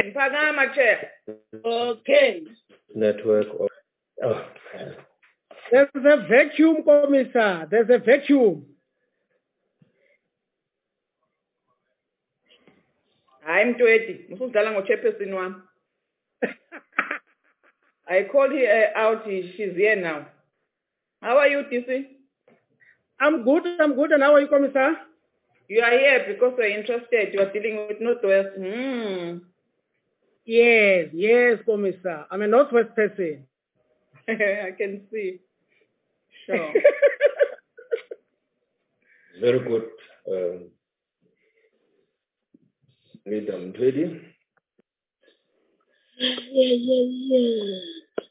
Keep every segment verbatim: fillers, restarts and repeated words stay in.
chair. Mpagama chair. Okay. Network. Or, oh. There's a vacuum, Commissar. There's a vacuum. I'm twenty. Musudala ngo-chairperson wami. I called her out. She's here now. How are you, T C? I'm good. I'm good. And how are you, Commissar? You are here because you're interested. You are dealing with Northwest. Hmm. Yes, yes, Commissar. I'm a Northwest person. I can see. Sure. Very good. Um, leader Mtwedi. Yeah, yeah, yeah.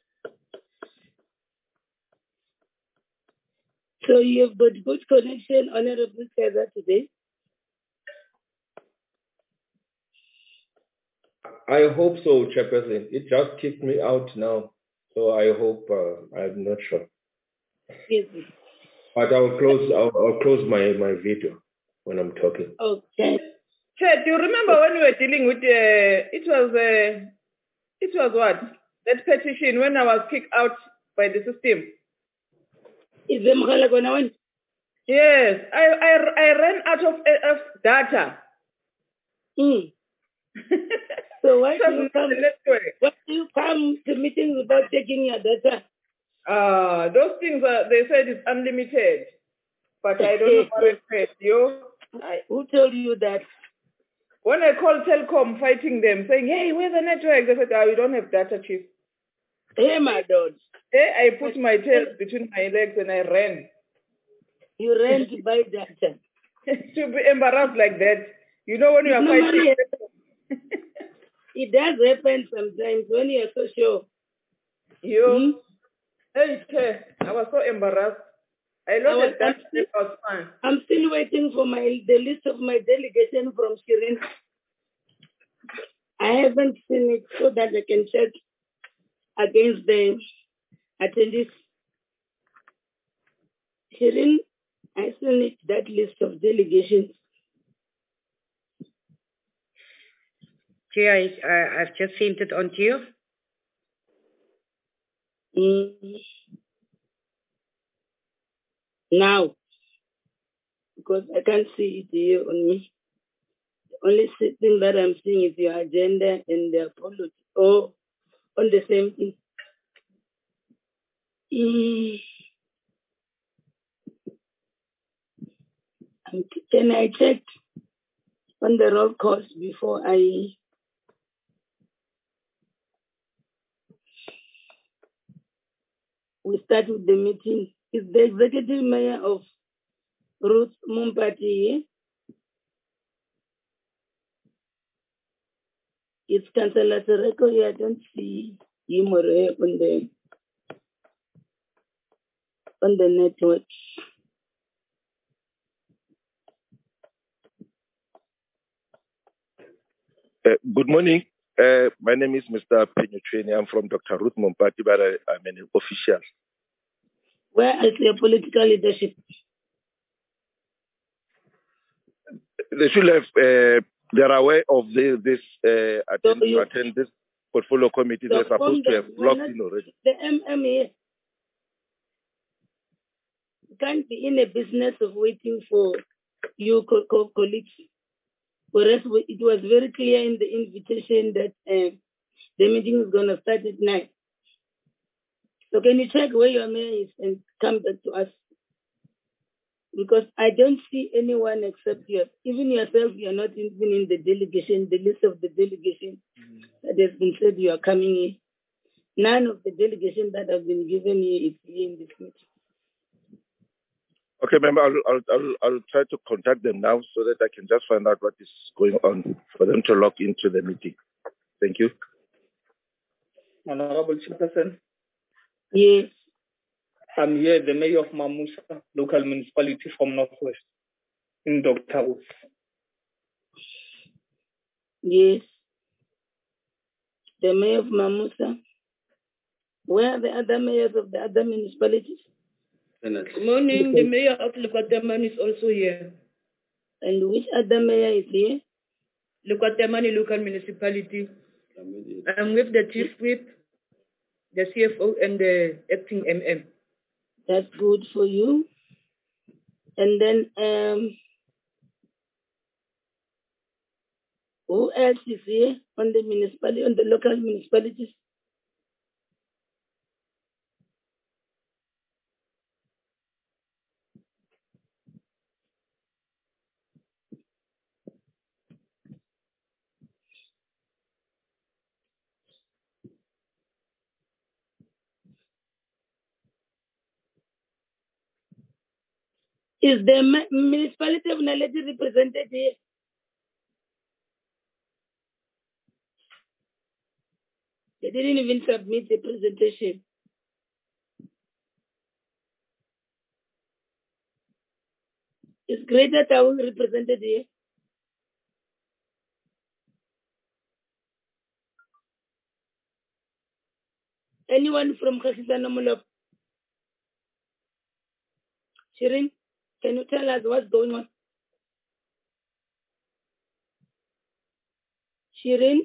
So you've got good connection, Honorable Kaza, today? I hope so, Chairperson. It just kicked me out now. So I hope, uh, I'm not sure. Easy. But I'll close, I'll, I'll close my, my video when I'm talking. Okay. Chet, do you remember when we were dealing with, uh, it was, uh, it was what? That petition when I was kicked out by the system. Is the Mkhala gonna win? Yes, I, I, I ran out of, of data. Mm. So why So do you come? Why do you come to meetings without taking your data? Uh, those things are, they said it's unlimited, but I don't know what it said. You? I, who told you that? When I called Telkom fighting them, saying, hey, where's the network? They said, oh, we don't have data, chief. Hey, my dog. Hey, I put my tail between my legs and I ran. You ran to buy data. To be embarrassed like that. You know when you are fighting. It does happen sometimes when you are so sure. You? Hmm? Hey, hey, I was so embarrassed. I loaded that. It was fine. I'm still waiting for my the list of my delegation from Shirin. I haven't seen it so that I can check against the attendees. Shirin, I still need that list of delegations. Chair, I, I, I've just sent it on to you. Mm. Now, because I can't see it here on me. The only thing that I'm seeing is your agenda and the apology. Oh, on the same thing. Mm. Can I check on the roll calls before I we start with the meeting? Is the executive mayor of Ruth Mompati here? It's Councillor Sereko here. I don't see him or her on the on the network. Uh, good morning. Uh, my name is Mister Penyutreni. I'm from Doctor Ruth Mompati, but I, I'm an official. Where is your political leadership? They should have, uh, they're aware of this, this uh, attend, So you, attend this portfolio committee. so They're supposed to have logged not, in already. The M M A can't be in a business of waiting for you co- co- colleagues. Whereas it was very clear in the invitation that uh, the meeting is going to start at nine. So can you check where your mayor is and come back to us? Because I don't see anyone except you. Even yourself, you are not even in the delegation, the list of the delegation mm-hmm. that has been said you are coming in. None of the delegation that have been given you is here in this meeting. Okay, ma'am, I'll, I'll, I'll, I'll try to contact them now so that I can just find out what is going on for them to log into the meeting. Thank you. Honorable Chairperson. Yes. I'm here, the mayor of Mamusa, local municipality from Northwest, in Doctor Ruth. Yes. The mayor of Mamusa. Where are the other mayors of the other municipalities? Good morning. The mayor of Lekwatemani is also here. And which other mayor is here? Lekwatemani local municipality. I'm with the chief whip, the C F O, and the acting M M. That's good for you. And then, um, who else is here on the municipality, on the local municipalities? Is the ma- municipality of Naledi represented here? They didn't even submit the presentation. Is Greater Town represented here? Anyone from Kakisana Molop? Shirin, can you tell us what's going on? Shirin?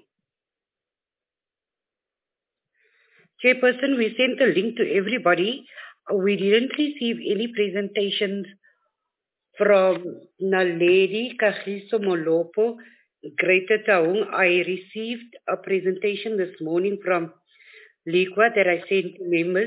Chairperson, we sent a link to everybody. We didn't receive any presentations from Naledi, Kagiso Molopo, Greater Taung. I received a presentation this morning from Liqua that I sent to members.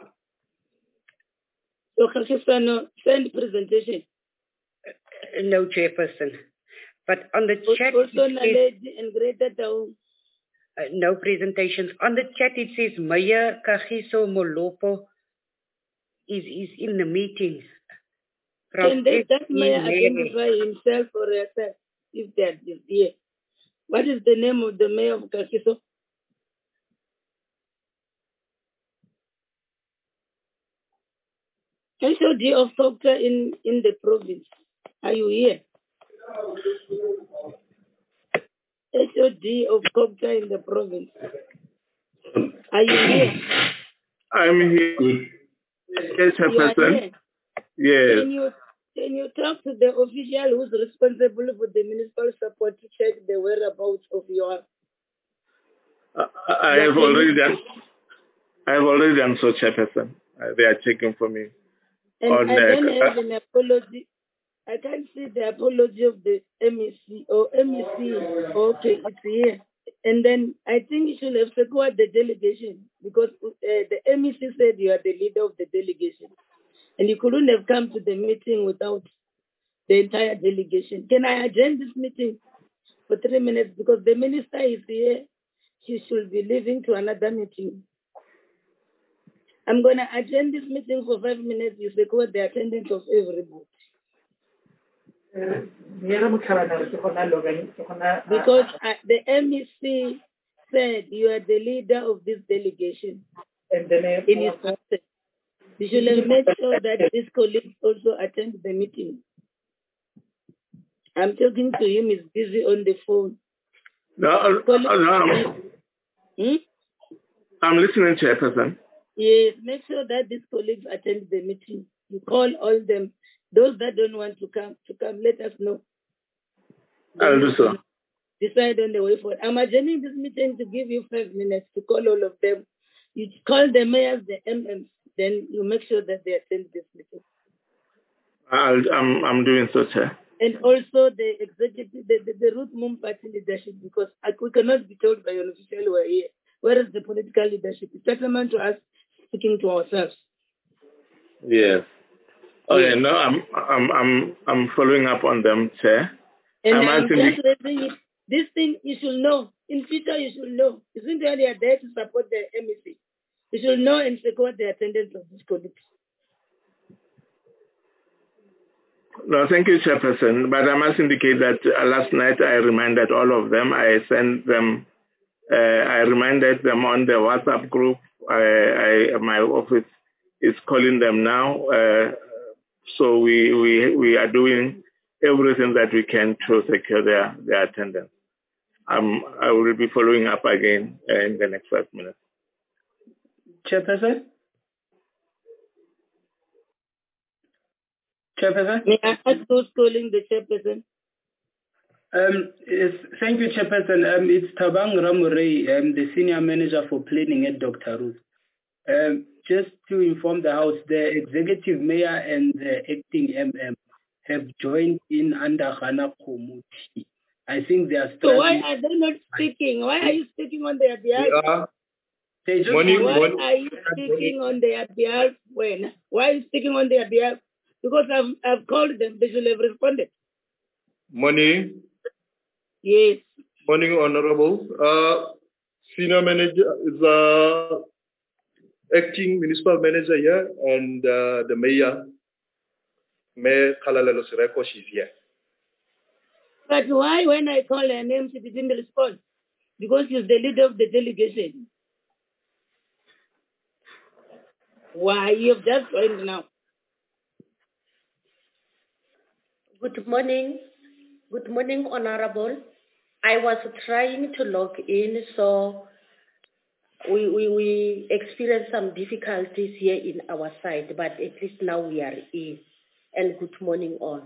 So Kakisana, send presentation. No, Chairperson. But on the chat, Also it says, Naledi and Greater Town. uh, no presentations. On the chat, it says Maya Kagiso Molopo is, is in the meeting. Can they, that F E mayor Mary. identify himself or herself if that is here? What is the name of the mayor of Kakiso? H O D of Tokta in, in the province. Are you here? H O D of Tokta in the province. Are you here? I'm here. Good. Yes, You are Chairperson. here. Yes. Can you can you talk to the official who's responsible for the municipal support to check the whereabouts of your? I, I have already done. I have already done so, Chairperson. Uh, they are checking for me. And on, I don't uh, have an apology. I can't see the apology of the M E C or M E C. Okay, it's here. And then I think you should have secured the delegation because uh, the M E C said you are the leader of the delegation. And you couldn't have come to the meeting without the entire delegation. Can I adjourn this meeting for three minutes? Because the minister is here. She should be leaving to another meeting. I'm going to adjourn this meeting for five minutes. You secure the attendance of everybody. Because uh, the M E C said you are the leader of this delegation. In his absence. You should have made sure that these colleagues also attend the meeting. I'm talking to him, he's busy on the phone. No, no. Hmm? I'm listening, Chairperson. Yes, make sure that these colleagues attend the meeting. You call all them. Those that don't want to come, to come, let us know. I'll do so. Decide on the way forward. I'm adjourning this meeting to give you five minutes to call all of them. You call the mayors, the M Ms, then you make sure that they attend this meeting. I'll, I'm, I'm doing so, Chair. And also the executive, the, the, the Ruth Moon party leadership, because I, we cannot be told by an official who are here. Where is the political leadership? It's tantamount to us speaking to ourselves. Yes. Okay, yes. no, I'm, I'm, I'm, I'm following up on them, Chair. And I'm, I'm asking just raising it. This thing you should know. In future, you should know. Isn't there they are there to support the M E C? You should know and secure the attendance of these colleagues. No, thank you, Chairperson. But I must indicate that uh, last night I reminded all of them. I sent them. Uh, I reminded them on the WhatsApp group. I, I, my office is calling them now. Uh, so we, we we are doing everything that we can to secure their, their attendance. Um, I will be following up again uh, in the next five minutes. Chairperson? Chairperson? May I ask who's calling the chairperson? Um, yes, thank you, Chairperson. Um, it's Tabang Ramurey, um, the Senior Manager for Planning at Doctor Ruth. Um, just to inform the House, the Executive Mayor and the Acting M M have joined in under Ghana Komuti. I think they are So why struggling. are they not speaking? Why are you speaking on their behalf? We are They just Morning, Why morning. are you speaking on their behalf when? Why are you speaking on their behalf? Because I've, I've called them, they should have responded. Morning. Yes. Morning, Honorable. Uh, Senior Manager is uh, acting municipal manager here, and uh, the mayor, Mayor Kalalelo Sireko, she's here. But why, when I call her name, she didn't respond? Because she's the leader of the delegation. Why? You've just joined now. Good morning. Good morning, Honorable. I was trying to log in, so we, we, we experienced some difficulties here in our side, but at least now we are in. And good morning all.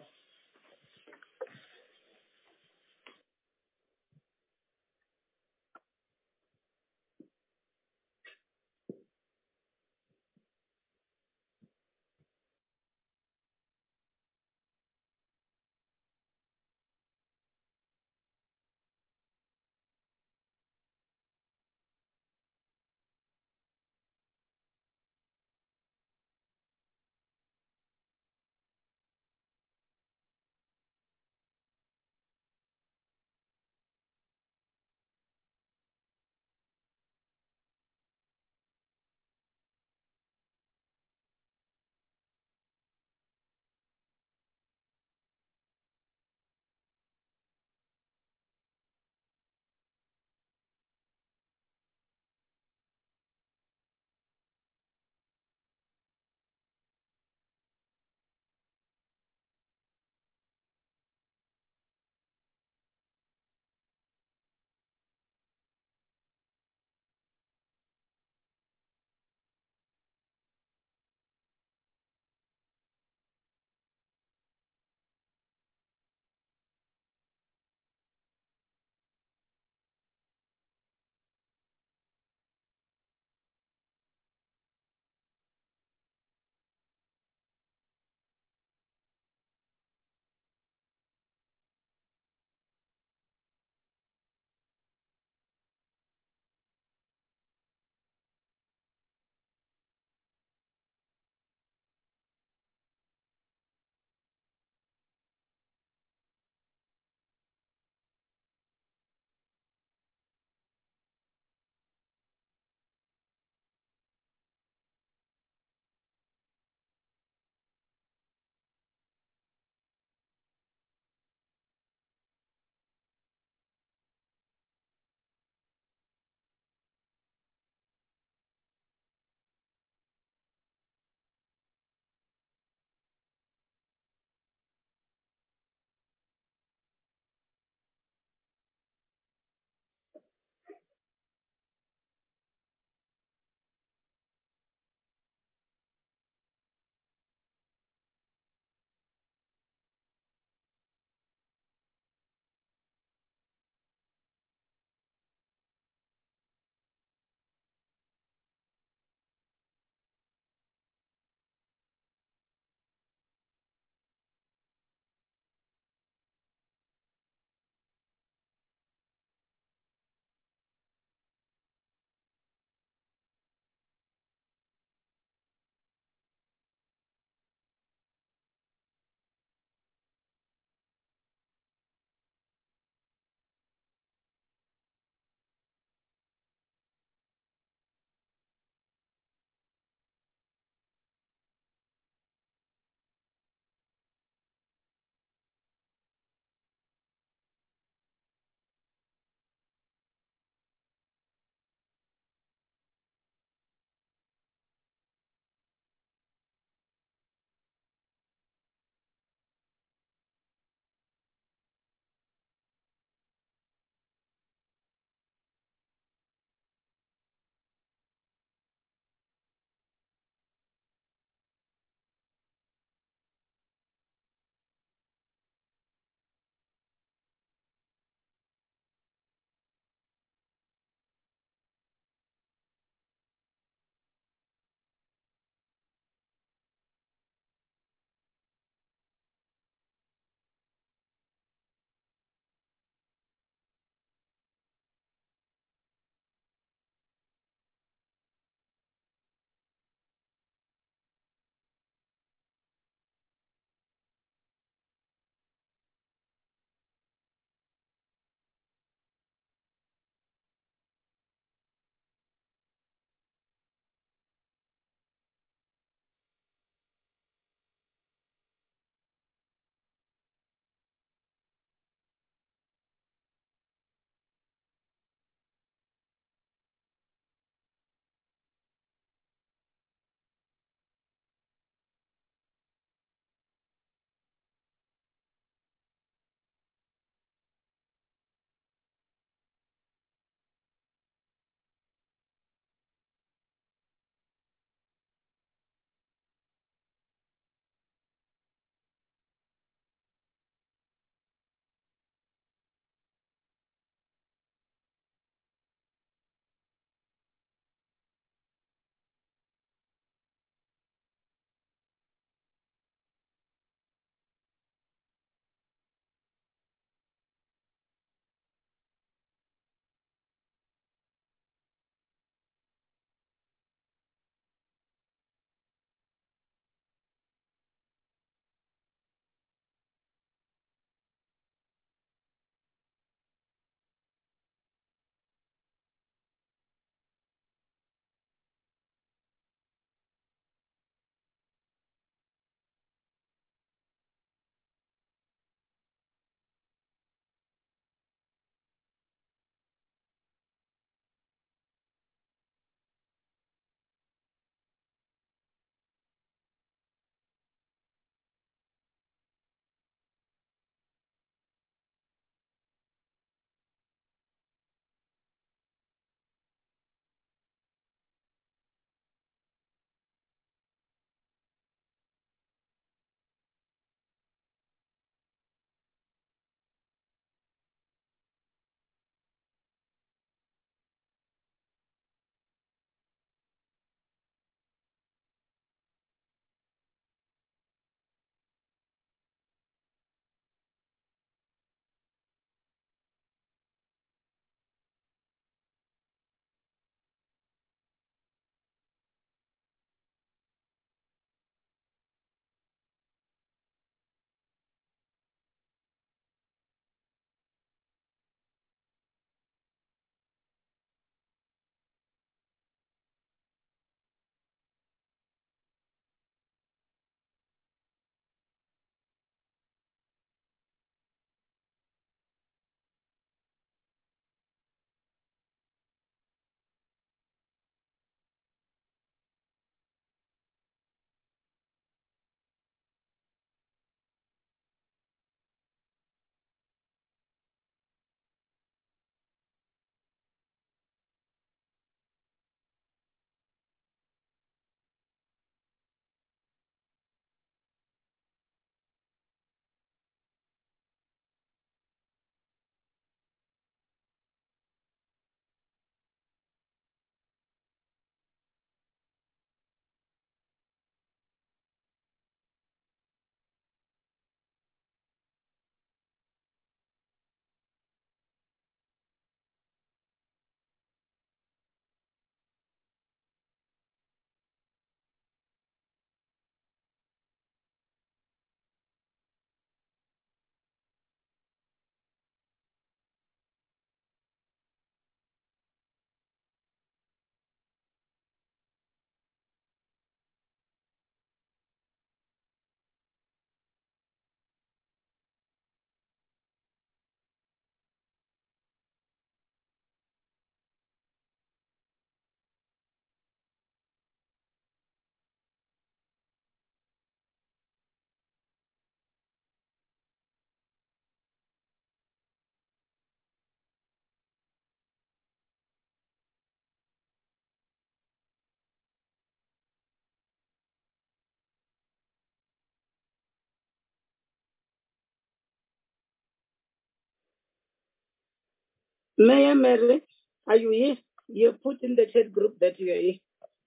Mayor Mary, are you here? You put in the chat group that you are here.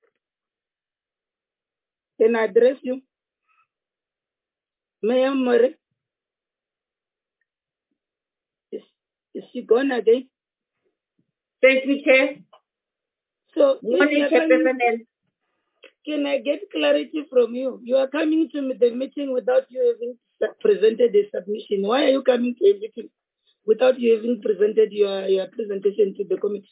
Can I address you? Mayor Mary, is, is she gone again? Thank you, Chair. So, Morning, if you are coming- Chairperson. can I get clarity from you? You are coming to the meeting without you having su- presented a submission. Why are you coming to a meeting without you having presented your, your presentation to the committee?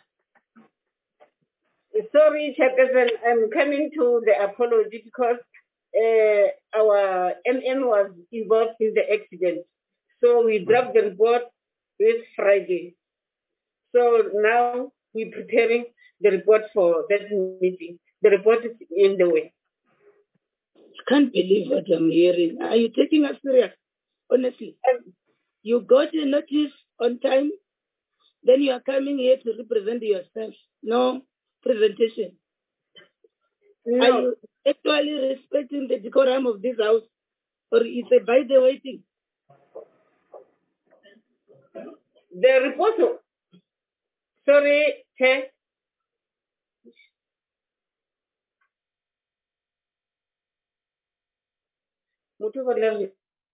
Sorry, Chairperson, I'm coming to the apology because uh, our M M was involved in the accident. So we dropped the report this Friday. So now we're preparing the report for that meeting. The report is in the way. I can't believe what I'm hearing. Are you taking us serious? Honestly. You got a notice on time, then you are coming here to represent yourself. No presentation. No. Are you actually respecting the decorum of this house? Or is it by the way thing? The report, sorry, Chair. Muthu ba le-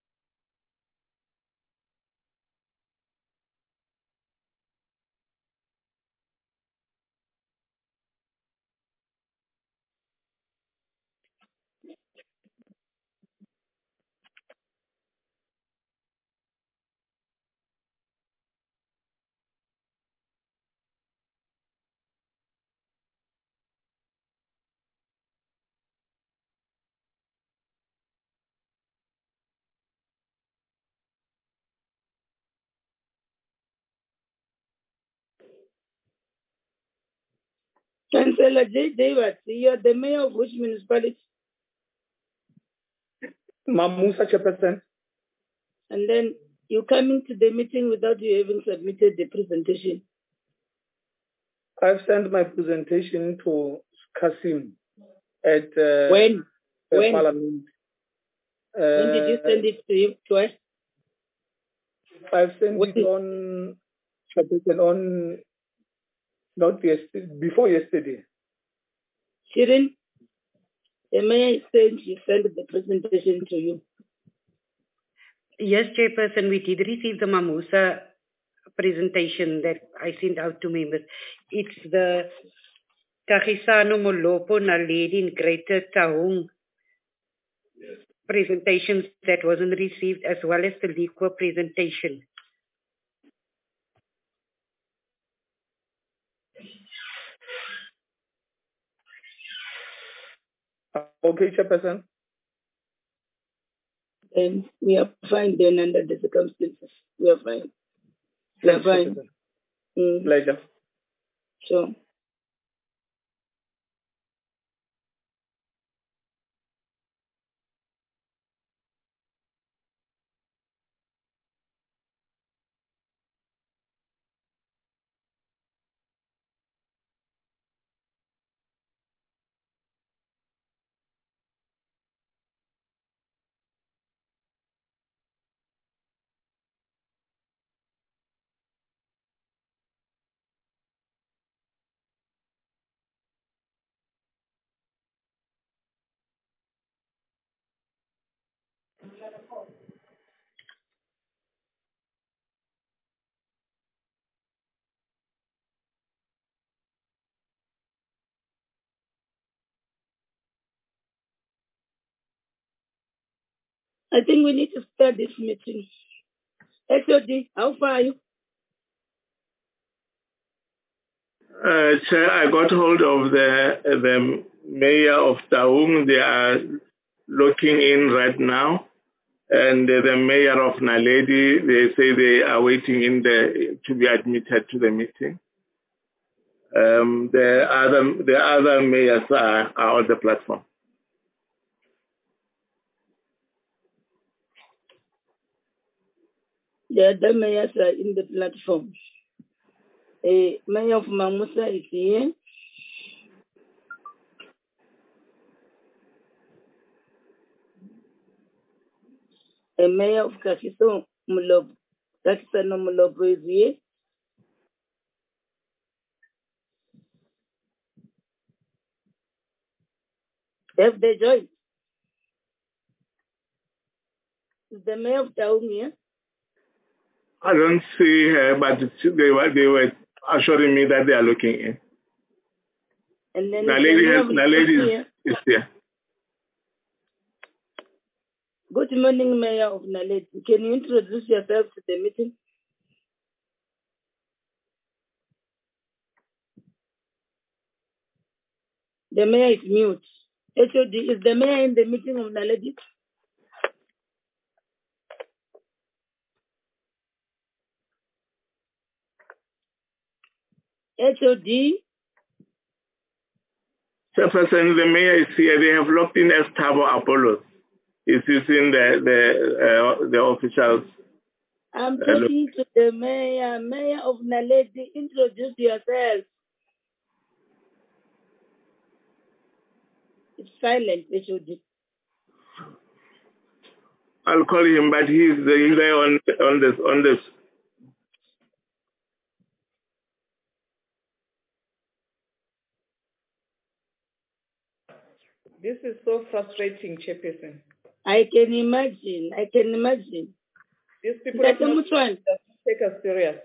Councillor J. Davis, you are the mayor of which municipality? Mamusa, Chairperson. And then you coming to the meeting without you having submitted the presentation. I've sent my presentation to Kasim at uh, When? the When? Parliament. Uh, When did you send it to him? To us? I've sent When? it on, Chairperson, on not yesterday, before yesterday. Shirin, the mayor said he sent the presentation to you. Yes, Chairperson, we did receive the Mamusa presentation that I sent out to members. It's the Kagisano Molopo Naledi in Greater Taung presentations that wasn't received, as well as the Liqua presentation. Okay, Chairperson. And we are fine then under the circumstances. We are fine. We are Thanks, fine. Chairperson. Mm. Pleasure. Sure. I think we need to start this meeting. S O D, how far are you? Uh, Chair, I got hold of the the mayor of Taung. They are looking in right now, and the mayor of Naledi. They say they are waiting in the to be admitted to the meeting. Um, the other the other mayors are, are on the platform. The other mayors are in the platform. A mayor of Mamusa is here. A mayor of Kakiso Mulobo. Kakisano Mulobo is here. Have they joined? Is the mayor of Taung here? I don't see her, but they were they were assuring me that they are looking in. And then The is lady mayor has, of the lady is, here? is there. Good morning, Mayor of Naledi. Can you introduce yourself to the meeting? The mayor is mute. H O D, is the mayor in the meeting of Naledi? H O D? Chairperson, the mayor is here. They have locked in as Tabo Apollo. He's using the the uh, the officials. I'm Uh, talking to the mayor. Mayor of Naledi, introduce yourself. It's silent, H O D. I'll call him, but he's, he's there on on this on this. This is so frustrating, Chairperson. I can imagine. I can imagine. These people have not take us serious.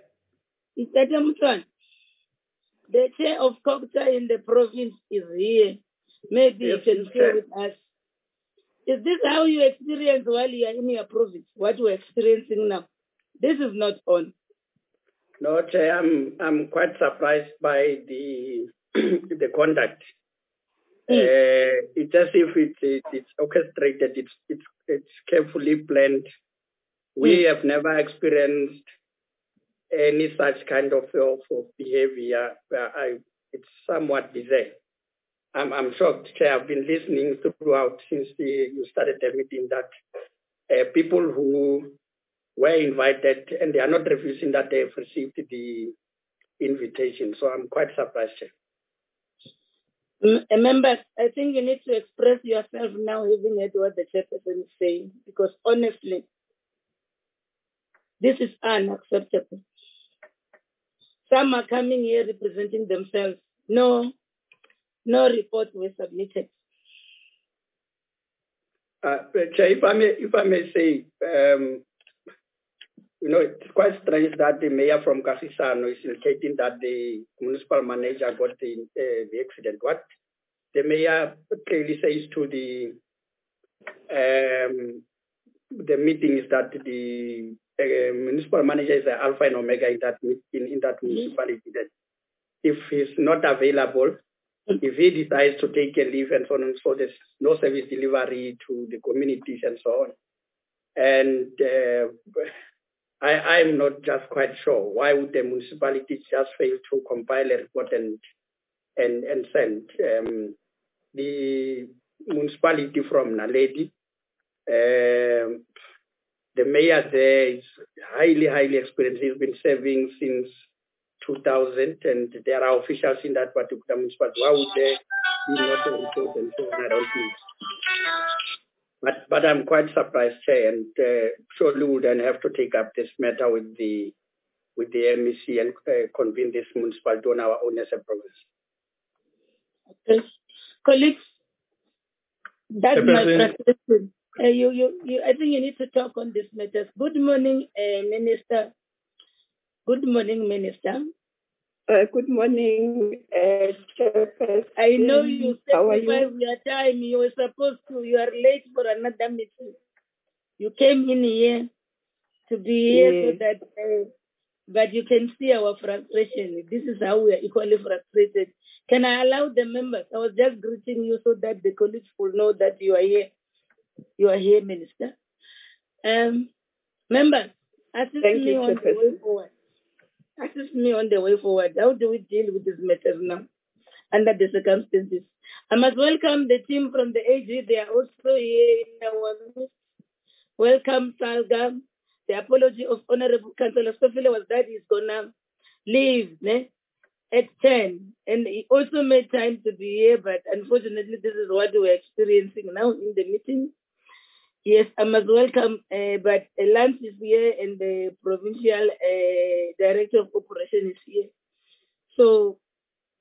The chair of Kokta in the province is here. Maybe Yes, you can share with us. Is this how you experience while you are in your province? What we're experiencing now? This is not on. No, Chair, I'm I'm quite surprised by the the conduct. Mm. Uh, it's as if it's it, it's orchestrated. It's it's it's carefully planned. We mm. have never experienced any such kind of of, of behavior. Uh, I, it's somewhat bizarre. I'm I'm shocked, Chair. I've been listening throughout since the, you started the meeting that uh, people who were invited and they are not refusing that they have received the invitation. So I'm quite surprised, Chair. Members, I think you need to express yourself now, having heard what the chairperson is saying, because honestly, this is unacceptable. Some are coming here representing themselves. No, no reports were submitted. Uh, Chair, if I may, if I may say, um, you know, it's quite strange that the mayor from Kagisano is indicating that the municipal manager got the, uh, the accident. What the mayor clearly says to the um, the meeting is that the uh, municipal manager is the alpha and omega in that in, in that municipality. That if he's not available, if he decides to take a leave and so on and so, there's no service delivery to the communities and so on. And uh, I, I'm not just quite sure why would the municipality just fail to compile a report and and and send um, the municipality from Naledi. Um, the mayor there is highly, highly experienced. He's been serving since two thousand, and there are officials in that particular municipality. Why would they be not a report and so on? I don't think. But, but I'm quite surprised, Chair, and uh, surely we would then have to take up this matter with the with the M E C and uh, convene this municipality on our own as a province. Okay. Colleagues, that's my frustration. Uh, you, you, you, I think you need to talk on this matter. Good morning, uh, Minister. Good morning, Minister. Uh, good morning, uh, Chairperson. I know you sacrificed your time. You were supposed to, you are late for another meeting. You came in here to be here yes. so that, uh, but you can see our frustration. This is how we are equally frustrated. Can I allow the members? I was just greeting you so that the colleagues will know that you are here. You are here, Minister. Um, members, assist Thank me you, on the way forward. Assist me on the way forward. How do we deal with this matter now under the circumstances? I must welcome the team from the A G. They are also here in our midst. Welcome, Salga. The apology of Honorable Councillor Sofile was that he's going to leave ne, at ten. And he also made time to be here, but unfortunately, this is what we're experiencing now in the meeting. Yes, I must welcome, uh, but uh, Lance is here and the provincial uh, director of operation is here. So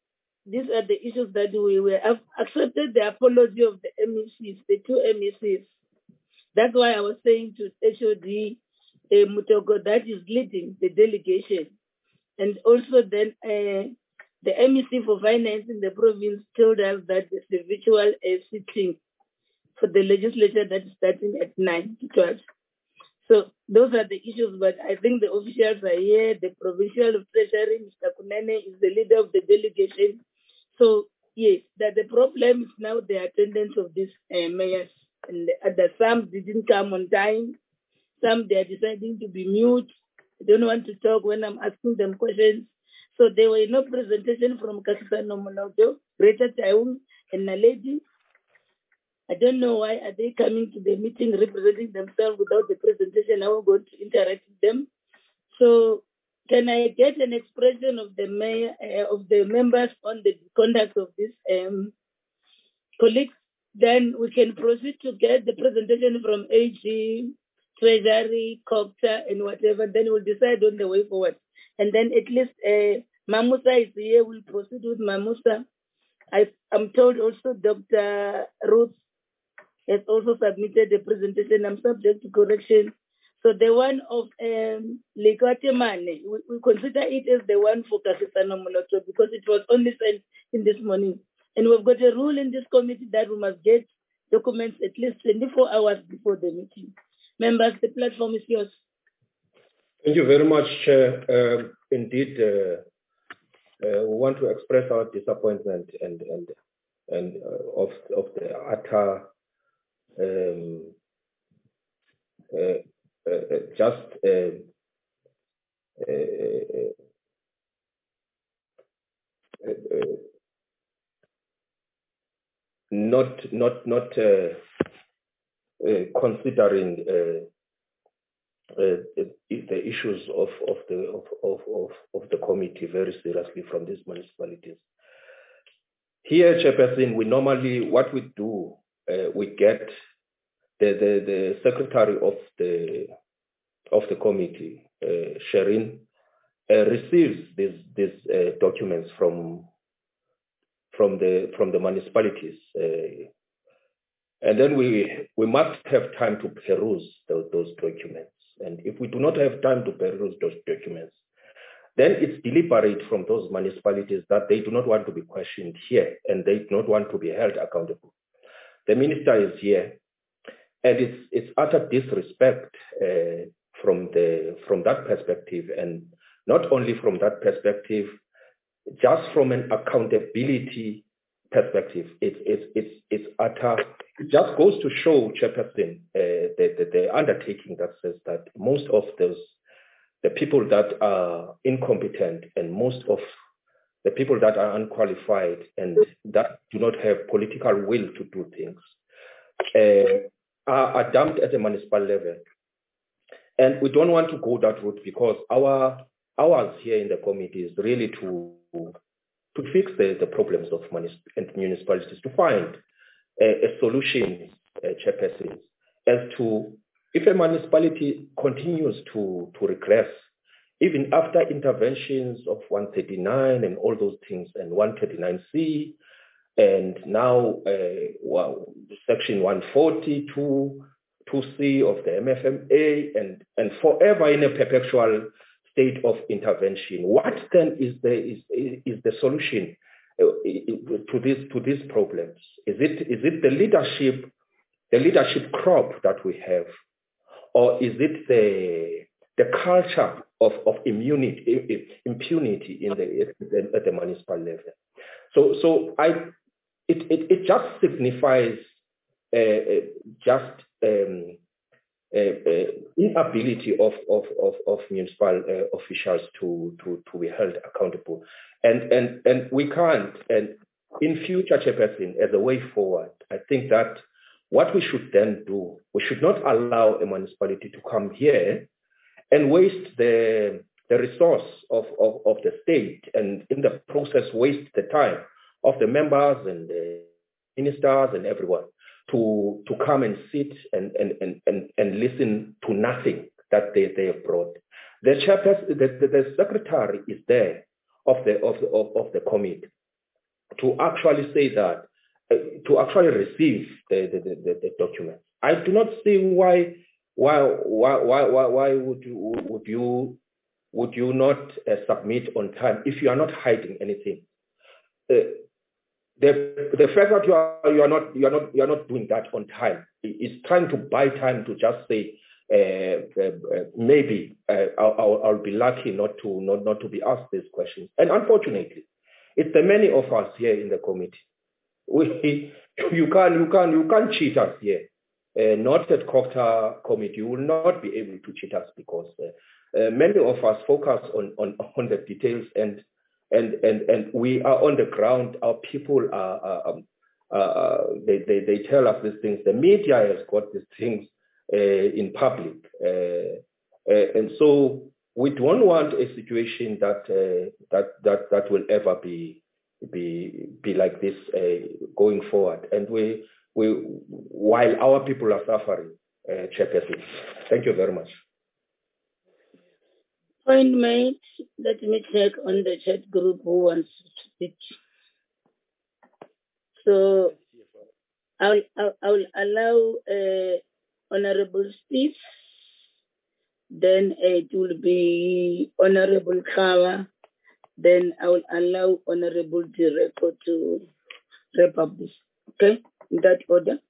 these are the issues that we were have accepted the apology of the M E Cs, the two M E Cs. That's why I was saying to H O D uh, Mutoko that is leading the delegation. And also then uh, the M E C for Finance in the province told us that there's a virtual uh, sitting for the legislature that is starting at nine to twelve. So those are the issues, but I think the officials are here. The provincial treasury, Mister Kunene, is the leader of the delegation. So yes, that the problem is now the attendance of these uh, mayors. And the other, some didn't come on time. Some they are deciding to be mute. They don't want to talk when I'm asking them questions. So there were no presentation from Kagisano Moloto, Greta Taung, and Naledi. I don't know why are they coming to the meeting representing themselves without the presentation. I will go to interact with them. So can I get an expression of the mayor, uh, of the members on the conduct of this um, colleagues? Then we can proceed to get the presentation from A G, Treasury, COPTA, and whatever. Then we'll decide on the way forward. And then at least uh, Mamusa is here. We'll proceed with Mamusa. I, I'm told also Doctor Ruth has also submitted the presentation. I'm subject to correction. So the one of um, Lekate Mane, we, we consider it as the one for Kagisano Moloto because it was only sent in this morning. And we've got a rule in this committee that we must get documents at least twenty-four hours before the meeting. Members, the platform is yours. Thank you very much, Chair. Uh, indeed, uh, uh, we want to express our disappointment and and and uh, of of the utter um, uh, uh, just uh, uh, uh, uh, not not not uh, uh, considering uh, uh, the issues of of the of, of of of the committee very seriously from these municipalities. Here, Chairperson, we normally what we do uh, we get the, the the secretary of the of the committee, uh, Sherin, uh, receives these these uh, documents from from the from the municipalities, uh, and then we we must have time to peruse those, those documents. And if we do not have time to peruse those documents, then it's deliberate from those municipalities that they do not want to be questioned here and they do not want to be held accountable. The minister is here, and it's it's utter disrespect uh, from the from that perspective, and not only from that perspective, just from an accountability perspective, it's it's it's it's utter. It just goes to show, Chairperson, uh, the, the the undertaking that says that most of those the people that are incompetent and most of the people that are unqualified and that do not have political will to do things uh, are, are dumped at the municipal level. And we don't want to go that route because our ours here in the committee is really to to fix the, the problems of municipalities, to find a, a solution, uh, Chairperson, as to if a municipality continues to, to regress, even after interventions of one thirty-nine and all those things, and one thirty-nine C, and now uh, well, Section one forty, two, two C of the M F M A, and, and forever in a perpetual state of intervention. What then is the, is, is the solution uh, to, this, to these problems? Is it, is it the leadership, the leadership crop that we have? Or is it the the culture of, of immunity, impunity in the at the municipal level? So so I it it, it just signifies uh, just um, uh, uh, inability of of of, of municipal uh, officials to, to to be held accountable, and and and we can't. And in future, Chairperson, as a way forward, I think that what we should then do, we should not allow a municipality to come here and waste the, the resource of, of, of the state and in the process waste the time of the members and the ministers and everyone to, to come and sit and, and, and, and, and listen to nothing that they, they have brought. The chairperson, the, the, the secretary is there of the, of the, of, of the committee. to actually say that, uh, to actually receive the, the, the, the document. I do not see why why why why why, why would you would you would you not uh, submit on time if you are not hiding anything. Uh, the the fact that you are you are not you are not you are not doing that on time is trying to buy time to just say uh, uh, uh, maybe uh, I'll, I'll, I'll be lucky not to not, not to be asked these questions. And unfortunately, it's the many of us here in the committee. We you can you can you can't cheat us here. Uh, not at COGTA committee, you will not be able to cheat us because uh, uh, many of us focus on, on, on the details and, and, and, and we are on the ground. Our people are, are um, uh, they, they, they tell us these things. The media has got these things uh, in public. Uh, uh, and so we don't want a situation that, uh, that, that, that will ever be, be, be like this uh, going forward. And we, We, while our people are suffering, uh, Chairperson. Thank you very much. Point made. Let me check on the chat group who wants to speak. So I'll, I'll, I'll allow uh, Honorable Steve. Then it will be Honorable Kawa. Then I will allow Honorable Direko to wrap up this. Okay? In that order.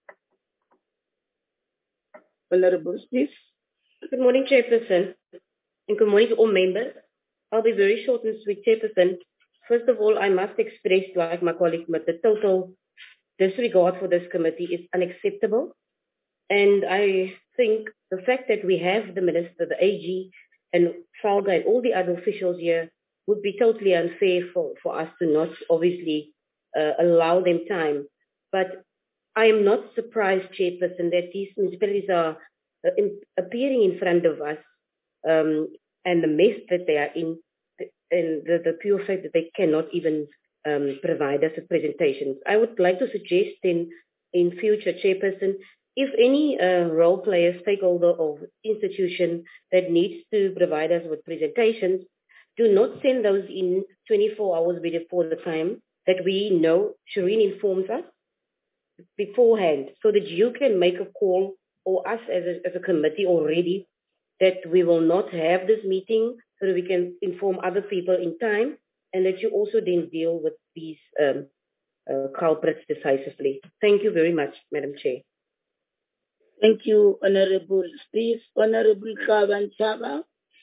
Honorable Steve. Good morning, Chairperson, and good morning to all members. I'll be very short and sweet, Chairperson. First of all, I must express, like my colleague, that the total disregard for this committee is unacceptable. And I think the fact that we have the Minister, the A G, and Falga and all the other officials here would be totally unfair for, for us to not obviously uh, allow them time. But I am not surprised, Chairperson, that these municipalities are uh, in, appearing in front of us um, and the mess that they are in, and the, the pure fact that they cannot even um, provide us with presentations. I would like to suggest in, in future, Chairperson, if any uh, role player, stakeholder or institution that needs to provide us with presentations, do not send those in twenty-four hours before the time that we know. Shireen informs us beforehand so that you can make a call, or us as a, as a committee already, that we will not have this meeting so that we can inform other people in time, and that you also then deal with these um, uh, culprits decisively. Thank you very much, Madam Chair. Thank you, Honorable Steve. Honorable Kavan Chaba.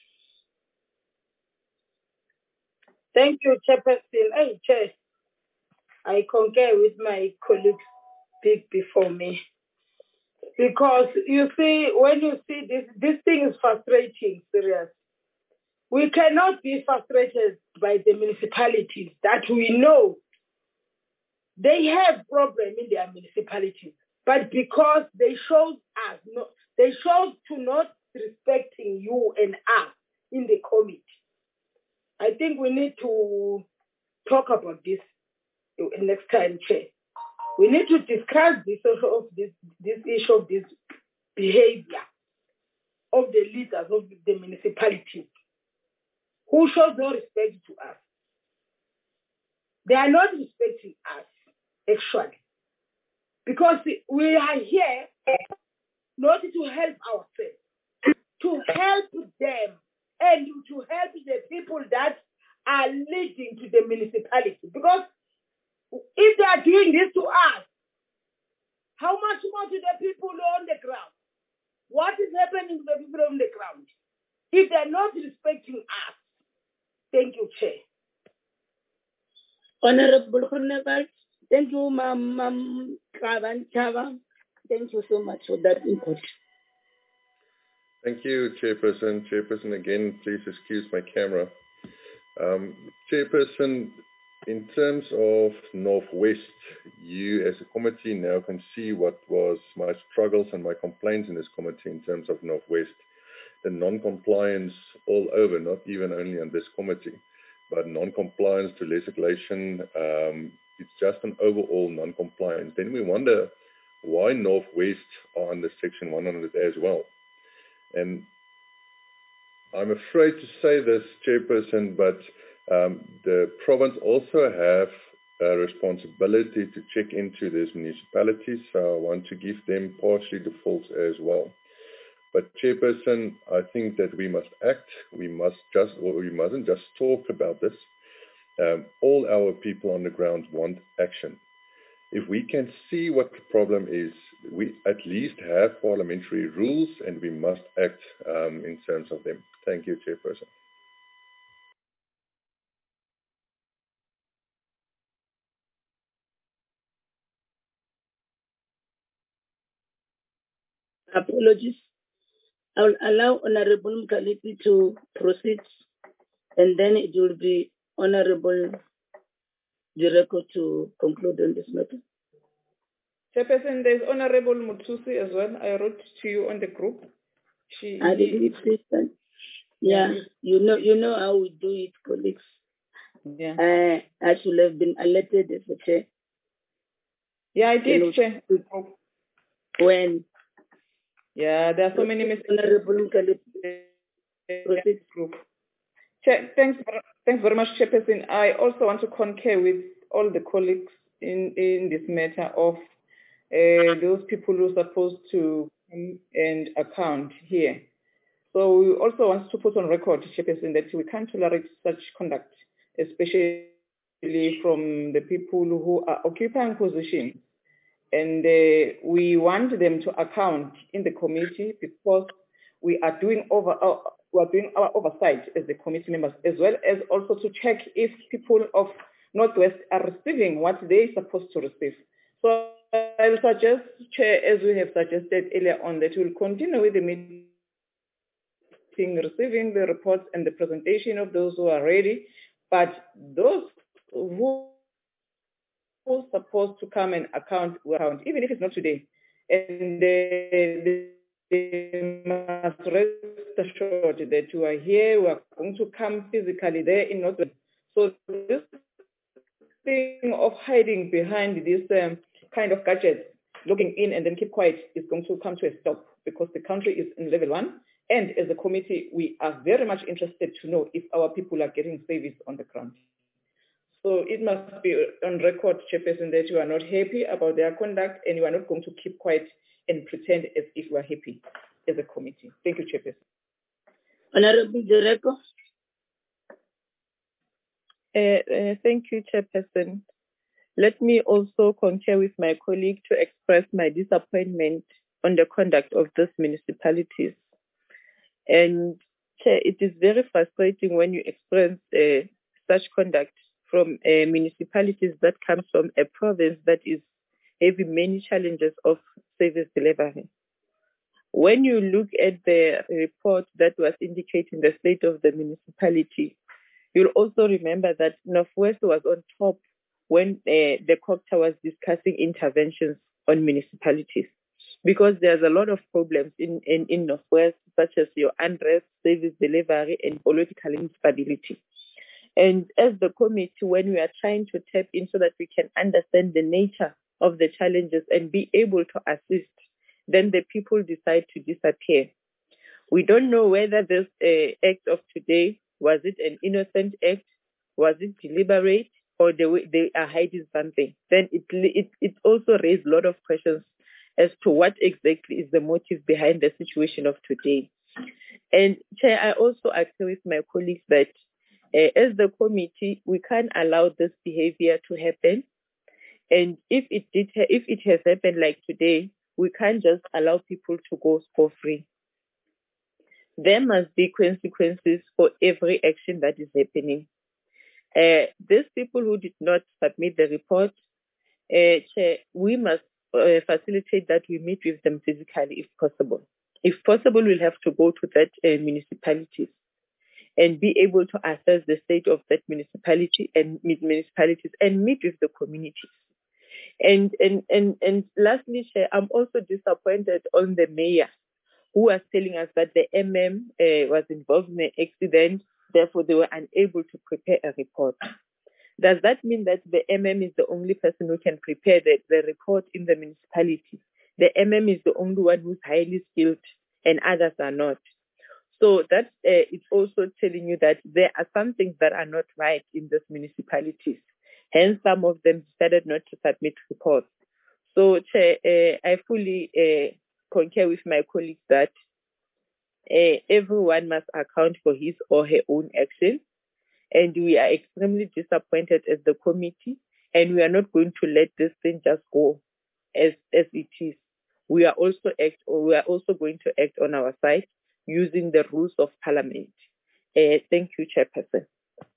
Thank you, Chairperson. Hey, Chair, I concur with my colleagues speak before me. Because you see, when you see this, this thing is frustrating, serious. We cannot be frustrated by the municipalities that we know they have problems in their municipalities, but because they showed us, no, they showed to not respecting you and us in the committee. I think we need to talk about this next time, Chair. We need to discuss this issue of this, this issue of this behavior of the leaders of the municipalities who shows no respect to us. They are not respecting us, actually, because we are here not to help ourselves, to help them and to help the people that are leading to the municipality. Because if they are doing this to us, how much more to the people on the ground? What is happening to the people on the ground? If they are not respecting us? Thank you, Chair. Honorable Horneberg, thank you, Ma'am Kavan Chava. Thank you so much for that input. Thank you, Chairperson. Chairperson, again, please excuse my camera. Um, Chairperson, in terms of Northwest, you as a committee now can see what was my struggles and my complaints in this committee in terms of Northwest. The non-compliance all over, not even only on this committee, but non-compliance to legislation. Um, it's just an overall non-compliance. Then we wonder why Northwest are under Section one hundred as well. And I'm afraid to say this, Chairperson, but um, the province also have uh, responsibility to check into these municipalities. So I want to give them partially the fault as well. But Chairperson, I think that we must act. We must just, or we mustn't just talk about this. Um, all our people on the ground want action. If we can see what the problem is, we at least have parliamentary rules, and we must act um, in terms of them. Thank you, Chairperson. Apologies. I will allow Honorable Mkhaleki to proceed, and then it will be Honorable Jireko to conclude on this matter. Chairperson, there's Honorable Mutsusi as well. I wrote to you on the group. She, I didn't see that. Yeah, Yeah. you know, you know how we do it, colleagues. Yeah. Uh, I should have been alerted as a chair. Yeah, I You did, know, Chair. when Yeah, there are so many messages. Honorable Mkhaleki proceed. Group. Chair, thanks, ver- thanks very much, Chairperson. I also want to concur with all the colleagues in, in this matter of uh, those people who are supposed to come and account here. So we also want to put on record, Chairperson, that we can't tolerate such conduct, especially from the people who are occupying positions. And uh, we want them to account in the committee because we are doing over our, we are doing our oversight as the committee members, as well as also to check if people of Northwest are receiving what they're supposed to receive. So I will suggest, Chair, as we have suggested earlier on, that we'll continue with the meeting, receiving the reports and the presentation of those who are ready, but those who are supposed to come and account will account, even if it's not today. And they, they must rest assured that you are here, we are going to come physically there in Northwest. So this thing of hiding behind this um, kind of gadgets, looking in and then keep quiet, is going to come to a stop because the country is in level one. And as a committee, we are very much interested to know if our people are getting service on the ground. So it must be on record, Chairperson, that you are not happy about their conduct and you are not going to keep quiet and pretend as if you are happy as a committee. Thank you, Chairperson. Honorable Jireko. Uh, uh, thank you, Chairperson. Let me also concur with my colleague to express my disappointment on the conduct of these municipalities. And Chair, it is very frustrating when you experience uh, such conduct from uh, municipalities that comes from a province that is having many challenges of service delivery. When you look at the report that was indicating the state of the municipality, you'll also remember that Northwest was on top when uh, the COGTA was discussing interventions on municipalities, because there's a lot of problems in, in, in Northwest, such as your unrest, service delivery, and political instability. And as the committee, when we are trying to tap in so that we can understand the nature of the challenges and be able to assist, then the people decide to disappear. We don't know whether this uh, act of today, was it an innocent act, was it deliberate, or they, they are hiding something. Then it, it, it also raised a lot of questions as to what exactly is the motive behind the situation of today. And Chair, I also agree with my colleagues that uh, as the committee, we can't allow this behavior to happen. And if it did, ha- if it has happened like today, we can't just allow people to go scot-free. There must be consequences for every action that is happening. Uh, these people who did not submit the report, uh, Chair, we must uh, facilitate that we meet with them physically if possible. If possible, we'll have to go to that uh, municipalities and be able to assess the state of that municipality and municipalities and meet with the communities. And and and and lastly, Chair, I'm also disappointed on the mayor who was telling us that the M M uh, was involved in an accident, therefore they were unable to prepare a report. Does that mean that the M M is the only person who can prepare the, the report in the municipality? The M M is the only one who's highly skilled and others are not. So that uh, is also telling you that there are some things that are not right in these municipalities. Hence, some of them decided not to submit reports. So, Chair, uh, I fully uh, concur with my colleagues that uh, everyone must account for his or her own actions. And we are extremely disappointed as the committee, and we are not going to let this thing just go as, as it is. We are also act, or we are also going to act on our side using the rules of Parliament. Uh, thank you, Chairperson.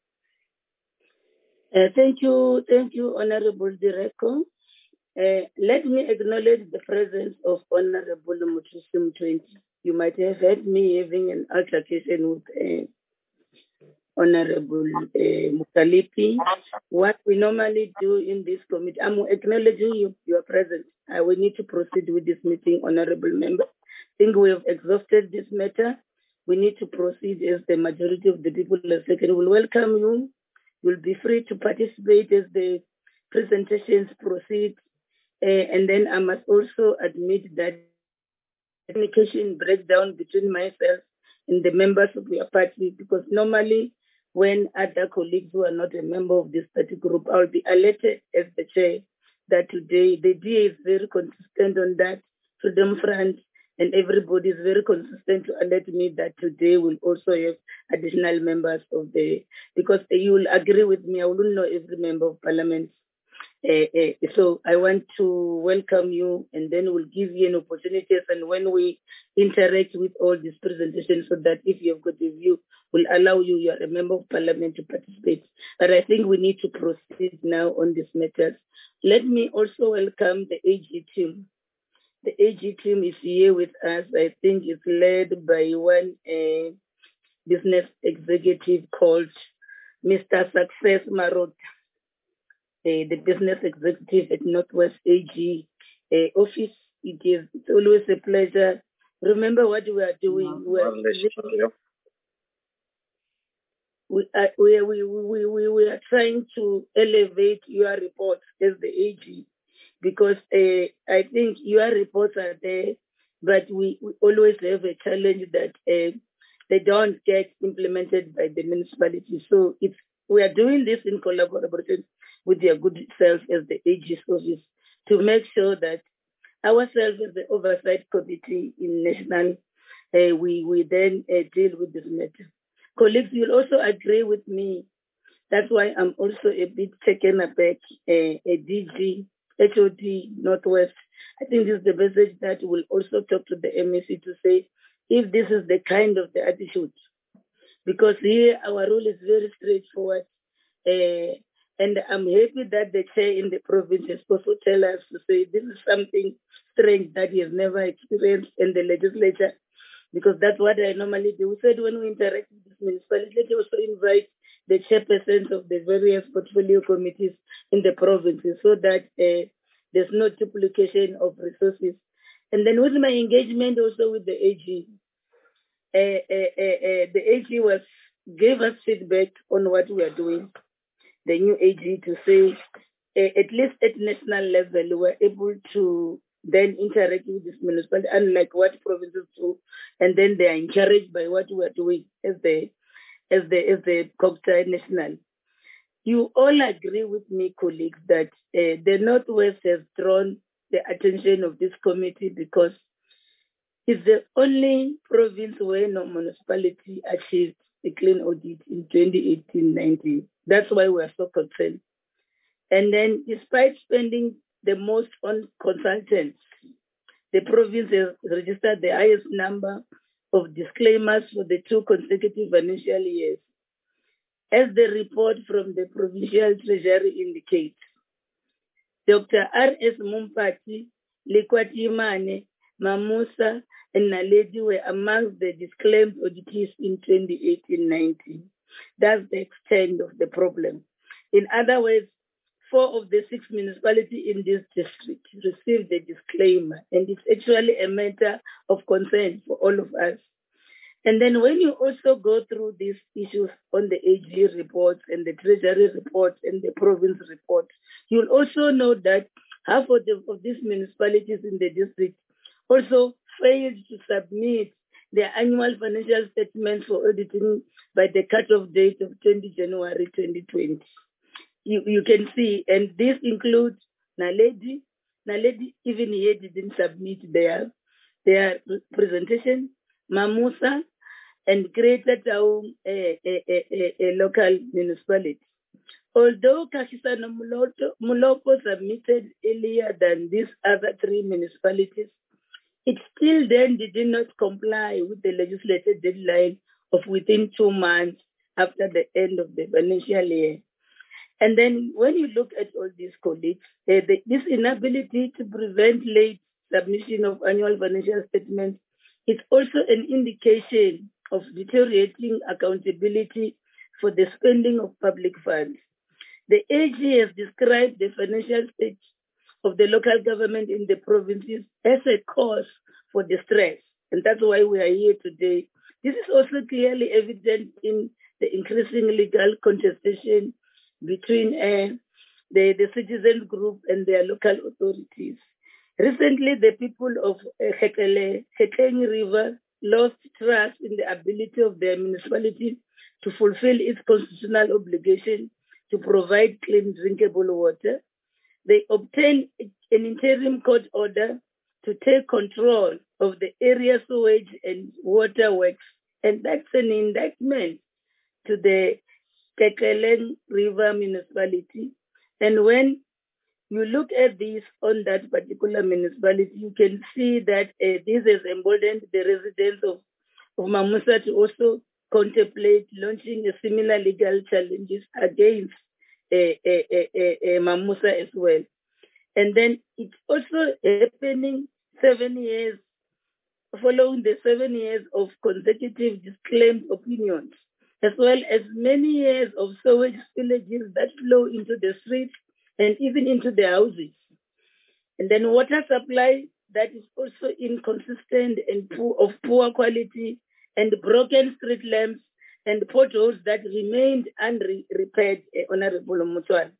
Uh, thank you, thank you, Honorable Direko. Uh, let me acknowledge the presence of Honorable Mutusim Twenty. You might have heard me having an altercation with uh, Honorable uh, Mukalipi. What we normally do in this committee, I'm acknowledging you, your presence. I will need to proceed with this meeting, Honorable Member. I think we have exhausted this matter. We need to proceed as the majority of the people have taken. We will welcome you. You'll be free to participate as the presentations proceed. Uh, and then I must also admit that communication breakdown between myself and the members of your party, because normally when other colleagues who are not a member of this party group, I'll be alerted as the chair that today the D A is very consistent on that, Freedom Front, and everybody is very consistent to alert me that today we'll also have additional members of the, because you will agree with me, I wouldn't know every member of parliament. Uh, uh, so I want to welcome you, and then we'll give you an opportunity, and when we interact with all these presentations, so that if you've got a view, we'll allow you, you're a member of parliament, to participate. But I think we need to proceed now on these matters. Let me also welcome the A G team. The A G team is here with us. I think it's led by one uh, business executive called Mister Success Marot. Uh, the business executive at Northwest A G uh, office. It is it's always a pleasure. Remember what we are doing. We are, we are, we, are, we, we, we, we are trying to elevate your reports as the A G, because uh, I think your reports are there, but we, we always have a challenge that uh, they don't get implemented by the municipality. So it's we are doing this in collaboration with their good self as the A G's office to make sure that ourselves as the oversight committee in national, uh, we, we then uh, deal with this matter. Colleagues, you'll also agree with me. That's why I'm also a bit taken aback, uh, a D G, H O D, Northwest. I think this is the message that we'll also talk to the M A C to say, if this is the kind of the attitude, because here our rule is very straightforward. Uh, And I'm happy that the chair in the province has also tell us to say this is something strange that he has never experienced in the legislature, because that's what I normally do. We said when we interact with this municipality, let us also invite the chairpersons of the various portfolio committees in the provinces so that uh, there's no duplication of resources. And then with my engagement also with the A G, uh, uh, uh, uh, the A G was gave us feedback on what we are doing. The new A G to say, uh, at least at national level, we're able to then interact with this municipality, unlike what provinces do, and then they are encouraged by what we are doing as the as the as the Cocta National. You all agree with me, colleagues, that uh, the Northwest has drawn the attention of this committee because it's the only province where no municipality achieved a clean audit in twenty eighteen nineteen. That's why we are so concerned. And then, despite spending the most on consultants, the province has registered the highest number of disclaimers for the two consecutive financial years. As the report from the Provincial Treasury indicates, Doctor R S Mumpati, Likwati Mane, Mamusa, and Naledi were amongst the disclaimed auditees in twenty eighteen nineteen. That's the extent of the problem. In other words, four of the six municipalities in this district received a disclaimer, and it's actually a matter of concern for all of us. And then when you also go through these issues on the A G reports and the Treasury reports and the province reports, you'll also know that half of, the, of these municipalities in the district also failed to submit their annual financial statements for auditing by the cut-off date of twentieth of January twenty twenty. you, you can see, and this includes Naledi. Naledi even here didn't submit their, their presentation, Mamusa, and Greater Town, a, a, a, a, a local municipality. Although Kahisano Mulopo submitted earlier than these other three municipalities, it still then did not comply with the legislated deadline of within two months after the end of the financial year. And then when you look at all these colleagues, uh, the, this inability to prevent late submission of annual financial statements is also an indication of deteriorating accountability for the spending of public funds. The A G has described the financial state of the local government in the provinces as a cause for distress, and that's why we are here today. This is also clearly evident in the increasing legal contestation between uh, the, the citizen group and their local authorities. Recently, the people of uh, Hekele, Hekeng River lost trust in the ability of their municipality to fulfill its constitutional obligation to provide clean drinkable water. They obtained an interim court order to take control of the area sewage and water works, and that's an indictment to the Kekeleng River municipality. And when you look at this on that particular municipality, you can see that uh, this has emboldened the residents of, of Mamusa to also contemplate launching a similar legal challenges against uh, uh, uh, uh, Mamusa as well. And then it's also happening seven years, following the seven years of consecutive disclaimed opinions, as well as many years of sewage spillages that flow into the streets and even into the houses. And then water supply that is also inconsistent and poor, of poor quality, and broken street lamps and potholes that remained unrepaired, uh, Honorable Mutwan.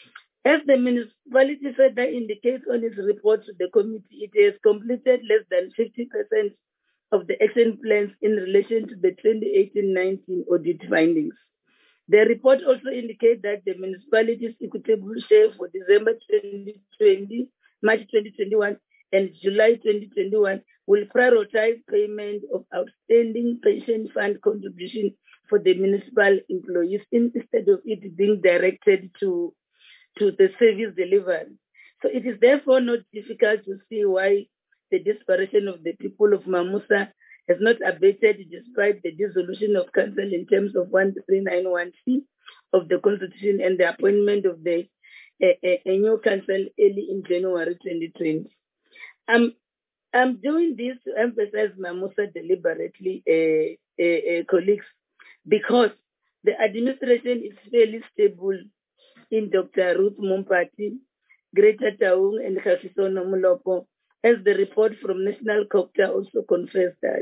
As the municipality further indicates on its report to the committee, it has completed less than fifty percent of the action plans in relation to the twenty eighteen nineteen audit findings. The report also indicates that the municipality's equitable share for December twenty twenty, March twenty twenty-one, and July twenty twenty-one will prioritize payment of outstanding pension fund contribution for the municipal employees instead of it being directed to, to the service delivery. So it is therefore not difficult to see why the desperation of the people of Mamusa has not abated despite the dissolution of council in terms of one three nine one C of the constitution and the appointment of the a, a, a new council early in January twenty twenty. I'm, I'm doing this to emphasize Mamusa deliberately, uh, uh, uh, colleagues, because the administration is fairly stable in Doctor Ruth Mumpati, Greater Taung, and Kahisono Mulopo, as the report from National Copter also confessed that.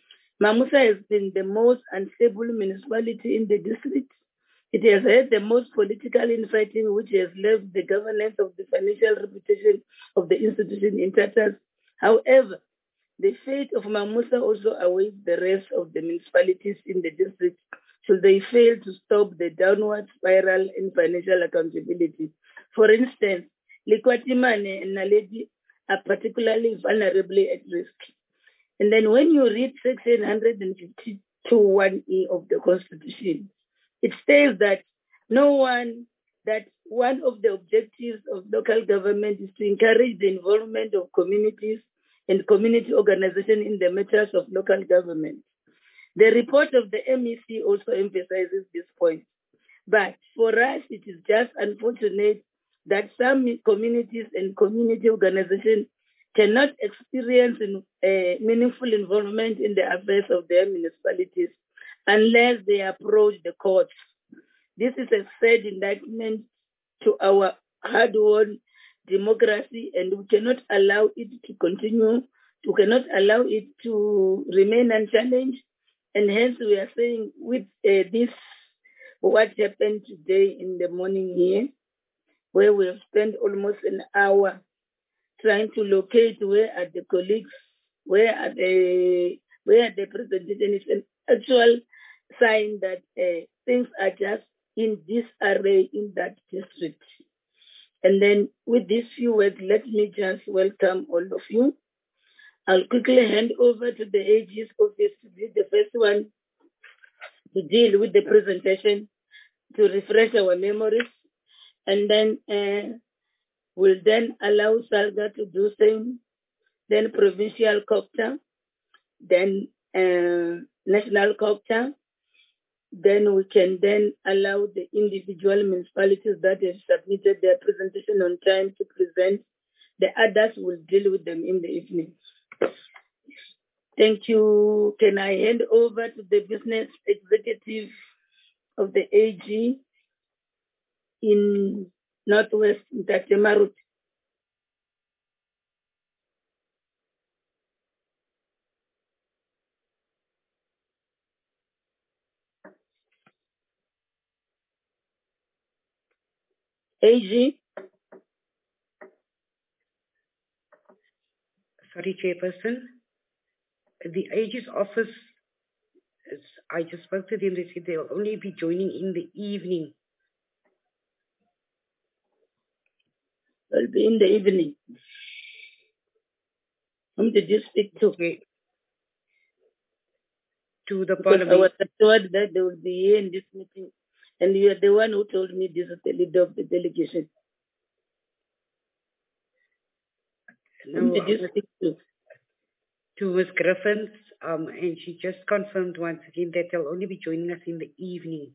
Mamusa has been the most unstable municipality in the district. It has had the most political infighting, which has left the governance of the financial reputation of the institution in tatters. However, the fate of Mamusa also awaits the rest of the municipalities in the district should they fail to stop the downward spiral in financial accountability. For instance, Likwatimane and Naledi are particularly vulnerably at risk. And then when you read section one fifty-two one E of the Constitution, it states that no one, that one of the objectives of local government is to encourage the involvement of communities and community organizations in the matters of local government. The report of the M E C also emphasizes this point. But for us, it is just unfortunate that some communities and community organizations cannot experience in, uh, meaningful involvement in the affairs of their municipalities unless they approach the courts. This is a sad indictment to our hard-won democracy, and we cannot allow it to continue. We cannot allow it to remain unchallenged. And hence we are saying with uh, this, what happened today in the morning here, where we have spent almost an hour trying to locate where are the colleagues, where are the, where are the presentation, is an actual sign that uh, things are just in disarray in that district. And then with these few words, let me just welcome all of you. I'll quickly hand over to the A G's office to be the first one to deal with the presentation, to refresh our memories, and then uh, we'll then allow SALGA to do same, then provincial COPTA, then uh, national COPTA, then we can then allow the individual municipalities that have submitted their presentation on time to present. The others will deal with them in the evening. Thank you. Can I hand over to the business executive of the A G in Northwest, Ntate Marut? A G? Sorry, Chairperson. The A G's office, is, I just spoke to them, they said they'll only be joining in the evening. Will be in the evening. Whom did you speak to? Okay. To the because Parliament. I was assured that they would be here in this meeting, and you are the one who told me this is the leader of the delegation. No, Whom did you speak to? To Miz Griffiths, um, and she just confirmed once again that they'll only be joining us in the evening.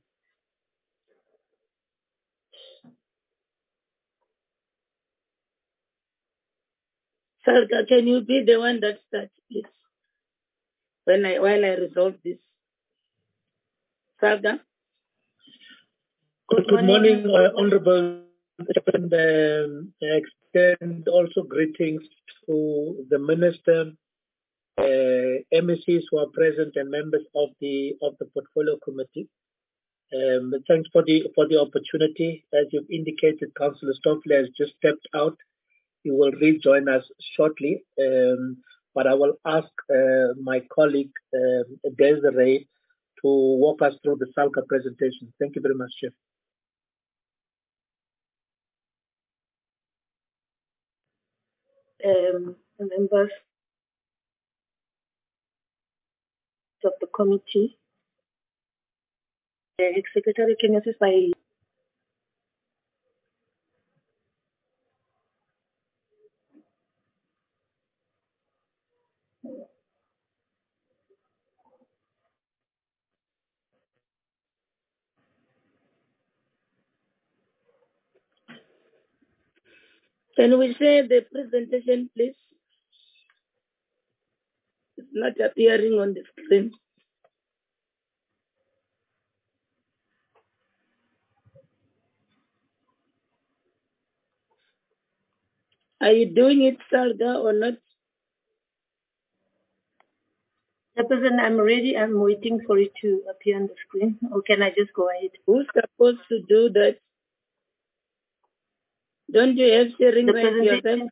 Salga, can you be the one that starts, please? When I while I resolve this. Salga? Good, good morning, uh, Honorable, and um, I extend also greetings to the Minister, uh, M E Cs who are present, and members of the of the Portfolio Committee. Um, thanks for the for the opportunity. As you've indicated, Councillor Stofle has just stepped out. He will rejoin us shortly, um, but I will ask uh, my colleague um, Desiree to walk us through the SALGA presentation. Thank you very much, Chair. Um, members of the committee. Uh, Secretary, can you assist by Can we share the presentation, please? It's not appearing on the screen. Are you doing it, Salga, or not? Chairperson, I'm ready. I'm waiting for it to appear on the screen. Or can I just go ahead? Who's supposed to do that? Don't you have sharing The right yourself? presentation.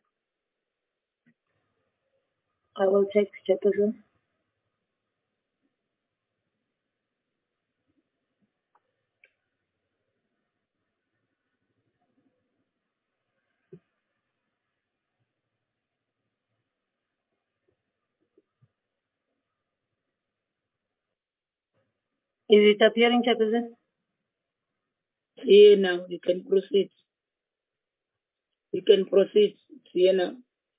I will check, Chairperson. Is it appearing, Chairperson? Here now, you can proceed. You can proceed. Here now.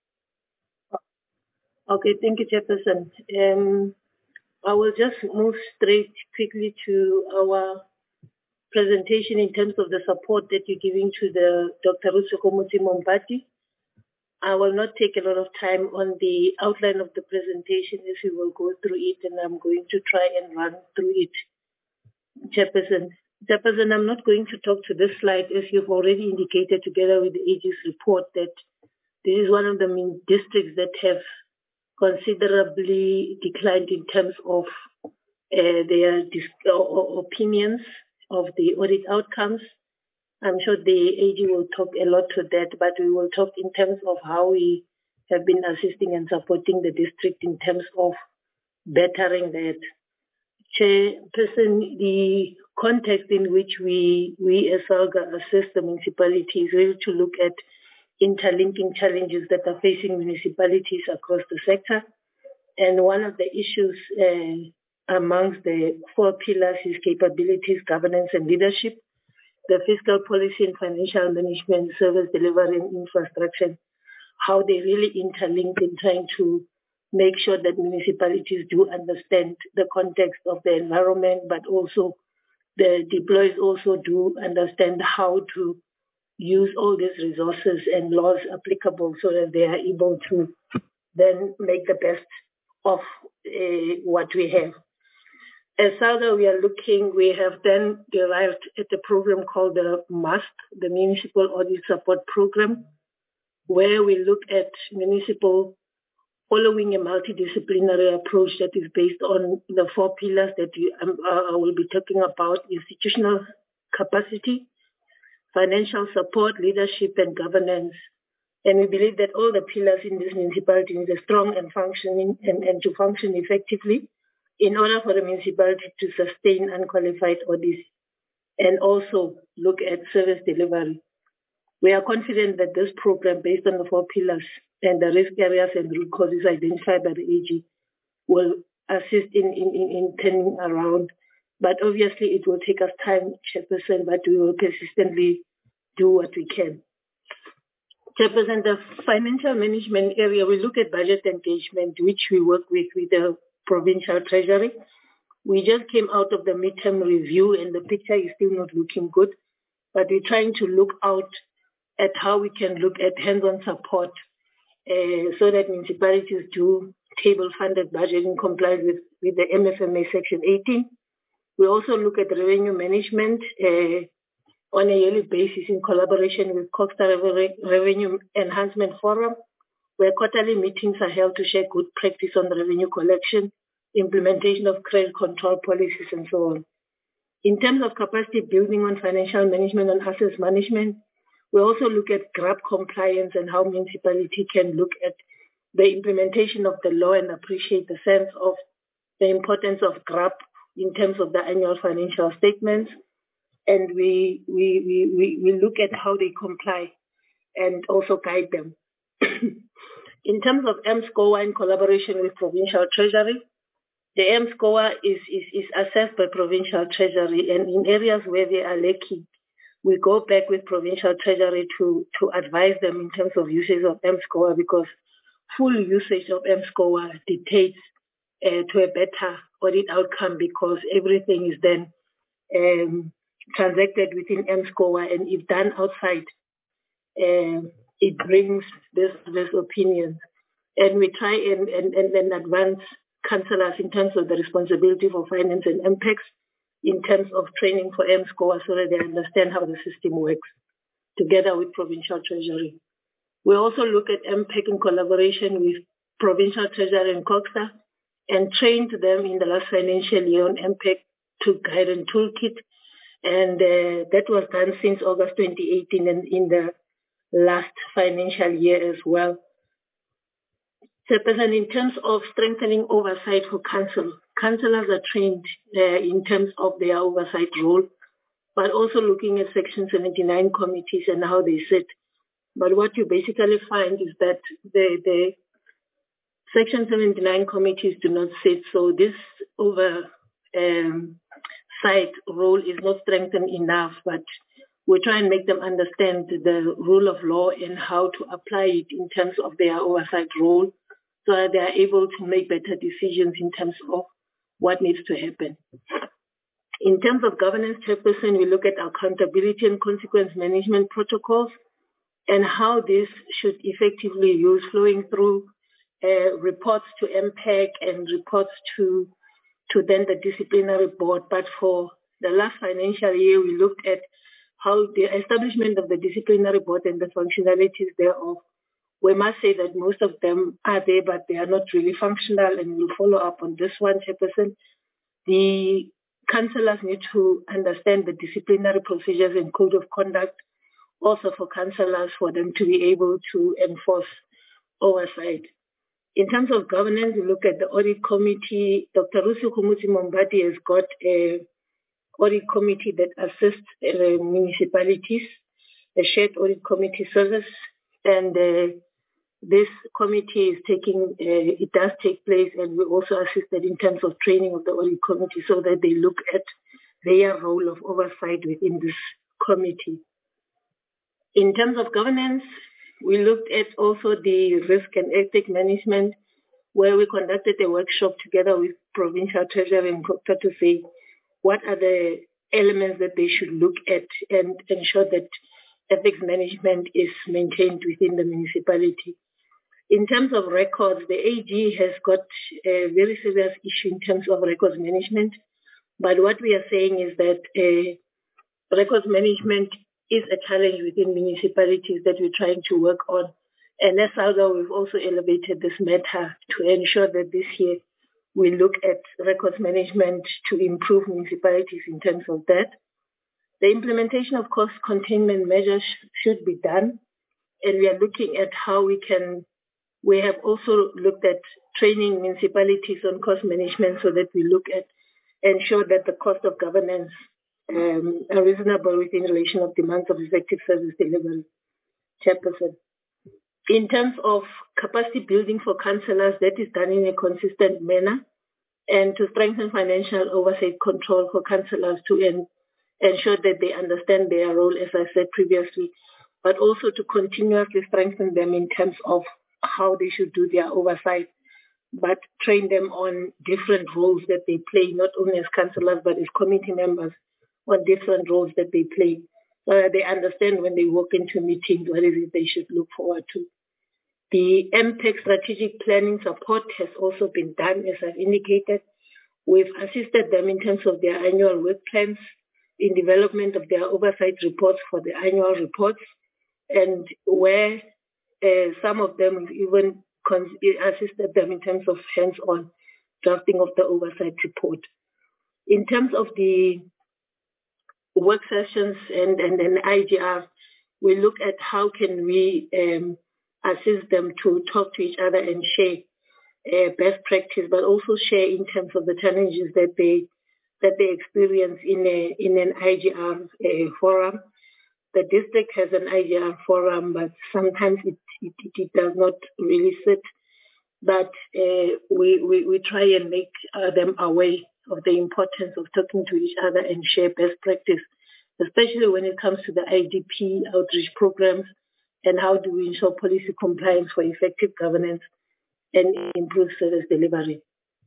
Okay, thank you, Chairperson. Um, I will just move straight quickly to our presentation in terms of the support that you're giving to the Doctor Rutsiko Mompati. I will not take a lot of time on the outline of the presentation as we will go through it, and I'm going to try and run through it. Chairperson, Chairperson, I'm not going to talk to this slide as you've already indicated together with the A G's report that this is one of the main districts that have considerably declined in terms of uh, their dis- opinions of the audit outcomes. I'm sure the A G will talk a lot to that, but we will talk in terms of how we have been assisting and supporting the district in terms of bettering that. Chairperson, the context in which we, we as SALGA assess the municipalities, really to look at interlinking challenges that are facing municipalities across the sector. And one of the issues uh, amongst the four pillars is capabilities, governance, and leadership. The fiscal policy and financial management, service delivery, and infrastructure, how they really interlink in trying to make sure that municipalities do understand the context of the environment, but also the deployees also do understand how to use all these resources and laws applicable so that they are able to then make the best of uh, what we have. As SALGA, we are looking, we have then derived at a program called the MUST, the Municipal Audit Support Program, where we look at municipal following a multidisciplinary approach that is based on the four pillars that we, um, uh, I will be talking about: institutional capacity, financial support, leadership, and governance. And we believe that all the pillars in this municipality need a strong and functioning and, and to function effectively in order for the municipality to sustain unqualified audits and also look at service delivery. We are confident that this program, based on the four pillars and the risk areas and root causes identified by the A G, will assist in, in, in, in turning around. But obviously it will take us time, Chairperson, but we will persistently do what we can. Chairperson, the financial management area, we look at budget engagement, which we work with with the provincial treasury. We just came out of the midterm review and the picture is still not looking good, but we're trying to look out at how we can look at hands-on support uh, so that municipalities do table-funded budgeting compliant with, with the M F M A Section eighteen. We also look at revenue management uh, on a yearly basis in collaboration with Costa Revenue Enhancement Forum, where quarterly meetings are held to share good practice on the revenue collection, implementation of credit control policies, and so on. In terms of capacity building on financial management and assets management, we also look at G R A P compliance and how municipality can look at the implementation of the law and appreciate the sense of the importance of G R A P in terms of the annual financial statements. And we, we, we, we, we look at how they comply and also guide them. In terms of M SCOA in collaboration with Provincial Treasury, the M SCOA is, is, is assessed by Provincial Treasury, and in areas where they are lacking, we go back with Provincial Treasury to, to advise them in terms of usage of M SCOA, because full usage of M SCOA dictates uh, to a better audit outcome, because everything is then um, transacted within M SCOA, and if done outside, uh, it brings this, this opinion. And we try and, and, and, and advance councillors in terms of the responsibility for finance and M PACs, in terms of training for M SCOA, so that they understand how the system works, together with Provincial Treasury. We also look at M PAC in collaboration with Provincial Treasury and COGSA, and trained them in the last financial year on M PAC to guide and toolkit. And uh, that was done since August twenty eighteen and in the last financial year as well. Chairperson, in terms of strengthening oversight for council, councillors are trained uh, in terms of their oversight role, but also looking at Section seventy-nine committees and how they sit. But what you basically find is that the, the Section seventy-nine committees do not sit, so this oversight um, role is not strengthened enough, but we try and make them understand the rule of law and how to apply it in terms of their oversight role, so that they are able to make better decisions in terms of what needs to happen. In terms of governance, Chairperson, we look at accountability and consequence management protocols and how this should effectively use flowing through uh, reports to M PAC and reports to, to then the disciplinary board. But for the last financial year, we looked at how the establishment of the disciplinary board and the functionalities thereof. We must say that most of them are there, but they are not really functional, and we'll follow up on this one, Chairperson. The councillors need to understand the disciplinary procedures and code of conduct, also for councillors, for them to be able to enforce oversight. In terms of governance, we look at the audit committee. Doctor Rusi Khumuti Mombati has got a audit committee that assists uh, municipalities, a shared audit committee service, and uh, this committee is taking, uh, it does take place, and we also assisted in terms of training of the audit committee so that they look at their role of oversight within this committee. In terms of governance, we looked at also the risk and ethic management, where we conducted a workshop together with Provincial Treasury and COGTA to say what are the elements that they should look at and ensure that ethics management is maintained within the municipality. In terms of records, the A G has got a very serious issue in terms of records management. But what we are saying is that uh, records management is a challenge within municipalities that we're trying to work on. And as SALGA, we've also elevated this matter to ensure that this year we look at records management to improve municipalities in terms of that. The implementation of cost containment measures should be done. And we are looking at how we can, we have also looked at training municipalities on cost management so that we look at, ensure that the cost of governance um, are reasonable within relation of demands of effective service delivery. Chairperson. In terms of capacity building for councillors, that is done in a consistent manner, and to strengthen financial oversight control for councillors to en- ensure that they understand their role, as I said previously, but also to continuously strengthen them in terms of how they should do their oversight, but train them on different roles that they play, not only as councillors, but as committee members, on different roles that they play, so that they understand when they walk into meetings what is it they should look forward to. The M PEC strategic planning support has also been done, as I've indicated. We've assisted them in terms of their annual work plans, in development of their oversight reports for the annual reports, and where uh, some of them even con- assisted them in terms of hands-on drafting of the oversight report. In terms of the work sessions and, and, and I G R, we look at how can we um, assist them to talk to each other and share uh, best practice, but also share in terms of the challenges that they that they experience in a in an I G R uh, forum. The district has an I G R forum, but sometimes it it, it does not really sit. But uh, we, we we try and make uh, them aware of the importance of talking to each other and share best practice, especially when it comes to the I D P outreach programs and how do we ensure policy compliance for effective governance and improve service delivery.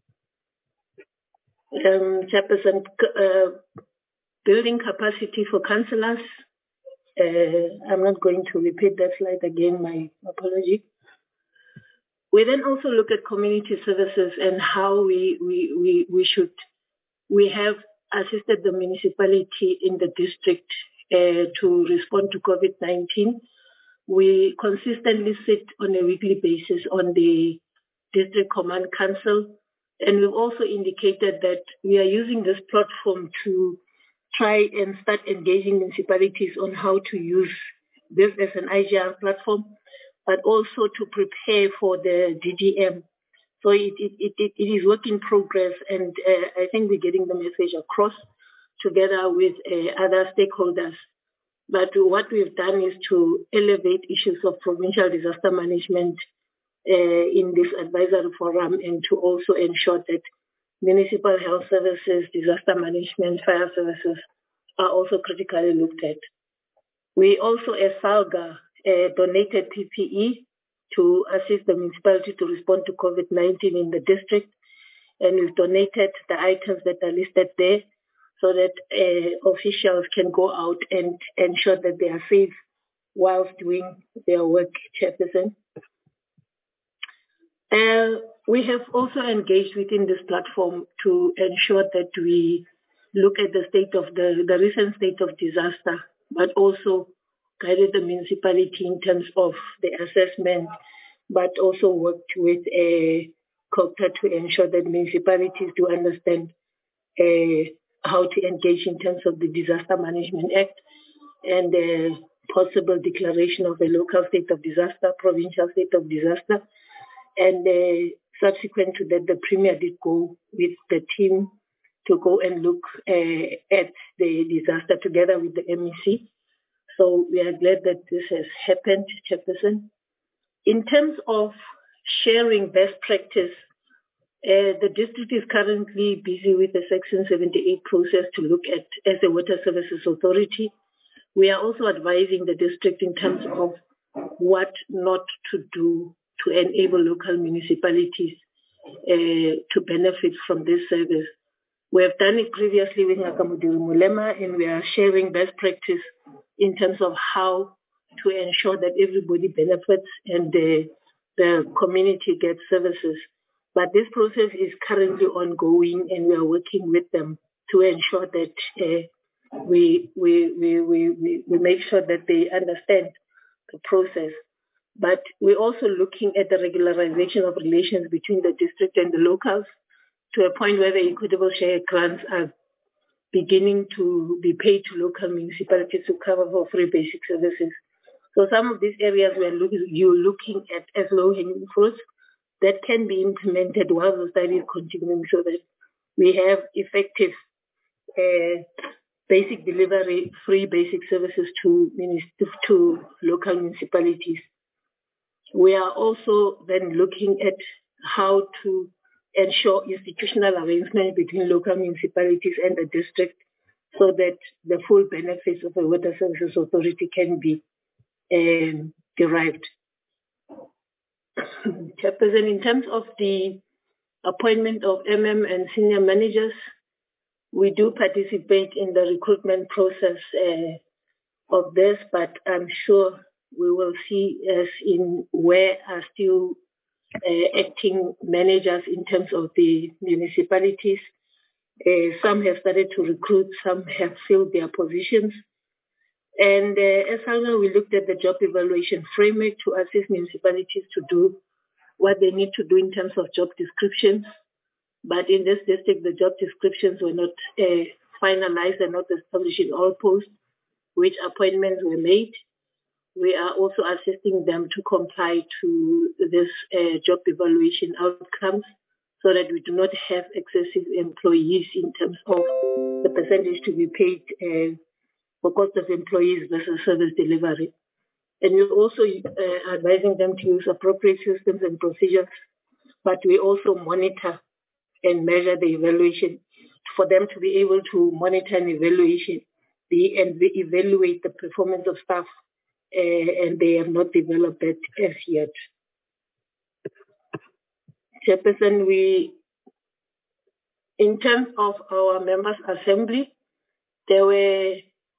Um, Chairperson, uh, building capacity for councillors. Uh, I'm not going to repeat that slide again, my apology. We then also look at community services and how we, we, we, we should, we have assisted the municipality in the district uh, to respond to COVID nineteen. We consistently sit on a weekly basis on the District Command Council, and we've also indicated that we are using this platform to try and start engaging municipalities on how to use this as an I G R platform, but also to prepare for the D D M. So it, it, it, it is work in progress, and uh, I think we're getting the message across together with uh, other stakeholders. But what we've done is to elevate issues of provincial disaster management uh, in this advisory forum, and to also ensure that municipal health services, disaster management, fire services are also critically looked at. We also, as SALGA, uh, donated P P E to assist the municipality to respond to COVID nineteen in the district, and we've donated the items that are listed there so that uh, officials can go out and ensure that they are safe whilst doing their work, Chairperson. Uh, we have also engaged within this platform to ensure that we look at the state of the, the recent state of disaster, but also guided the municipality in terms of the assessment, but also worked with a COGTA to ensure that municipalities do understand uh, how to engage in terms of the Disaster Management Act and the possible declaration of a local state of disaster, provincial state of disaster. And uh, subsequent to that, the Premier did go with the team to go and look uh, at the disaster together with the M E C. So we are glad that this has happened, Chairperson. In terms of sharing best practice, uh, the district is currently busy with the Section seventy-eight process to look at as a water services authority. We are also advising the district in terms of what not to do to enable local municipalities uh, to benefit from this service. We have done it previously with Nakamudiri Mulema, and we are sharing best practice in terms of how to ensure that everybody benefits and the, the community gets services. But this process is currently ongoing, and we are working with them to ensure that uh, we, we, we, we, we, we make sure that they understand the process. But we're also looking at the regularization of relations between the district and the locals to a point where the equitable share grants are beginning to be paid to local municipalities to cover for free basic services. So some of these areas we're looking, you're looking at as low-hanging fruits that can be implemented while the study is continuing so that we have effective uh, basic delivery, free basic services to, to local municipalities. We are also then looking at how to ensure institutional arrangement between local municipalities and the district so that the full benefits of the Water Services Authority can be um, derived. Chairperson, in terms of the appointment of M M and senior managers, we do participate in the recruitment process uh, of this, but I'm sure we will see as in where are still uh, acting managers in terms of the municipalities. Uh, some have started to recruit, some have filled their positions. And uh, as I know, we looked at the job evaluation framework to assist municipalities to do what they need to do in terms of job descriptions. But in this district, the job descriptions were not uh, finalized and not established in all posts, which appointments were made. We are also assisting them to comply to this uh, job evaluation outcomes so that we do not have excessive employees in terms of the percentage to be paid uh, for cost of employees versus service delivery. And we're also uh, advising them to use appropriate systems and procedures, but we also monitor and measure the evaluation for them to be able to monitor and evaluation the, and evaluate the performance of staff, uh, and they have not developed that as yet. Chairperson, we, in terms of our members' assembly, there were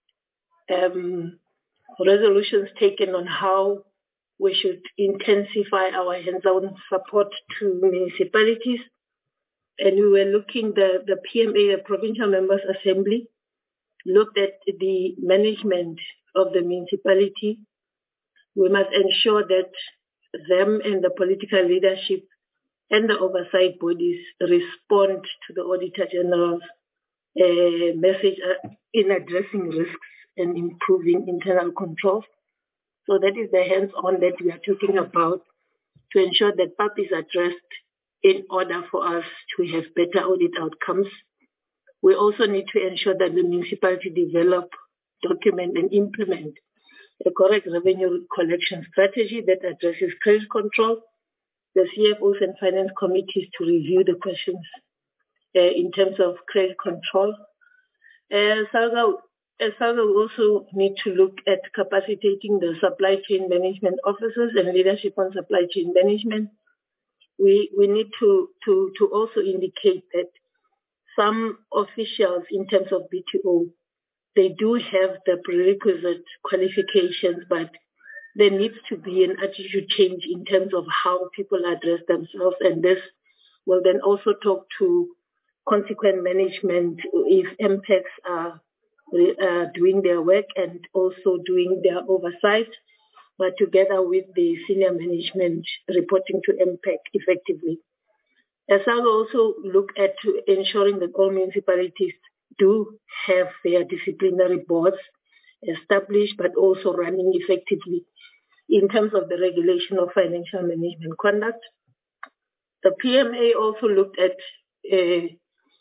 um, resolutions taken on how we should intensify our hands-on support to municipalities. And we were looking, the, the P M A, the Provincial Members' Assembly, looked at the management of the municipality. We must ensure that them and the political leadership and the oversight bodies respond to the Auditor General's uh, message in addressing risks and improving internal control. So that is the hands-on that we are talking about to ensure that P A P is addressed in order for us to have better audit outcomes. We also need to ensure that the municipality develop, document, and implement a correct revenue collection strategy that addresses credit control, the C F Os and finance committees to review the questions uh, in terms of credit control. Uh, SALGA, uh, SALGA will also need to look at capacitating the supply chain management officers and leadership on supply chain management. We, we need to, to, to also indicate that some officials in terms of B T O, they do have the prerequisite qualifications, but there needs to be an attitude change in terms of how people address themselves. And this will then also talk to consequent management if M PECs are uh, doing their work and also doing their oversight, but together with the senior management reporting to M PEC effectively. As I will also look at ensuring that all municipalities do have their disciplinary boards established, but also running effectively in terms of the regulation of financial management conduct. The P M A also looked at uh,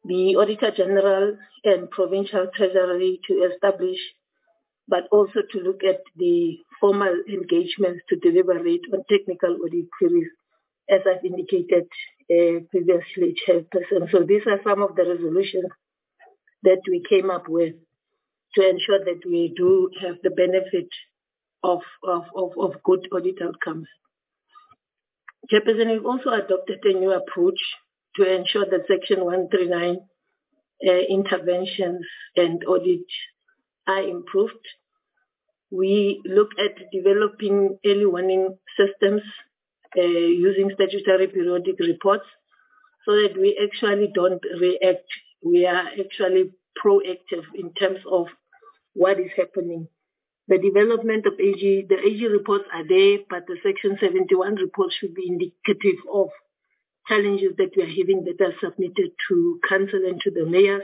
the Auditor General and Provincial Treasury to establish, but also to look at the formal engagements to deliberate on technical audit queries, as I've indicated uh, previously, Chairperson. So these are some of the resolutions that we came up with to ensure that we do have the benefit of, of, of, of good audit outcomes. Chairperson, we've also adopted a new approach to ensure that Section one thirty-nine uh, interventions and audit are improved. We look at developing early warning systems uh, using statutory periodic reports so that we actually don't react. We are actually proactive in terms of what is happening. The development of A G, the A G reports are there, but the Section seventy-one reports should be indicative of challenges that we are having that are submitted to council and to the mayors.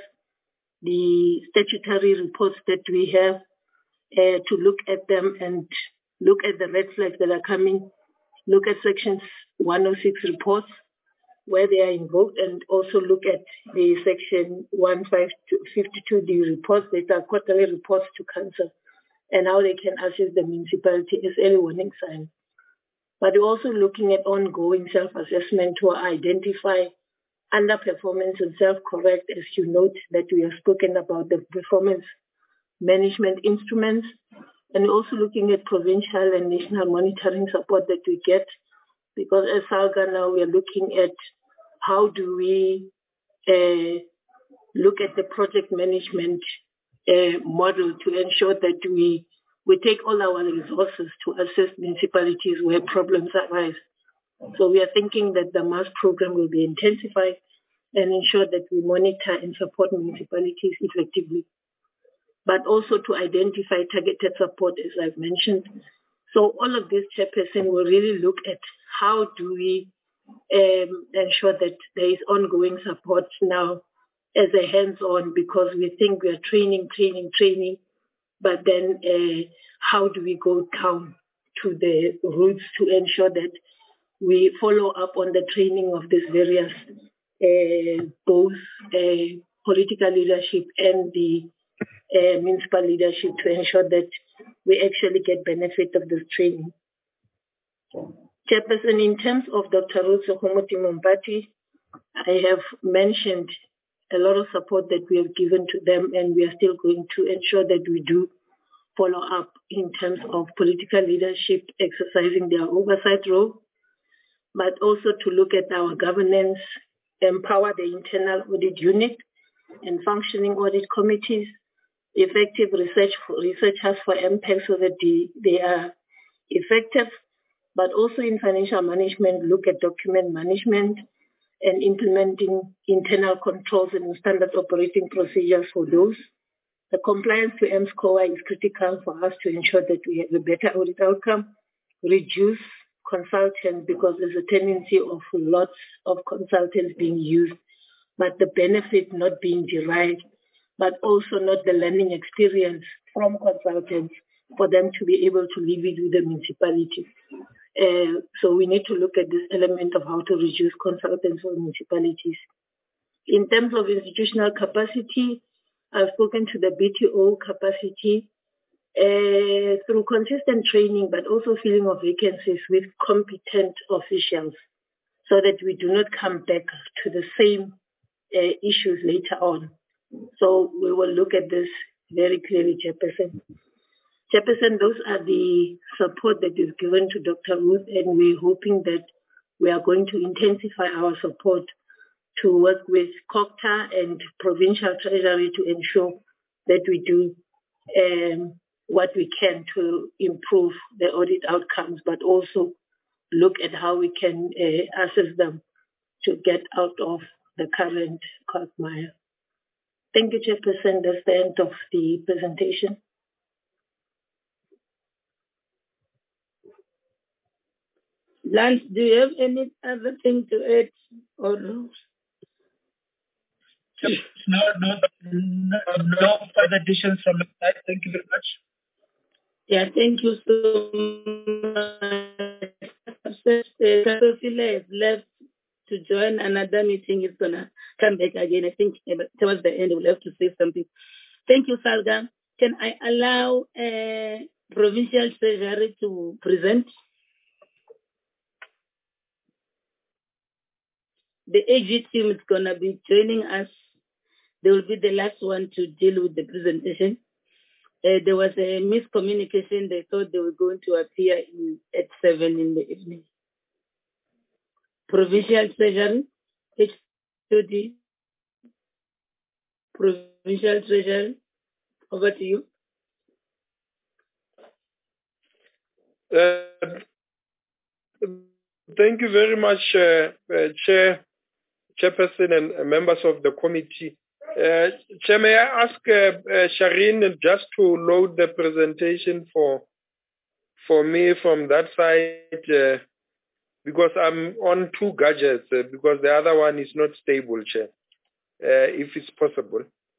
The statutory reports that we have, uh, to look at them and look at the red flags that are coming, look at Section one oh six reports where they are invoked, and also look at the Section one fifty-two D reports that are quarterly reports to council, and how they can assist the municipality as early warning signs. But we're also looking at ongoing self-assessment to identify underperformance and self-correct, as you note that we have spoken about the performance management instruments, and also looking at provincial and national monitoring support that we get, because as SALGA now we are looking at how do we uh, look at the project management uh, model to ensure that we we take all our resources to assist municipalities where problems arise. So we are thinking that the M A S program will be intensified and ensure that we monitor and support municipalities effectively, but also to identify targeted support, as I've mentioned. So all of this, Chairperson, will really look at how do we um, ensure that there is ongoing support now as a hands-on, because we think we are training, training, training, but then uh, how do we go down to the roots to ensure that we follow up on the training of these various, uh, both uh, political leadership and the uh, municipal leadership, to ensure that we actually get benefit of this training. Chairperson, in terms of Doctor Ruth Sohomoti-Mompati, I have mentioned a lot of support that we have given to them, and we are still going to ensure that we do follow up in terms of political leadership exercising their oversight role, but also to look at our governance, empower the internal audit unit and functioning audit committees, effective research for researchers for M P E G so that they, they are effective, but also in financial management, look at document management and implementing internal controls and standard operating procedures for those. The compliance to M SCOA is critical for us to ensure that we have a better audit outcome, reduce consultants, because there's a tendency of lots of consultants being used, but the benefit not being derived, but also not the learning experience from consultants for them to be able to live it with the municipality. Uh, so we need to look at this element of how to reduce consultants for municipalities. In terms of institutional capacity, I've spoken to the B T O capacity uh, through consistent training, but also filling of vacancies with competent officials so that we do not come back to the same uh, issues later on. So we will look at this very clearly, Chairperson. Chairperson, those are the support that is given to Doctor Ruth, and we're hoping that we are going to intensify our support to work with COGTA and Provincial Treasury to ensure that we do um, what we can to improve the audit outcomes, but also look at how we can uh, assist them to get out of the current quagmire. Thank you, Chairperson. That's the end of the presentation. Lance, do you have any other thing to add or no? No, no, no, no further additions from my side. Thank you very much. Yeah, thank you so much. Sophie has left to join another meeting. It's gonna come back again. I think uh, towards the end we'll have to say something. Thank you, Salga. Can I allow uh, Provincial Treasury to present? The A G team is going to be joining us. They will be the last one to deal with the presentation. Uh, there was a miscommunication. They thought they were going to appear in, at seven in the evening. Provincial Treasury, H two D, Provincial Treasury, over to you. Uh, thank you very much, uh, uh, Chair, Chairperson, and uh, members of the committee. Uh, Chair, may I ask uh, uh, Shireen just to load the presentation for for me from that side, uh, because I'm on two gadgets, uh, because the other one is not stable, Chair, uh, if it's possible.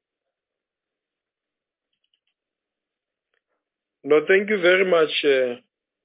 No, thank you very much. Uh,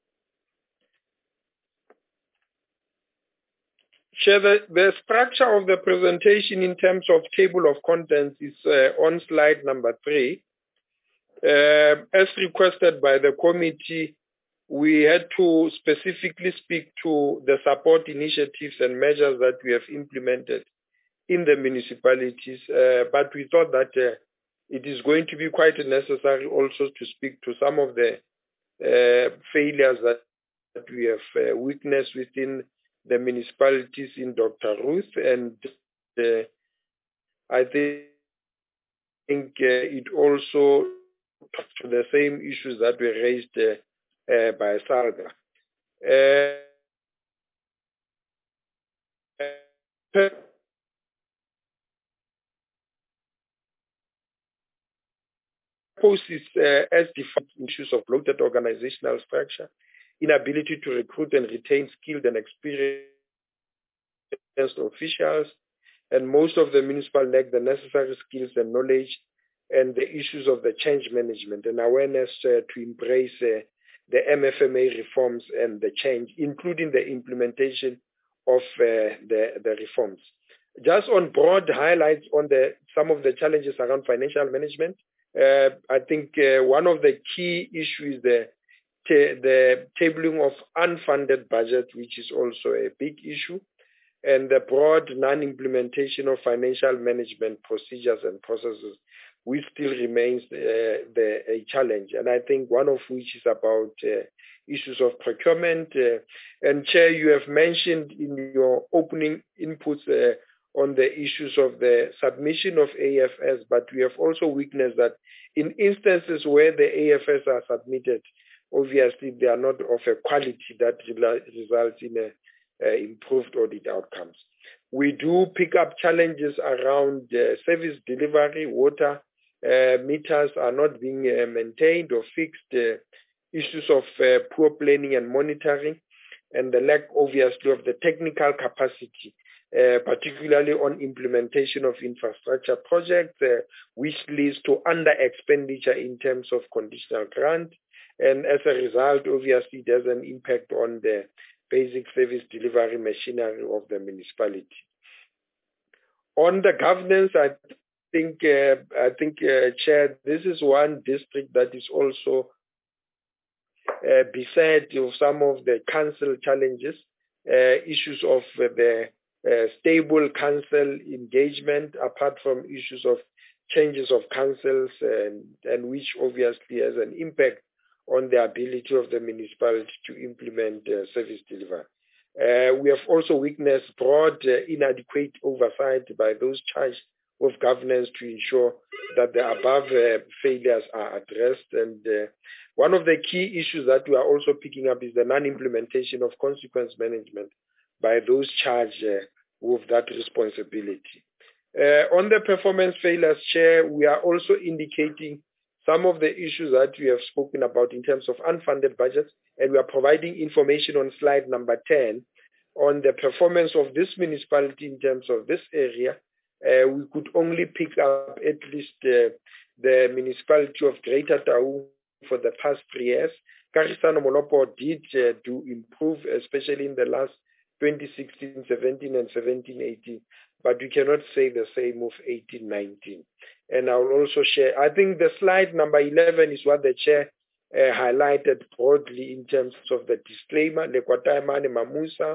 Chair, the, the structure of the presentation in terms of table of contents is uh, on slide number three. Uh, as requested by the committee, we had to specifically speak to the support initiatives and measures that we have implemented in the municipalities, uh, but we thought that uh, it is going to be quite necessary also to speak to some of the uh, failures that, that we have uh, witnessed within the municipalities in Doctor Ruth, and uh, I think, think uh, it also talks to the same issues that were raised uh, uh, by Salga. Uh, uh, poses uh, as defined issues of bloated organizational structure, inability to recruit and retain skilled and experienced officials, and most of the municipal lack the necessary skills and knowledge, and the issues of the change management and awareness uh, to embrace uh, the M F M A reforms and the change, including the implementation of uh, the, the reforms. Just on broad highlights on the some of the challenges around financial management, uh, I think uh, one of the key issues is the, the tabling of unfunded budget, which is also a big issue, and the broad non-implementation of financial management procedures and processes, which still remains uh, the, a challenge. And I think one of which is about uh, issues of procurement. Uh, and Chair, you have mentioned in your opening inputs uh, on the issues of the submission of A F S, but we have also witnessed that in instances where the A F S are submitted, obviously they are not of a quality that results in a Uh, improved audit outcomes. We do pick up challenges around uh, service delivery, water uh, meters are not being uh, maintained or fixed, uh, issues of uh, poor planning and monitoring, and the lack, obviously, of the technical capacity, uh, particularly on implementation of infrastructure projects, uh, which leads to under expenditure in terms of conditional grant. And as a result, obviously, there's an impact on the basic service delivery machinery of the municipality. On the governance, I think, uh, I think, uh, Chair, this is one district that is also uh, beset of some of the council challenges, uh, issues of uh, the uh, stable council engagement, apart from issues of changes of councils, and, and which obviously has an impact on the ability of the municipality to implement uh, service delivery. Uh, we have also witnessed broad uh, inadequate oversight by those charged with governance to ensure that the above uh, failures are addressed. And uh, one of the key issues that we are also picking up is the non-implementation of consequence management by those charged uh, with that responsibility. Uh, on the performance failures, Chair, we are also indicating some of the issues that we have spoken about in terms of unfunded budgets, and we are providing information on slide number ten on the performance of this municipality in terms of this area. Uh, we could only pick up at least uh, the municipality of Greater Taung for the past three years. Kagisano Molopo did uh, do improve, especially in the last twenty sixteen seventeen and seventeen eighteen, but we cannot say the same of eighteen nineteen. And I will also share, I think the slide number eleven is what the chair uh, highlighted broadly in terms of the disclaimer, Lekwataimane Mamusa,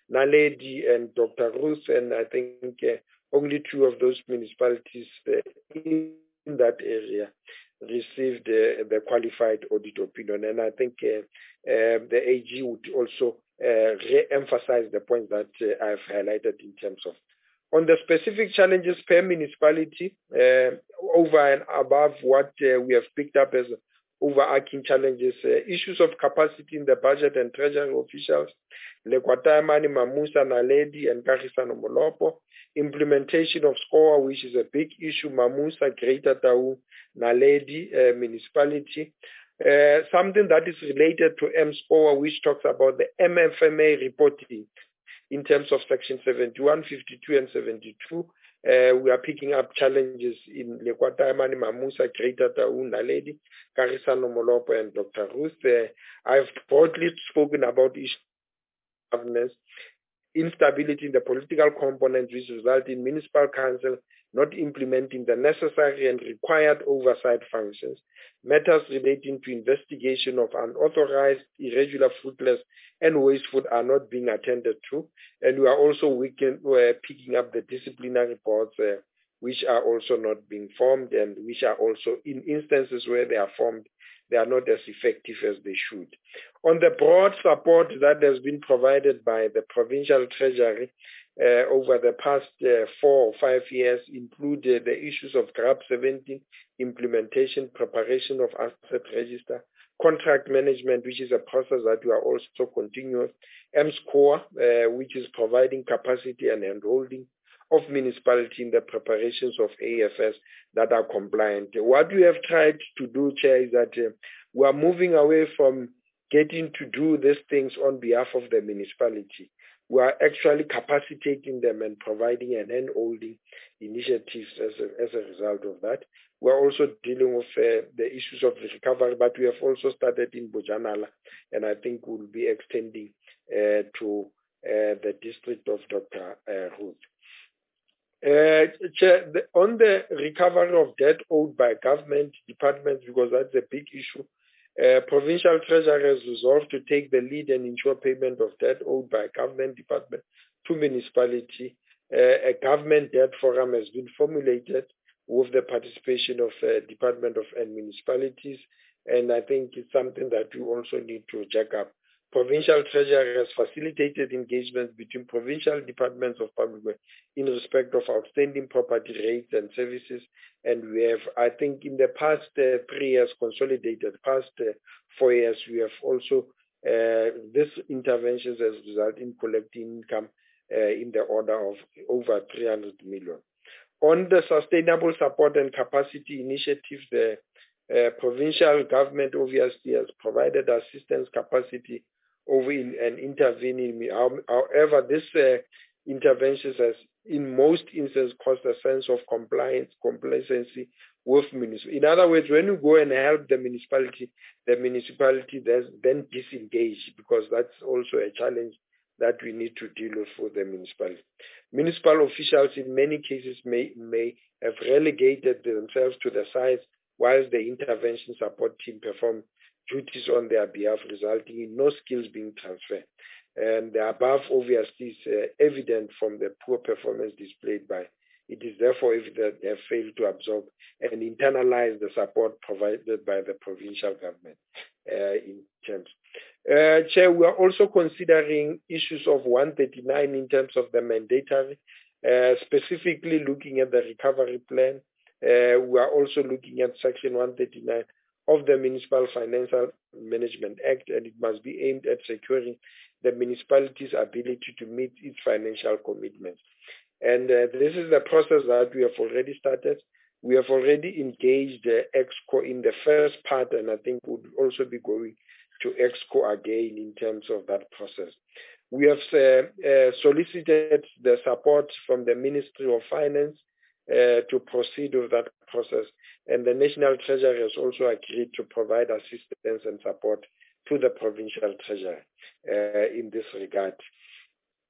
Naledi and Doctor Ruth, and I think uh, only two of those municipalities uh, in that area received uh, the qualified audit opinion. And I think uh, uh, the A G would also uh, re-emphasize the point that uh, I've highlighted in terms of. On the specific challenges per municipality, uh, over and above what uh, we have picked up as overarching challenges, uh, issues of capacity in the budget and treasury officials, Lekwataimane Mamusa, Naledi, and Kagisano Molopo, implementation of SCOA, which is a big issue, Mamusa, Greater Tau, Naledi uh, municipality, uh, something that is related to M SCOA, which talks about the M F M A reporting in terms of section seventy-one, fifty-two, and seventy-two. Uh, we are picking up challenges in Lekwataimane Mamusa, Greater Tau, Naledi, Kagisano Molopo, and Doctor Ruth. Uh, I've broadly spoken about issues of governance, instability in the political component, which result in municipal council not implementing the necessary and required oversight functions, matters relating to investigation of unauthorized, irregular, fruitless, and wasteful are not being attended to. And we are also weaken, we're picking up the disciplinary reports, uh, which are also not being formed, and which are also, in instances where they are formed, they are not as effective as they should. On the broad support that has been provided by the provincial treasury uh, over the past uh, four or five years include uh, the issues of GRAP seventeen, implementation, preparation of asset register, contract management, which is a process that we are also continuing, M SCOA, uh, which is providing capacity and handholding of municipality in the preparations of A F S that are compliant. What we have tried to do, Chair, is that uh, we are moving away from getting to do these things on behalf of the municipality. We are actually capacitating them and providing and hand-holding initiatives as a, as a result of that. We are also dealing with uh, the issues of the recovery, but we have also started in Bojanala, and I think we'll be extending uh, to uh, the district of Doctor Uh, Ruth. Uh, Chair, the, on the recovery of debt owed by government departments, because that's a big issue, uh, provincial treasury has resolved to take the lead and ensure payment of debt owed by government department to municipality. Uh, a government debt forum has been formulated with the participation of uh, Department of and municipalities, and I think it's something that we also need to jack up. Provincial Treasury has facilitated engagement between provincial departments of public works in respect of outstanding property rates and services. And we have, I think, in the past uh, three years, consolidated, past uh, four years, we have also, uh, this interventions has resulted in collecting income uh, in the order of over three hundred million. On the sustainable support and capacity initiatives, the uh, provincial government obviously has provided assistance capacity over in, and intervening. However, this uh, interventions has, in most instances, caused a sense of compliance, complacency with municipality. In other words, when you go and help the municipality, the municipality then disengage, because that's also a challenge that we need to deal with for the municipality. Municipal officials, in many cases, may may have relegated themselves to the sides, whilst the intervention support team perform duties on their behalf, resulting in no skills being transferred. And the above obviously is uh, evident from the poor performance displayed by. It is therefore evident they have failed to absorb and internalize the support provided by the provincial government uh, in terms. Uh, Chair, we are also considering issues of one thirty-nine in terms of the mandatory, uh, specifically looking at the recovery plan. Uh, we are also looking at section one thirty-nine of the Municipal Financial Management Act, and it must be aimed at securing the municipality's ability to meet its financial commitments. And uh, this is the process that we have already started. We have already engaged uh, EXCO in the first part, and I think we'll also be going to EXCO again in terms of that process. We have uh, uh, solicited the support from the Ministry of Finance uh, to proceed with that process, and the National Treasury has also agreed to provide assistance and support to the Provincial Treasury uh, in this regard.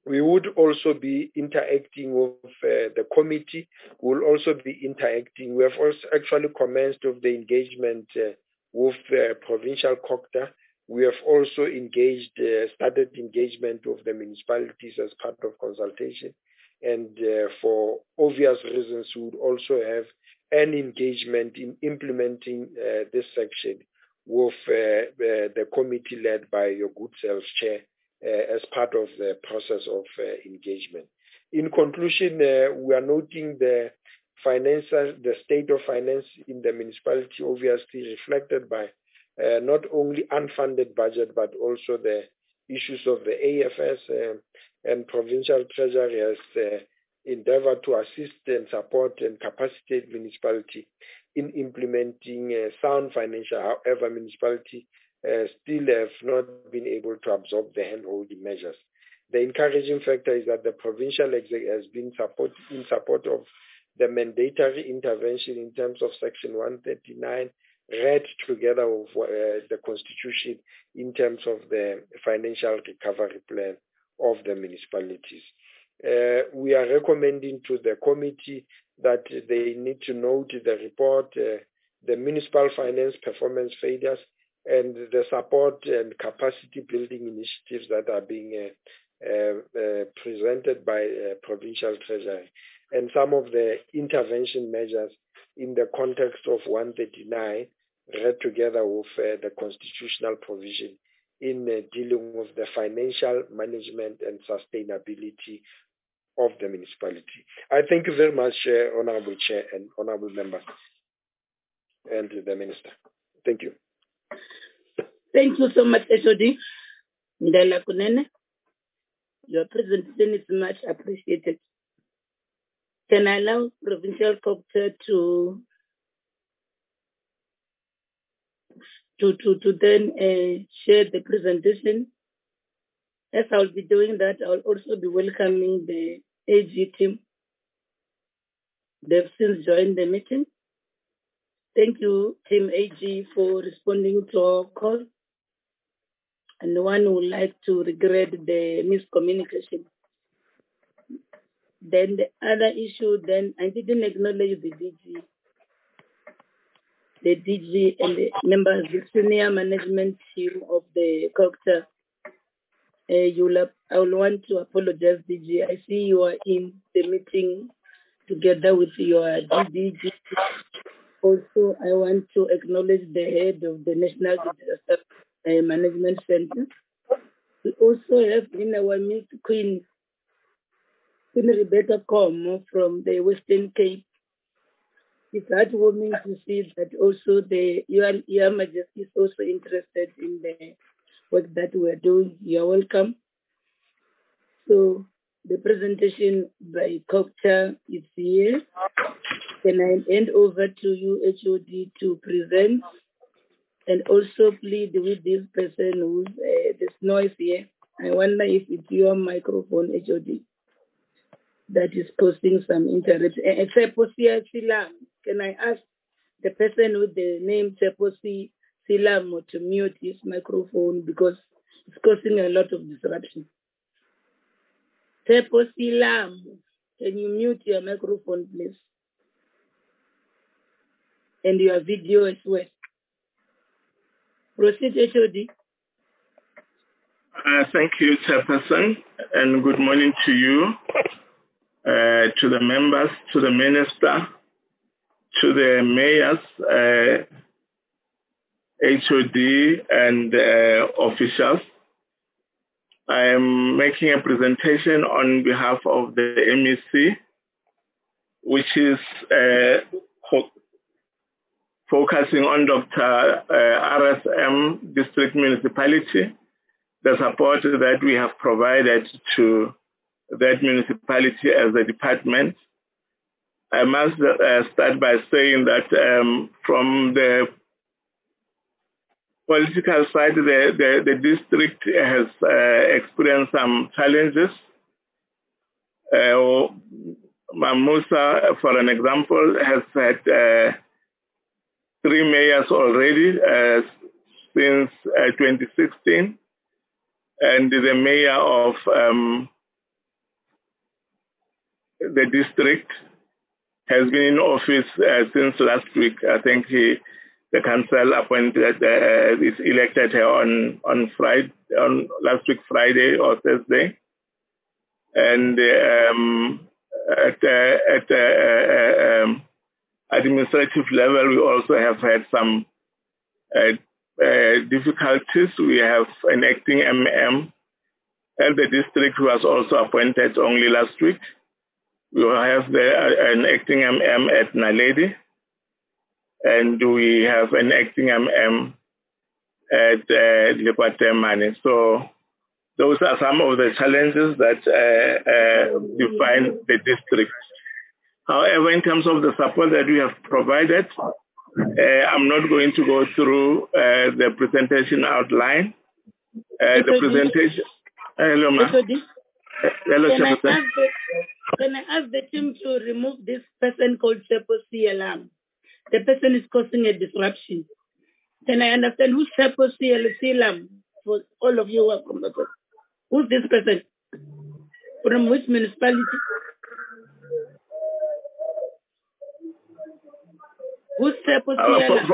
We would also be interacting with uh, the committee. We'll also be interacting. We have also actually commenced with the engagement uh, with the provincial C O C T A. We have also engaged, uh, started engagement with the municipalities as part of consultation. And uh, for obvious reasons, we would also have an engagement in implementing uh, this section with uh, uh, the committee led by your good self, Chair, uh, as part of the process of uh, engagement. In conclusion, uh, we are noting the financial, the state of finance in the municipality, obviously reflected by uh, not only unfunded budget, but also the issues of the A F S uh, and provincial treasury has uh, endeavored to assist and support and capacitate municipality in implementing uh, sound financial. However, municipality uh, still have not been able to absorb the hand-holding measures. The encouraging factor is that the provincial exec has been support, in support of the mandatory intervention in terms of Section one thirty-nine, read together with uh, the Constitution in terms of the financial recovery plan of the municipalities. Uh, we are recommending to the committee that they need to note the report, uh, the municipal finance performance failures, and the support and capacity building initiatives that are being uh, uh, uh, presented by uh, provincial treasury, and some of the intervention measures in the context of one thirty-nine, read together with uh, the constitutional provision in uh, dealing with the financial management and sustainability of the municipality. I thank you very much, uh, Honorable Chair and Honorable Members and the Minister. Thank you. Thank you so much, H O D. Ndala Kunene. Your presentation is much appreciated. Can I allow Provincial C O C T A to to to, to then uh, share the presentation? As I'll be doing that, I'll also be welcoming the A G team. They've since joined the meeting. Thank you, Team A G, for responding to our call. And the one who would like to regret the miscommunication. Then the other issue, then I didn't acknowledge the D G. The D G and the members, the senior management team of the C O C T A. Uh, you'll, I will want to apologize, D G. I see you are in the meeting together with your D D G. Also, I want to acknowledge the head of the National Disaster uh, Management Center. We also have in our midst Queen, Queen Rebecca Como from the Western Cape. It's heartwarming to see that also the Your, Your Majesty is also interested in the work that we are doing. You are welcome. So the presentation by C O C T A is here. Can I hand over to you, H O D, to present? And also plead with this person who's uh, this noise here. I wonder if it's your microphone, H O D, that is causing some interruption. Uh, Can I ask the person with the name Teposi Silam to mute his microphone because it's causing a lot of disruption? Teposi Lam, can you mute your microphone, please? And your video as well. Proceed, H O D. Uh, thank you, Chairperson, and good morning to you, uh, to the members, to the Minister, to the mayors, uh, H O D, and uh, officials. I am making a presentation on behalf of the M E C, which is uh, focusing on Doctor Uh, R S M District Municipality, the support that we have provided to that municipality as a department. I must uh, start by saying that um, from the political side, the, the, the district has uh, experienced some challenges. Uh, Mamusa, for an example, has had uh, three mayors already uh, since uh, twenty sixteen, and the mayor of um, the district has been in office uh, since last week. I think he, the council appointed, uh, is elected her on on Friday, on last week Friday or Thursday, and um, at uh, at uh, uh, um, administrative level, we also have had some uh, uh, difficulties. We have an acting M M at the district who was also appointed only last week. We will have the, uh, an acting M M at Naledi, and we have an acting M M at uh, Lekwatemane. So those are some of the challenges that uh, uh, define the district. However, in terms of the support that we have provided, uh, I'm not going to go through uh, the presentation outline. Uh, the presentation. Hello, ma'am. Hello, Can I, ask Chairperson. the, can I ask the team to remove this person called Shepo C L M? The person is causing a disruption. Can I understand who's Shepo C L M for all of you who are from the person? Who's this person? From which municipality? Who's Shepo Uh, C L M? from,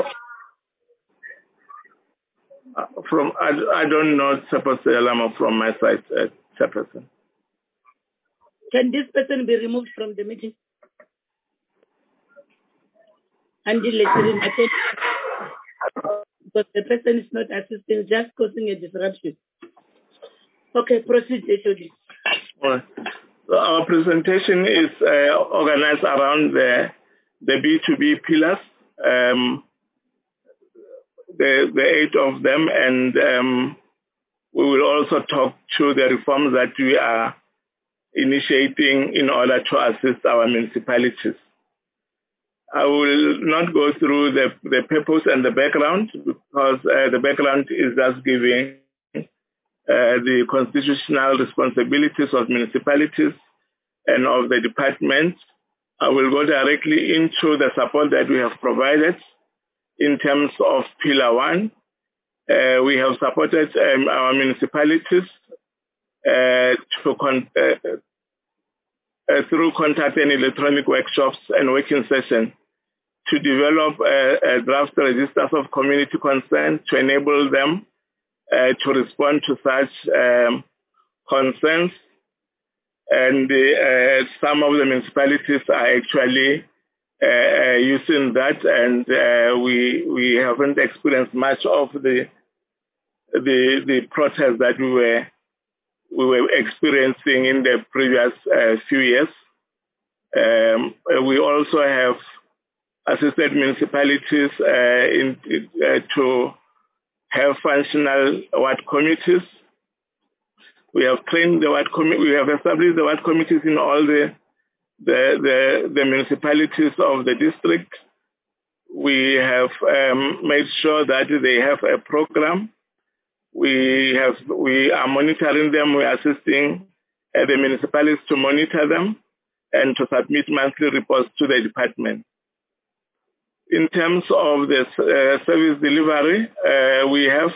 uh, from I, I don't know Shepo C L M from my side, uh, Chairperson. Can this person be removed from the meeting? And the lecturing attend because the person is not assisting, just causing a disruption. Okay, proceed, H O D. Well, so our presentation is uh, organized around the the B two B pillars, um, the the eight of them, and um, we will also talk to the reforms that we are initiating in order to assist our municipalities. I will not go through the, the purpose and the background because uh, the background is just giving uh, the constitutional responsibilities of municipalities and of the department. I will go directly into the support that we have provided in terms of Pillar one. Uh, we have supported um, our municipalities uh, to con- uh, uh, through contact and electronic workshops and working sessions to develop uh, uh, draft registers of community concern to enable them uh, to respond to such um, concerns. And uh, some of the municipalities are actually uh, uh, using that, and uh, we we haven't experienced much of the the the protest that we were we were experiencing in the previous uh, few years. Um, we also have assisted municipalities uh, in, uh, to have functional ward committees. We have trained the ward committee. We have established the ward committees in all the the, the the municipalities of the district. We have um, made sure that they have a program. We have we are monitoring them. We are assisting uh, the municipalities to monitor them and to submit monthly reports to the department. In terms of the uh, service delivery, uh, we have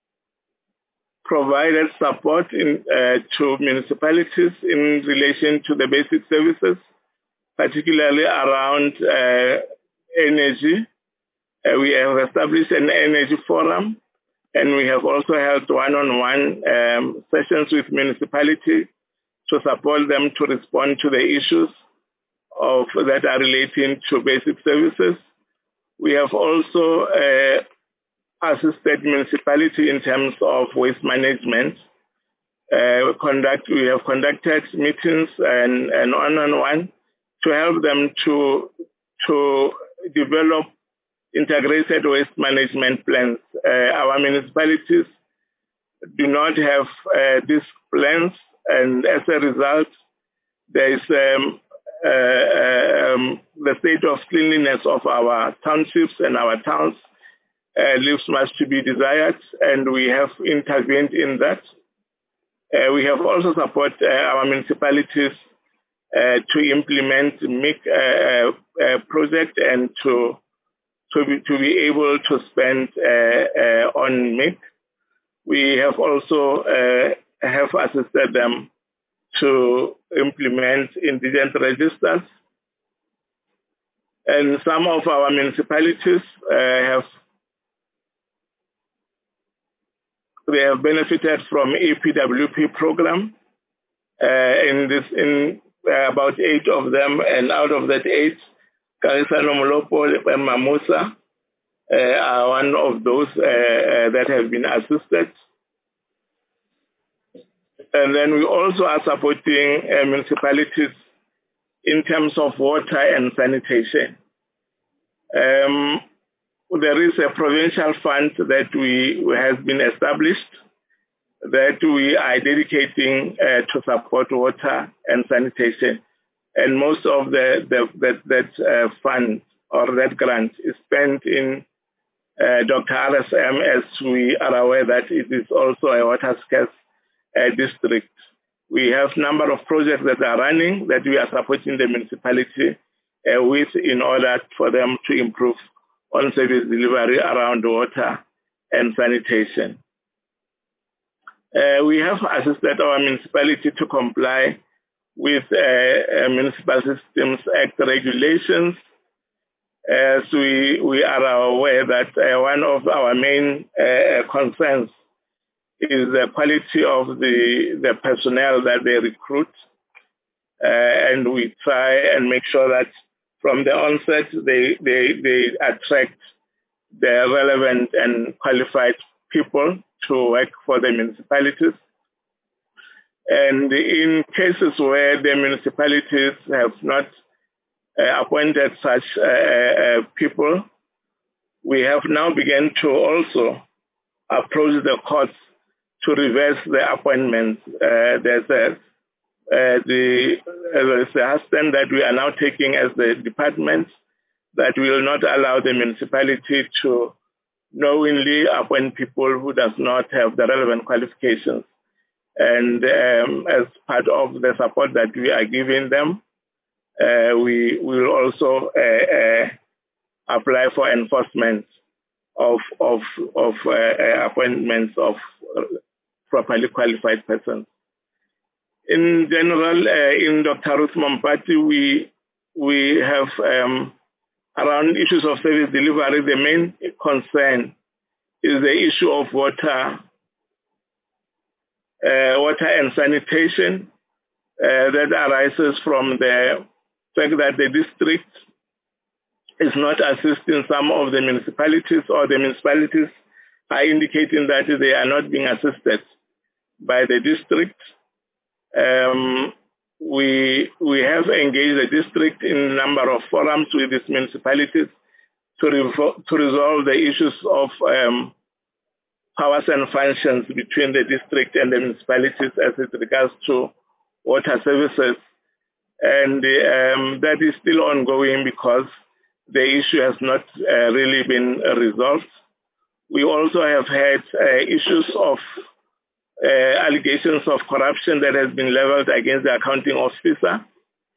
provided support in, uh, to municipalities in relation to the basic services, particularly around uh, energy. Uh, we have established an energy forum, and we have also held one-on-one um, sessions with municipalities to support them to respond to the issues of that are relating to basic services. We have also uh, assisted municipality in terms of waste management. Uh, conduct, we have conducted meetings and, and one-on-one to help them to, to develop integrated waste management plans. Uh, our municipalities do not have uh, these plans, and as a result, there is um, uh, um, the state of cleanliness of our townships and our towns uh, leaves much to be desired, and we have intervened in that. Uh, we have also supported uh, our municipalities uh, to implement M I C uh, uh, project and to to be, to be able to spend uh, uh, on M I C. We have also uh, have assisted them to implement indigent registers. And some of our municipalities uh, have they have benefited from E P W P program. Uh, in this, in uh, about eight of them, and out of that eight, Kagiso Nomolopo and Mamusa uh, are one of those uh, uh, that have been assisted. And then we also are supporting uh, municipalities in terms of water and sanitation. Um, there is a provincial fund that we has been established that we are dedicating uh, to support water and sanitation. And most of the, the that, that uh, fund or that grant is spent in uh, Doctor R S M, as we are aware that it is also a water scarce uh, district. We have a number of projects that are running that we are supporting the municipality uh, with in order for them to improve on service delivery around water and sanitation. Uh, we have assisted our municipality to comply with uh, uh, Municipal Systems Act regulations, as we, we are aware that uh, one of our main uh, concerns is the quality of the, the personnel that they recruit. Uh, and we try and make sure that from the onset they, they, they attract the relevant and qualified people to work for the municipalities. And in cases where the municipalities have not uh, appointed such uh, uh, people, we have now begun to also approach the courts to reverse the appointments. Uh, there's a, uh, the, uh, there's a husband that we are now taking as the department that will not allow the municipality to knowingly appoint people who does not have the relevant qualifications. And um, as part of the support that we are giving them, uh, we will also uh, uh, apply for enforcement of of of uh, uh, appointments of properly qualified persons. In general, uh, in Doctor Ruth Mompati, we we have um, around issues of service delivery. The main concern is the issue of water, uh, water and sanitation uh, that arises from the fact that the district is not assisting some of the municipalities, or the municipalities are indicating that they are not being assisted by the district. Um, we we have engaged the district in a number of forums with these municipalities to, revo- to resolve the issues of um, powers and functions between the district and the municipalities as it regards to water services. And um, that is still ongoing because the issue has not uh, really been uh, resolved. We also have had uh, issues of uh, allegations of corruption that has been leveled against the accounting officer.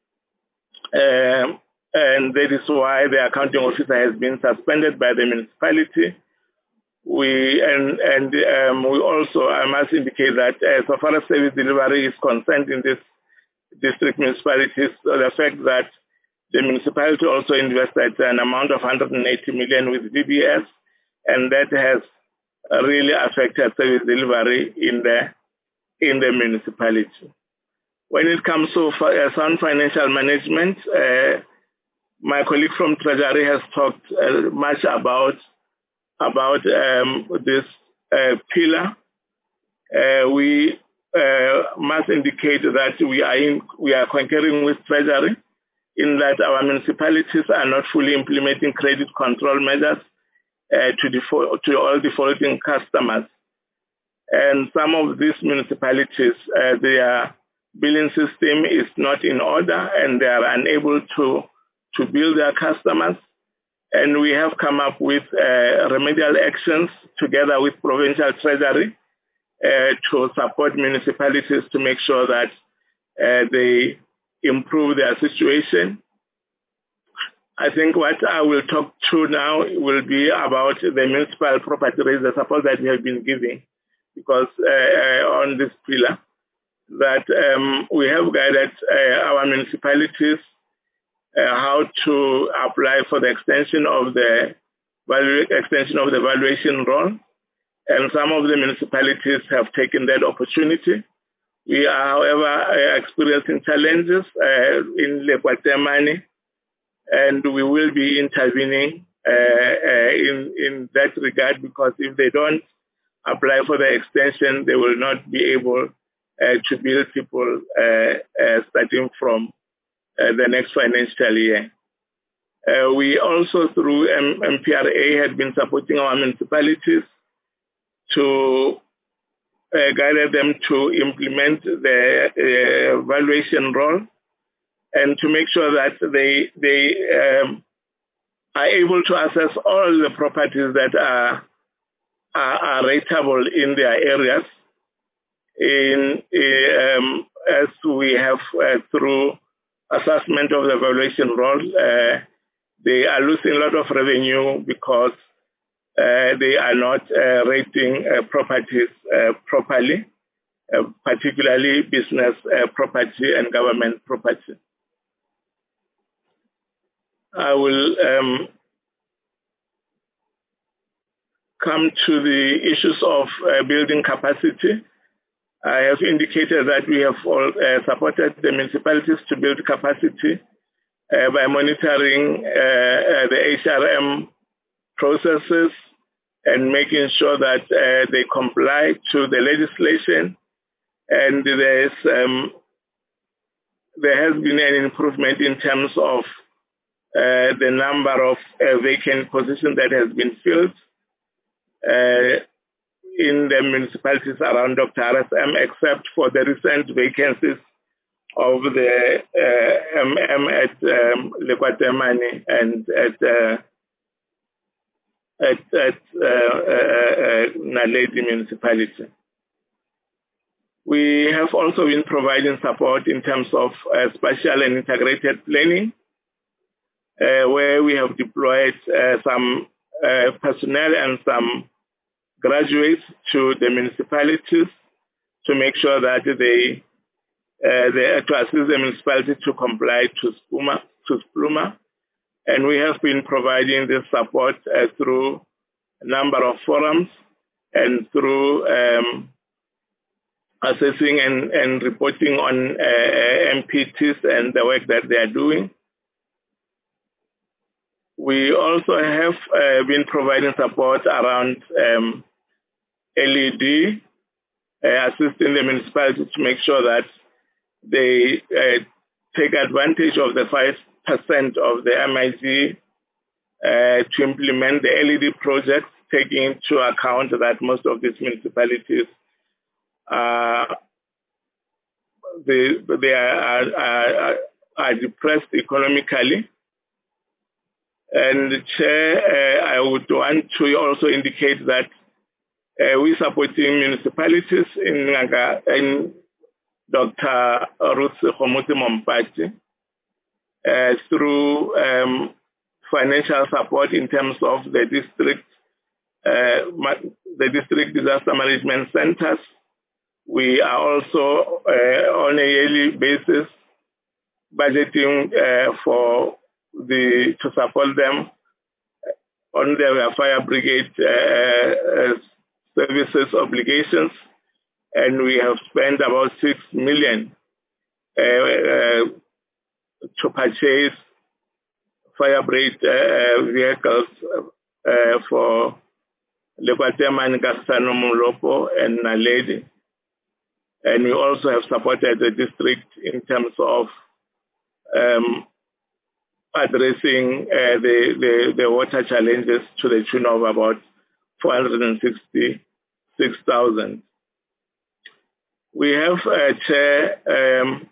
Um, and that is why the accounting officer has been suspended by the municipality. We and and um, we also, I must indicate that uh, so far as service delivery is concerned in this district municipalities, so the fact that the municipality also invested an amount of one hundred eighty million with D B S, and that has uh, really affected service delivery in the in the municipality. When it comes to uh, sound financial management, uh, my colleague from Treasury has talked uh, much about about um, this uh, pillar. Uh, we uh, must indicate that we are in, we are concurring with Treasury in that our municipalities are not fully implementing credit control measures uh, to default, to all defaulting customers. And some of these municipalities, uh, their billing system is not in order, and they are unable to to bill their customers. And we have come up with uh, remedial actions together with provincial treasury uh, to support municipalities to make sure that uh, they improve their situation. I think what I will talk to now will be about the municipal property rates, the support that we have been giving, because uh, on this pillar, that um, we have guided uh, our municipalities uh, how to apply for the extension of the value, extension of the valuation role, and some of the municipalities have taken that opportunity. We are, however, uh, experiencing challenges uh, in Lekwatemane, and we will be intervening uh, uh, in, in that regard, because if they don't apply for the extension, they will not be able uh, to build people uh, uh, starting from uh, the next financial year. Uh, we also, through M- MPRA, had been supporting our municipalities to uh, guide them to implement the uh, valuation role and to make sure that they they um, are able to assess all the properties that are are, are rateable in their areas. In um, as we have uh, through assessment of the valuation role, uh, they are losing a lot of revenue because uh, they are not uh, rating uh, properties uh, properly, uh, particularly business uh, property and government property. I will um, come to the issues of uh, building capacity. I have indicated that we have all, uh, supported the municipalities to build capacity uh, by monitoring uh, uh, the H R M processes and making sure that uh, they comply to the legislation. And there's, um, there has been an improvement in terms of uh, the number of uh, vacant positions that has been filled uh, in the municipalities around Doctor R S M, except for the recent vacancies of the uh, M M at um, Lekwatemane and at uh, at, at uh, uh, uh, Naledi municipality. We have also been providing support in terms of uh, spatial and integrated planning, uh, where we have deployed uh, some uh, personnel and some graduates to the municipalities to make sure that they, uh, they to assist the municipality to comply to SPUMA, to SPLUMA. And we have been providing this support uh, through a number of forums and through um, assessing and, and reporting on uh, M P Ts and the work that they are doing. We also have uh, been providing support around um, L E D, uh, assisting the municipalities to make sure that they uh, take advantage of the five percent of the M I C uh, to implement the L E D projects, taking into account that most of these municipalities uh, they, they are, are, are depressed economically. And Chair, uh, I would want to also indicate that uh, we're supporting municipalities in, in Doctor Ruth Khomusi Mompati uh, through um, financial support in terms of the district, uh, the district disaster management centers. We are also uh, on a yearly basis budgeting uh, for the to support them on their fire brigade uh, uh, services obligations, and we have spent about six million uh, uh, to purchase fire brigade uh, vehicles uh, for Lekwatemane, Kasano, Molopo, and Naledi. And we also have supported the district in terms of um, addressing uh, the, the, the water challenges to the tune of about four hundred sixty-six thousand. We have a chair, um,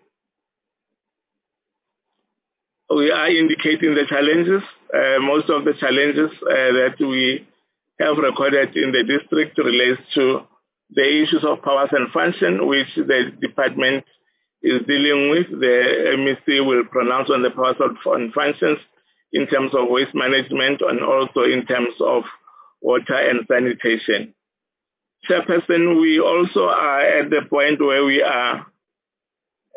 we are indicating the challenges. Uh, most of the challenges uh, that we have recorded in the district relates to the issues of powers and function, which the department is dealing with. The M E C will pronounce on the powers and functions in terms of waste management and also in terms of water and sanitation. Chairperson, we also are at the point where we are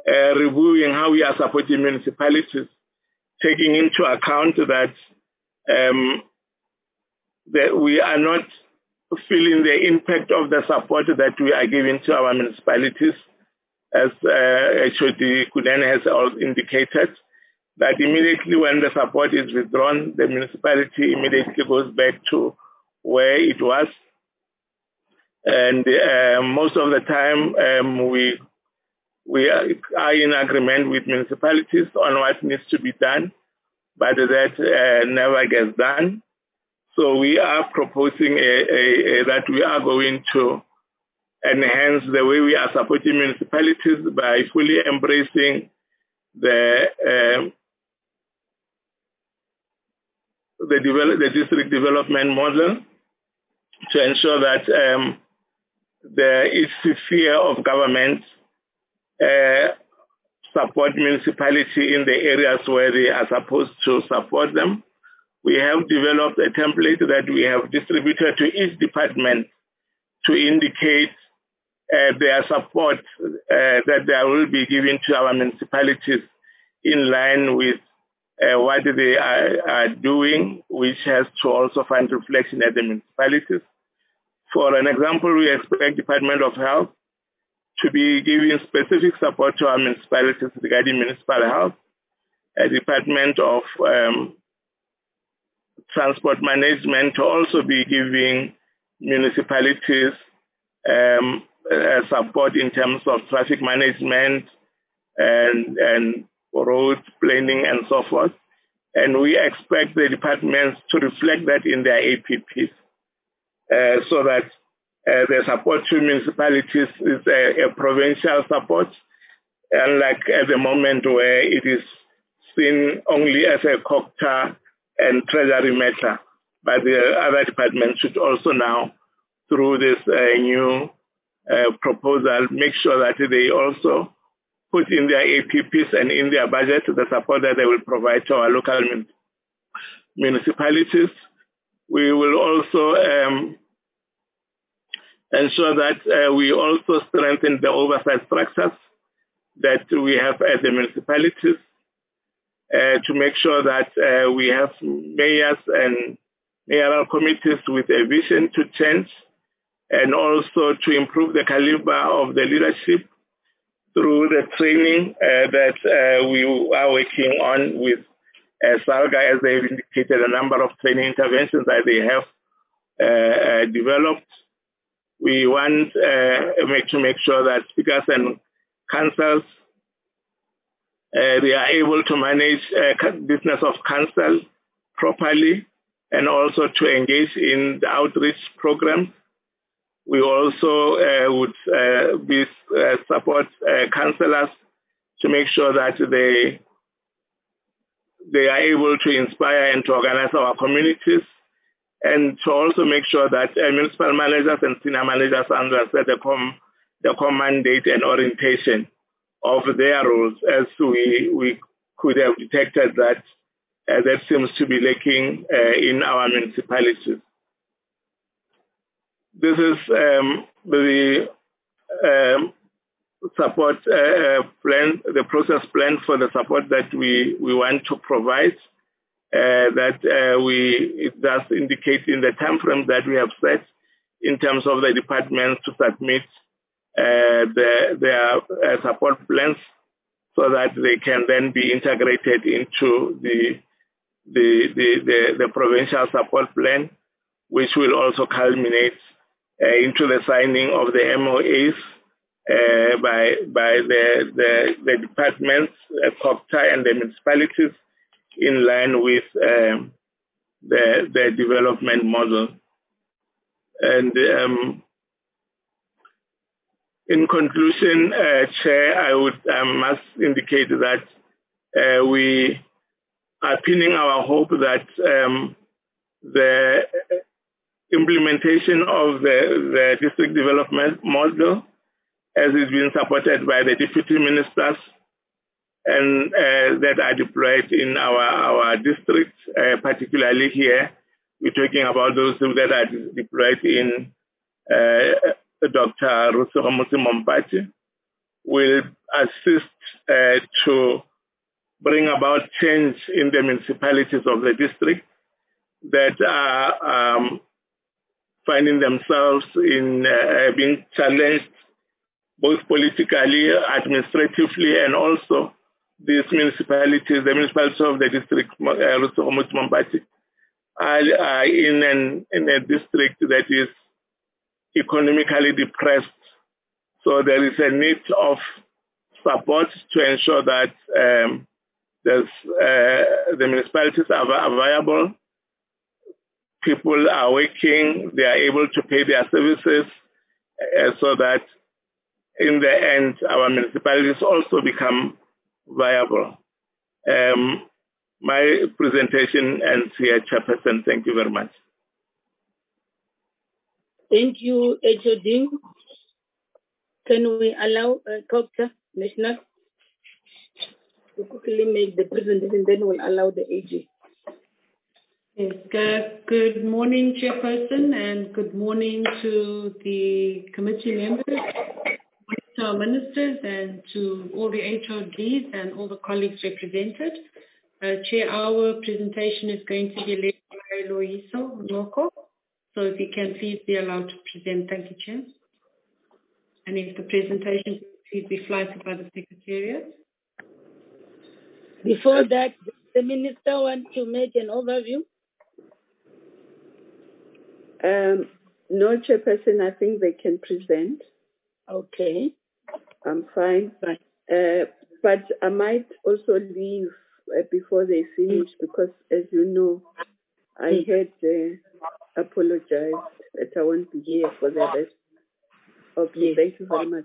uh, reviewing how we are supporting municipalities, taking into account that, um, that we are not feeling the impact of the support that we are giving to our municipalities, as uh, H O D Kunene has indicated, that immediately when the support is withdrawn, the municipality immediately goes back to where it was. And uh, most of the time, um, we we are in agreement with municipalities on what needs to be done, but that uh, never gets done. So we are proposing a, a, a, that we are going to enhance the way we are supporting municipalities by fully embracing the um, the, develop, the district development model to ensure that um, the each sphere of government uh, support municipality in the areas where they are supposed to support them. We have developed a template that we have distributed to each department to indicate uh, their support uh, that they will be given to our municipalities in line with uh, what they are, are doing, which has to also find reflection at the municipalities. For an example, we expect Department of Health to be giving specific support to our municipalities regarding municipal health, a Department of um, Transport Management to also be giving municipalities um, uh, support in terms of traffic management and, and road planning and so forth. And we expect the departments to reflect that in their A P Ps uh, so that uh, the support to municipalities is a, a provincial support, unlike at the moment where it is seen only as a C O C T A and treasury matter. But the other departments should also now, through this uh, new uh, proposal, make sure that they also put in their A P Ps and in their budget the support that they will provide to our local mun municipalities. We will also um, ensure that uh, we also strengthen the oversight structures that we have at the municipalities uh, to make sure that uh, we have mayors and mayoral committees with a vision to change and also to improve the caliber of the leadership through the training uh, that uh, we are working on with uh, SALGA, as they've indicated a number of training interventions that they have uh, uh, developed. We want uh, make to make sure that speakers and councils uh, they are able to manage uh, business of council properly and also to engage in the outreach programs. We also uh, would uh, be, uh, support uh, councillors to make sure that they they are able to inspire and to organize our communities, and to also make sure that uh, municipal managers and senior managers understand the, com the common mandate and orientation of their roles, as we, we could have detected that uh, that seems to be lacking uh, in our municipalities. This is um, the um, support uh, plan, the process plan for the support that we, we want to provide, uh, that uh, we, it does indicate in the time frame that we have set in terms of the departments to submit uh, the, their uh, support plans so that they can then be integrated into the, the, the, the, the provincial support plan, which will also culminate uh, into the signing of the M O As uh, by, by the, the, the departments, uh, C O C T A and the municipalities in line with um, the, the development model. And um, in conclusion, uh, Chair, I would I must indicate that uh, we are pinning our hope that um, the implementation of the, the district development model, as is being supported by the deputy ministers and uh, that are deployed in our, our districts, uh, particularly here, we're talking about those that are deployed in uh, Doctor Rusuka Mompati, will assist uh, to bring about change in the municipalities of the district that are um, finding themselves in uh, being challenged both politically, administratively, and also these municipalities, the municipalities of the district, uh, Mombati, are, are in, an, in a district that is economically depressed. So there is a need of support to ensure that um, there's, uh, the municipalities are, are viable, people are working, they are able to pay their services, uh, so that in the end, our municipalities also become viable. Um, my presentation ends here, Chairperson. Thank you very much. Thank you, H O D. Can we allow uh, Doctor National to quickly make the presentation, then we'll allow the A G. Yes, good, good morning, Chairperson, and good morning to the committee members, to our ministers, and to all the H O Ds and all the colleagues represented. Uh, Chair, our presentation is going to be led by Loiso Noko. So if you can please be allowed to present. Thank you, Chair. And if the presentation can please be flighted by the Secretariat. Before that, the Minister wants to make an overview. Um, no, Chairperson, I think they can present. Okay. I'm fine. Fine. Uh, but I might also leave uh, before they finish because, as you know, I had uh, apologized that I won't be here for the rest. Okay, thank you very much.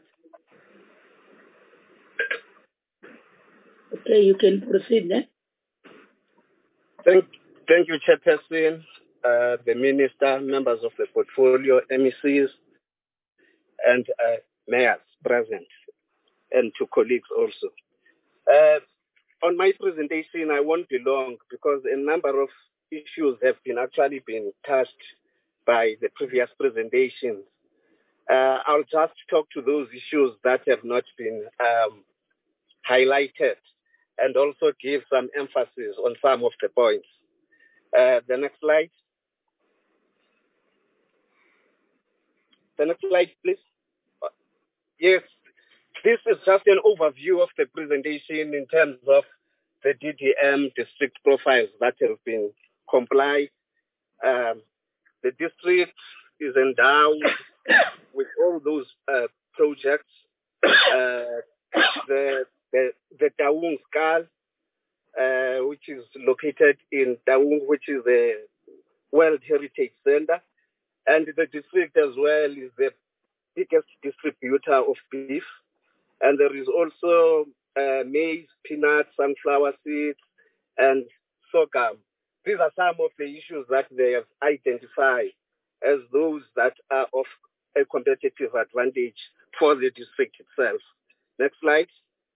Okay, you can proceed then. Thank, thank you, Chairperson, uh, the Minister, members of the portfolio, M E Cs, and uh, mayors present, and to colleagues also. Uh, on my presentation, I won't be long because a number of issues have been actually been touched by the previous presentations. Uh, I'll just talk to those issues that have not been um, highlighted and also give some emphasis on some of the points. Uh, the next slide. The next slide, please. Yes, this is just an overview of the presentation in terms of the D D M district profiles that have been complied. Um, the district is endowed with all those uh, projects. Uh, the the the Taung Skal, uh, which is located in Taung, which is a World Heritage Center, and the district as well is the biggest distributor of beef. And there is also uh, maize, peanuts, sunflower seeds, and sorghum. These are some of the issues that they have identified as those that are of a competitive advantage for the district itself. Next slide.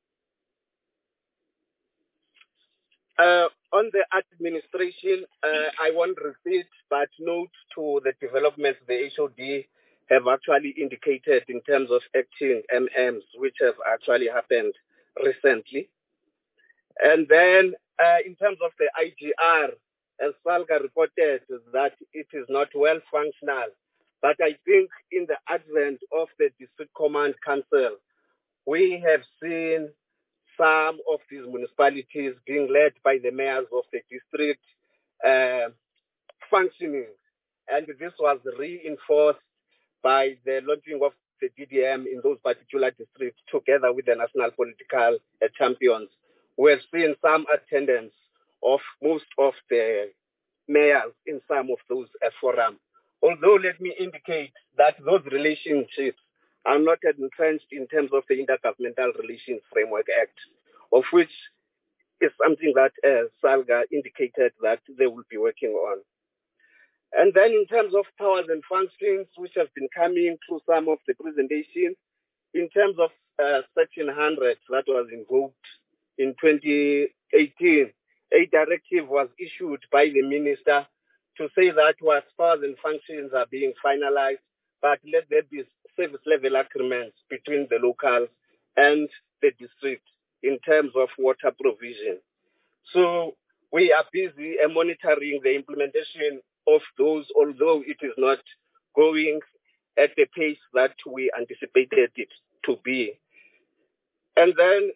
Uh, on the administration, uh, I won't repeat, but note to the developments the H O D have actually indicated in terms of acting M Ms, which have actually happened recently. And then uh, in terms of the I G R, as Salga reported, that it is not well functional. But I think in the advent of the District Command Council, we have seen some of these municipalities being led by the mayors of the district uh, functioning. And this was reinforced by the launching of the D D M in those particular districts together with the national political uh, champions. We have seen some attendance of most of the mayors in some of those uh, forums. Although let me indicate that those relationships are not entrenched in terms of the Intergovernmental Relations Framework Act, of which is something that uh, Salga indicated that they will be working on. And then in terms of powers and functions, which have been coming through some of the presentation, in terms of uh, Section one hundred that was invoked in twenty eighteen, a directive was issued by the minister to say that whilst powers and functions are being finalized, but let there be service level agreements between the locals and the district in terms of water provision. So we are busy uh, monitoring the implementation of those, although it is not going at the pace that we anticipated it to be. And then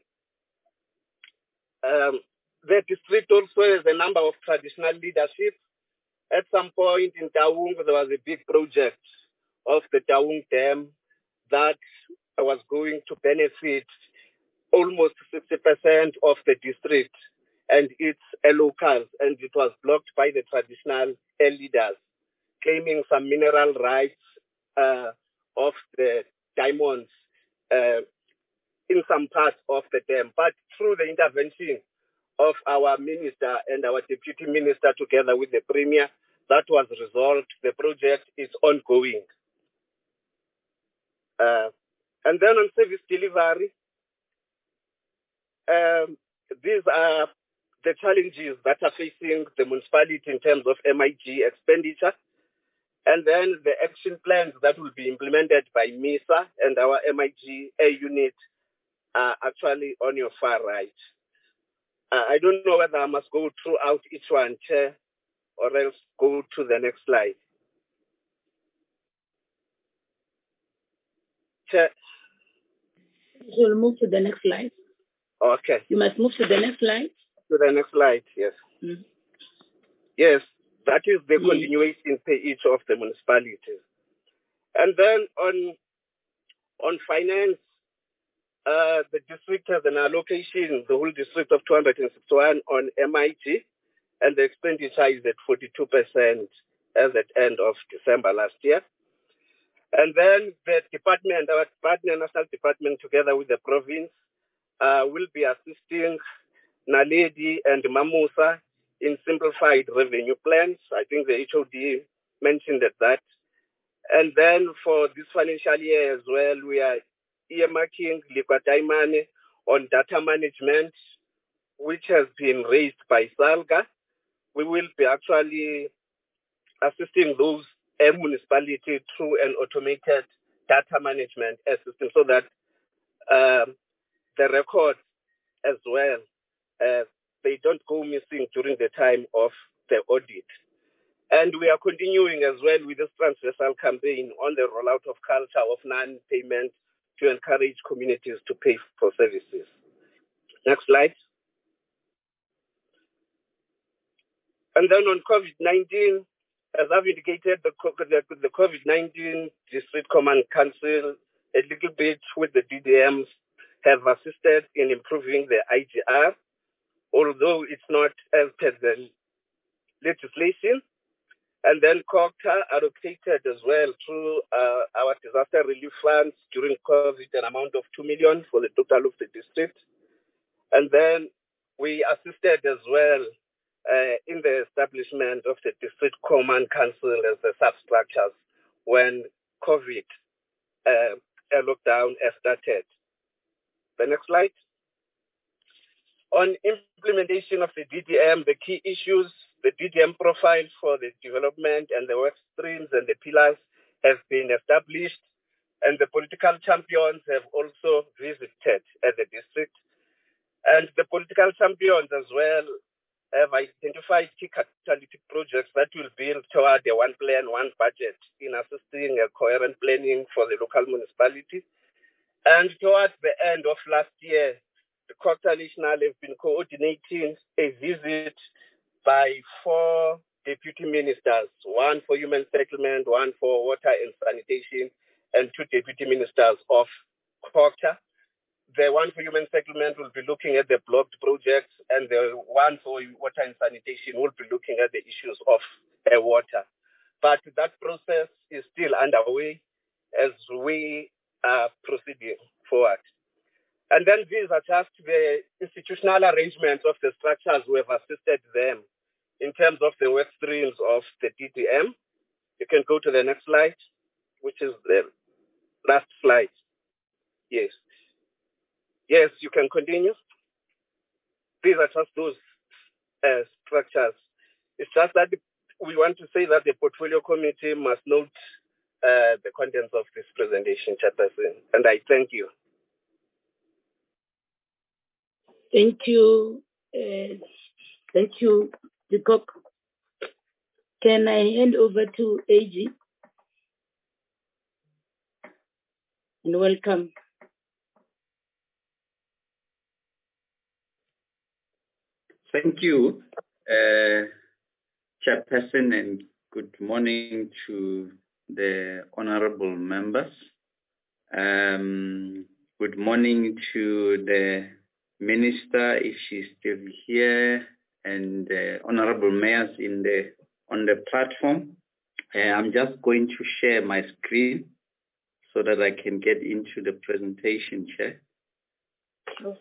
um, the district also has a number of traditional leadership. At some point in Taung, there was a big project of the Taung Dam that was going to benefit almost sixty percent of the district and its uh, locals, and it was blocked by the traditional uh, leaders, claiming some mineral rights uh, of the diamonds uh, in some parts of the dam. But through the intervention of our minister and our deputy minister together with the premier, that was resolved. The project is ongoing. Uh, and then on service delivery, um, these are the challenges that are facing the municipality in terms of M I G expenditure, and then the action plans that will be implemented by MISA and our M I G A unit are actually on your far right. Uh, I don't know whether I must go throughout each one, Chair, or else go to the next slide. Chair. You'll move to the next slide. Okay. You must move to the next slide. To the next slide, yes. Mm. Yes, that is the Yes. continuation for each of the municipalities. And then on on finance, uh, the district has an allocation, the whole district of two hundred sixty-one on M I G, and the expenditure is at forty-two percent as at end of December last year. And then the department, our partner national department, together with the province, uh, will be assisting Naledi and Mamusa in simplified revenue plans. I think the H O D mentioned that. And then for this financial year as well, we are earmarking liquid money on data management, which has been raised by SALGA. We will be actually assisting those municipalities through an automated data management system so that um, the records as well, uh, they don't go missing during the time of the audit. And we are continuing as well with this transversal campaign on the rollout of culture of non-payment to encourage communities to pay for services. Next slide. And then on COVID nineteen, as I've indicated, the, the, the COVID nineteen District Command Council, a little bit with the D D Ms, have assisted in improving the I G R, although it's not as per the legislation. And then COGTA allocated as well through uh, our disaster relief funds during COVID an amount of two million for the total of the district. And then we assisted as well uh, in the establishment of the District Command Council as the substructures when COVID uh, lockdown started. The next slide. On implementation of the D D M, the key issues, the D D M profile for the development and the work streams and the pillars have been established, and the political champions have also visited at the district. And the political champions as well have identified key catalytic projects that will build toward a one plan, one budget in assisting a coherent planning for the local municipality. And towards the end of last year, the COGTA National have been coordinating a visit by four deputy ministers, one for human settlement, one for water and sanitation, and two deputy ministers of COGTA. The one for human settlement will be looking at the blocked projects, and the one for water and sanitation will be looking at the issues of uh, water. But that process is still underway as we are proceeding forward. And then these are just the institutional arrangements of the structures we have assisted them in terms of the work streams of the D D M. You can go to the next slide, which is the last slide. Yes. Yes, you can continue. These are just those uh, structures. It's just that we want to say that the portfolio committee must note uh, the contents of this presentation, Chairperson, and I thank you. Thank you. Uh, thank you, Dikok. Can I hand over to A G? And welcome. Thank you, uh, Chairperson, and good morning to the honorable members. Um, good morning to the Minister, if she's still here, and the honorable mayors in the on the platform. Uh, I'm just going to share my screen so that I can get into the presentation, Chair. Sure.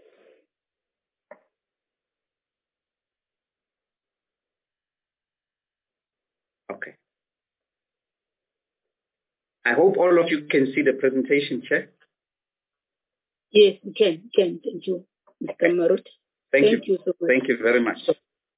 Okay. I hope all of you can see the presentation, Chair. Yes, we can. can. Thank you, Mister Marut. Thank, Thank you. you so much. Thank you very much.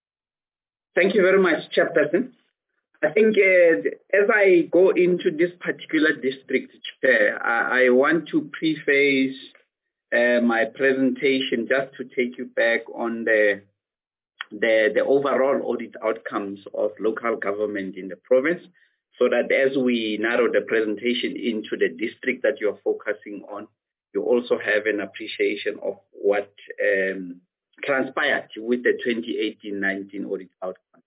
Thank you very much, Chairperson. I think uh, as I go into this particular district, Chair, I, I want to preface uh, my presentation just to take you back on the, the, the overall audit outcomes of local government in the province, so that as we narrow the presentation into the district that you're focusing on, you also have an appreciation of what um, transpired with the twenty eighteen nineteen audit outcomes.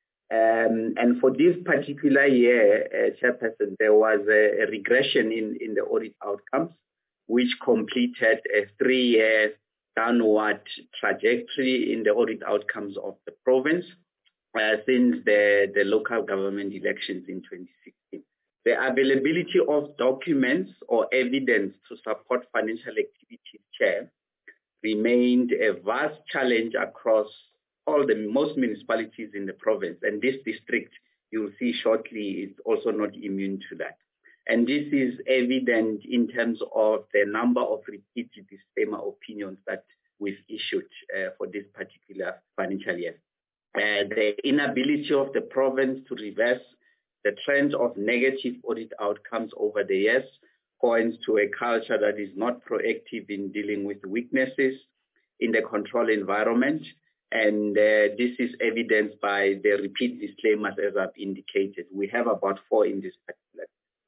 Um, and for this particular year, uh, Chairperson, there was a, a regression in, in the audit outcomes, which completed a three-year downward trajectory in the audit outcomes of the province uh, since the, the local government elections in twenty sixteen. The availability of documents or evidence to support financial activities, Chair, remained a vast challenge across all the most municipalities in the province. And this district, you'll see shortly, is also not immune to that. And this is evident in terms of the number of repeated disclaimer opinions that we've issued uh, for this particular financial year. Uh, the inability of the province to reverse the trend of negative audit outcomes over the years points to a culture that is not proactive in dealing with weaknesses in the control environment. And uh, this is evidenced by the repeat disclaimers, as I've indicated. We have about four in this particular.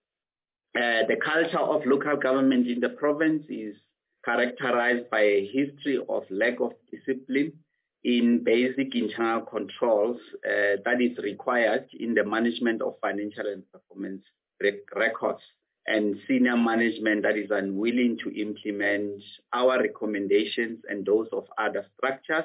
Uh, the culture of local government in the province is characterized by a history of lack of discipline in basic internal controls uh, that is required in the management of financial and performance rec records, and senior management that is unwilling to implement our recommendations and those of other structures.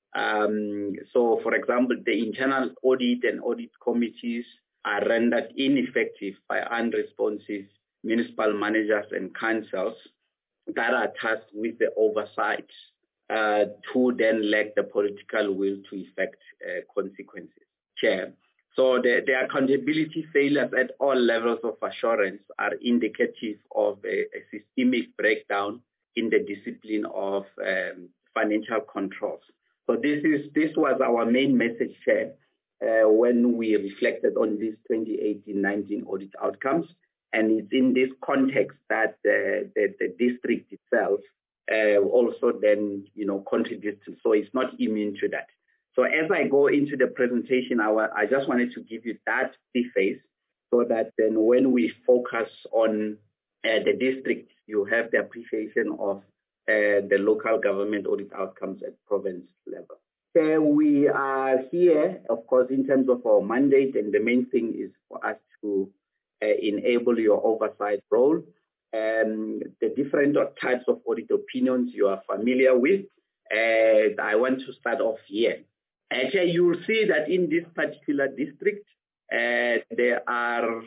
Um, so, for example, the internal audit and audit committees are rendered ineffective by unresponsive municipal managers and councils that are tasked with the oversight uh, to then lack the political will to effect uh, consequences. Chair. So the, the accountability failures at all levels of assurance are indicative of a, a systemic breakdown in the discipline of um, financial controls. So this is this was our main message, Chair, uh, when we reflected on these twenty eighteen nineteen audit outcomes. And it's in this context that uh, the, the district itself uh, also then, you know, contributes to. So it's not immune to that. So as I go into the presentation, I, I just wanted to give you that preface so that then when we focus on uh, the district, you have the appreciation of uh, the local government audit outcomes at province level. So we are here, of course, in terms of our mandate, and the main thing is for us to uh, enable your oversight role. Um, the different types of audit opinions you are familiar with. Uh, I want to start off here. Actually, you will see that in this particular district, uh, there are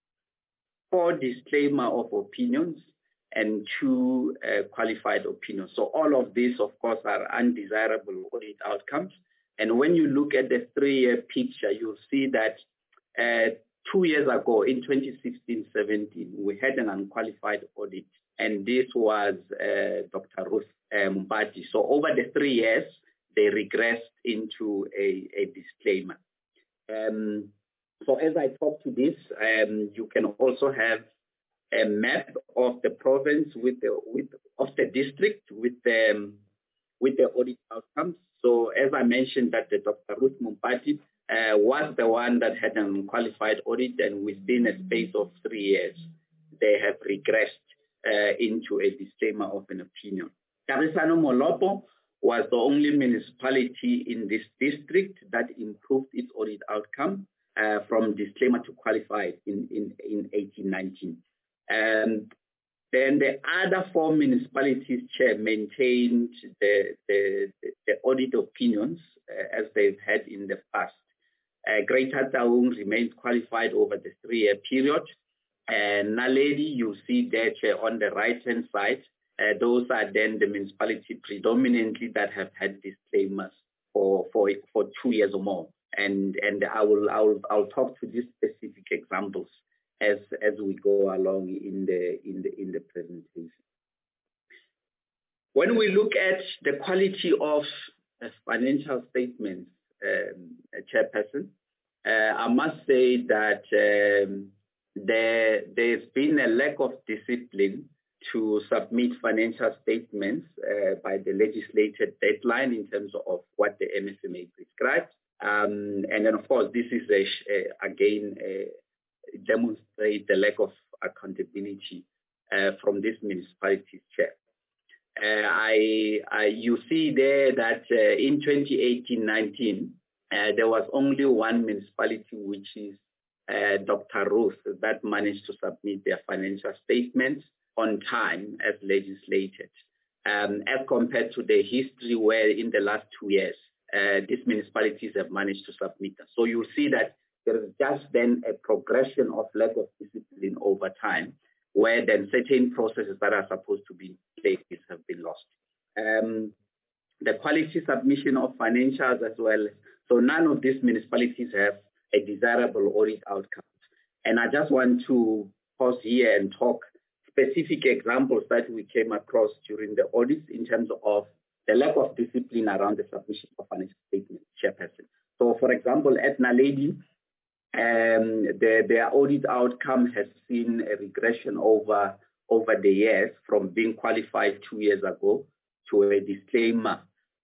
four disclaimer of opinions and two uh, qualified opinions. So all of these, of course, are undesirable audit outcomes. And when you look at the three-year picture, you'll see that uh, two years ago, in twenty sixteen seventeen, we had an unqualified audit, and this was uh, Doctor Ruth um, Mbadi. So over the three years, they regressed into a, a disclaimer. Um, so as I talk to this, um, you can also have a map of the province with the with of the district with the with the audit outcomes. So as I mentioned, that the Doctor Ruth Mompati uh, was the one that had an unqualified audit, and within a space of three years, they have regressed uh, into a disclaimer of an opinion. Kagisano Molopo was the only municipality in this district that improved its audit outcome uh, from disclaimer to qualified in, in, in eighteen nineteen. And then the other four municipalities, Chair, maintained the, the, the audit opinions uh, as they've had in the past. Uh, Greater Taung remains qualified over the three-year period. And Naledi, you see there, Chair, on the right-hand side, uh, those are then the municipalities predominantly that have had disclaimers for, for, for two years or more. And, and I will, I will, I'll talk to these specific examples as as we go along in the in the in the presentation. When we look at the quality of uh, financial statements, um, Chairperson, uh, I must say that um, there there's been a lack of discipline to submit financial statements uh, by the legislated deadline in terms of what the M F M A prescribes, um, and then of course this is a, a, again a demonstrate the lack of accountability uh, from this municipality's chair. Uh, I, I, you see there that uh, in twenty eighteen nineteen, uh, there was only one municipality, which is uh, Doctor Ruth, that managed to submit their financial statements on time as legislated, um, as compared to the history where in the last two years, uh, these municipalities have managed to submit them. So you'll see that there is just then a progression of lack of discipline over time, where then certain processes that are supposed to be in place have been lost. Um, the quality submission of financials as well. So none of these municipalities have a desirable audit outcome. And I just want to pause here and talk specific examples that we came across during the audits in terms of the lack of discipline around the submission of financial statements, Chairperson. So for example, at Naledi, Um, the, their audit outcome has seen a regression over, over the years from being qualified two years ago to a disclaimer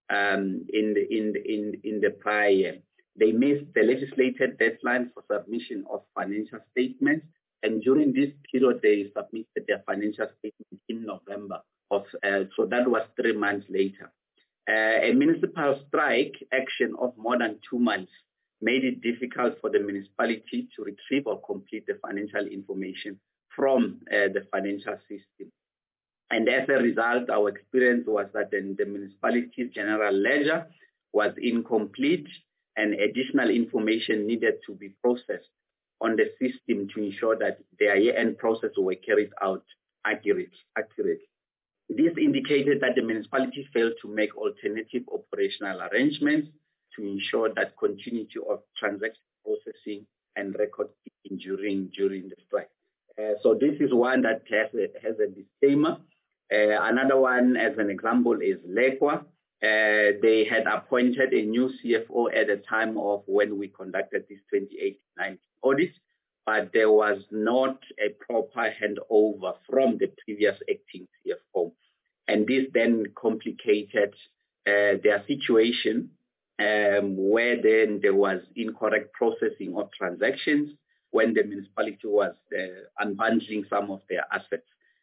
um, in, the, in, the, in, in the prior year. They missed the legislated deadline for submission of financial statements, and during this period, they submitted their financial statements in November, of, uh, so that was three months later. Uh, a municipal strike action of more than two months made it difficult for the municipality to retrieve or complete the financial information from uh, the financial system. And as a result, our experience was that the, the municipality's general ledger was incomplete and additional information needed to be processed on the system to ensure that their year-end processes were carried out accurate, accurate. This indicated that the municipality failed to make alternative operational arrangements to ensure that continuity of transaction processing and record keeping during, during the strike. Uh, so this is one that has a, has a disclaimer. Uh, another one, as an example, is Lekwa. Uh, they had appointed a new C F O at the time of when we conducted this twenty eighteen nineteen audit, but there was not a proper handover from the previous acting C F O. And this then complicated uh, their situation, Um, where then there was incorrect processing of transactions when the municipality was uh, unbundling some of their assets.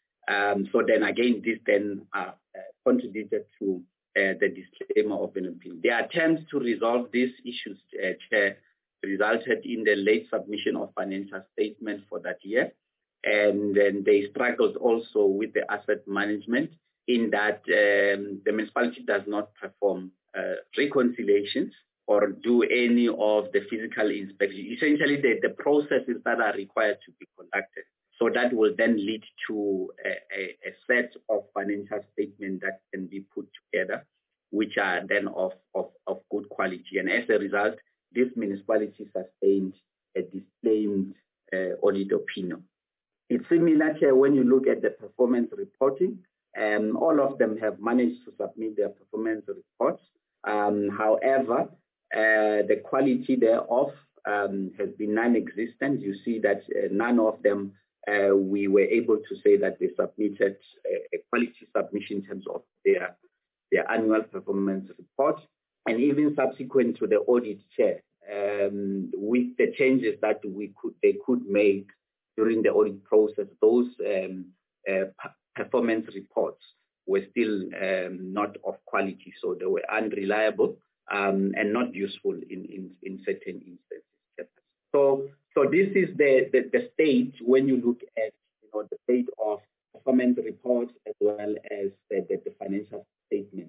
Um, so then again, this then uh, uh, contributed to uh, the disclaimer of an opinion. The attempts to resolve these issues, uh, Chair, resulted in the late submission of financial statements for that year. And then they struggled also with the asset management in that um, the municipality does not perform Uh, reconciliations or do any of the physical inspections, essentially the, the processes that are required to be conducted. So that will then lead to a, a, a set of financial statements that can be put together, which are then of, of, of good quality. And as a result, this municipality sustained a disclaimed uh, audit opinion. It's similar to when you look at the performance reporting. Um, all of them have managed to submit their performance reports. Um, however, uh, the quality thereof um, has been non-existent. You see that uh, none of them uh, we were able to say that they submitted a, a quality submission in terms of their their annual performance report, and even subsequent to the audit, Chair, um, with the changes that we could they could make during the audit process, those um, uh, performance reports were still um, not of quality, so they were unreliable um, and not useful in, in, in certain instances. So, so this is the, the, the state when you look at you know the state of performance reports as well as the, the, the financial statement.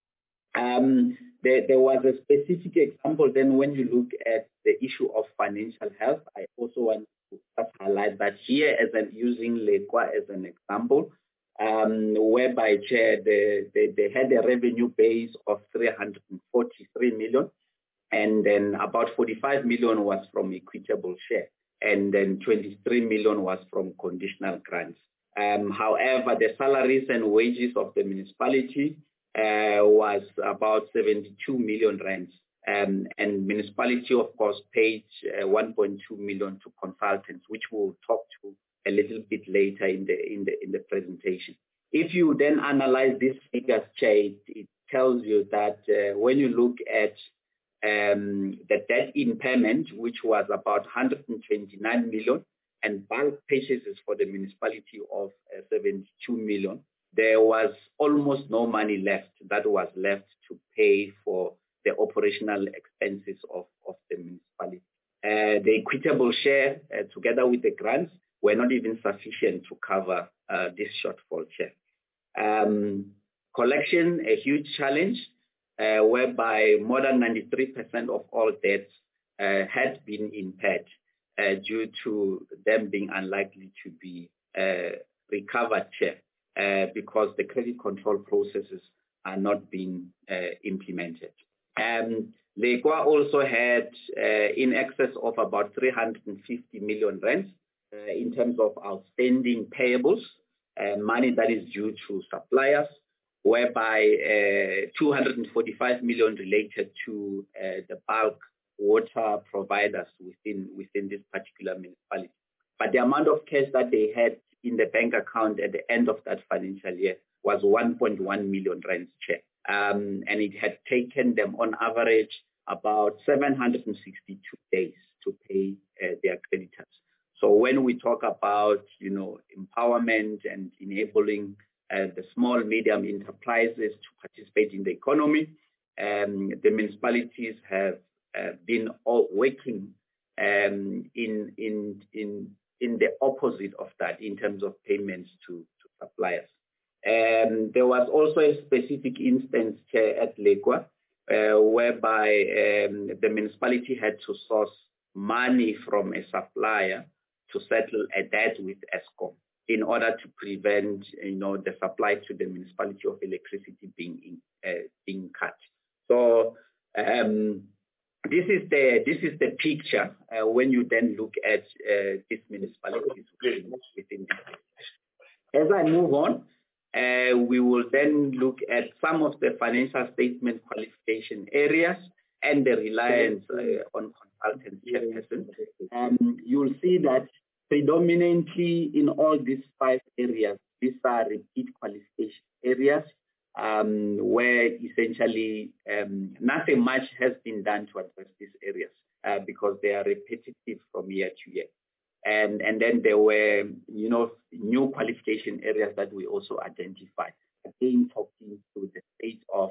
Um, there, there was a specific example then when you look at the issue of financial health. I also want to just highlight that here as I'm using Lekwa as an example, um, whereby Chair, they, they, they had a revenue base of three hundred forty-three million, and then about forty-five million was from equitable share, and then twenty-three million was from conditional grants. Um, however, the salaries and wages of the municipality uh, was about seventy-two million rands, um, and municipality, of course, paid uh, one point two million to consultants, which we'll talk to a little bit later in the in the in the presentation. If you then analyze these figures, Chair, it, it tells you that uh, when you look at um, the debt impairment, which was about one hundred twenty-nine million, and bulk purchases for the municipality of uh, seventy-two million, there was almost no money left that was left to pay for the operational expenses of, of the municipality. Uh, the equitable share, uh, together with the grants, were not even sufficient to cover uh, this shortfall share. Um, collection, a huge challenge, uh, whereby more than ninety-three percent of all debts uh, had been impaired uh, due to them being unlikely to be uh, recovered, Chair, uh, because the credit control processes are not being uh, implemented. Um, Lekwa also had uh, in excess of about three hundred fifty million rands uh, in terms of outstanding payables, uh, money that is due to suppliers, whereby uh, two hundred forty-five million related to uh, the bulk water providers within, within this particular municipality. But the amount of cash that they had in the bank account at the end of that financial year was one point one million rands, Chair. Um, and it had taken them on average about seven hundred sixty-two days to pay uh, their creditors. So when we talk about, you know, empowerment and enabling uh, the small, medium enterprises to participate in the economy, um, the municipalities have uh, been all working um, in, in, in, in the opposite of that in terms of payments to, to suppliers. Um, there was also a specific instance, Chair, at Lekwa, uh, whereby um, the municipality had to source money from a supplier to settle a debt with Eskom in order to prevent, you know, the supply to the municipality of electricity being in, uh, being cut. So um, this is the this is the picture uh, when you then look at uh, these municipalities within, within this. As I move on. Uh, we will then look at some of the financial statement qualification areas and the reliance uh, on consultant chairperson. Um, you'll see that predominantly in all these five areas, these are repeat qualification areas um, where essentially um, nothing much has been done to address these areas uh, because they are repetitive from year to year. And, and then there were, you know, new qualification areas that we also identified. Again, talking to the state of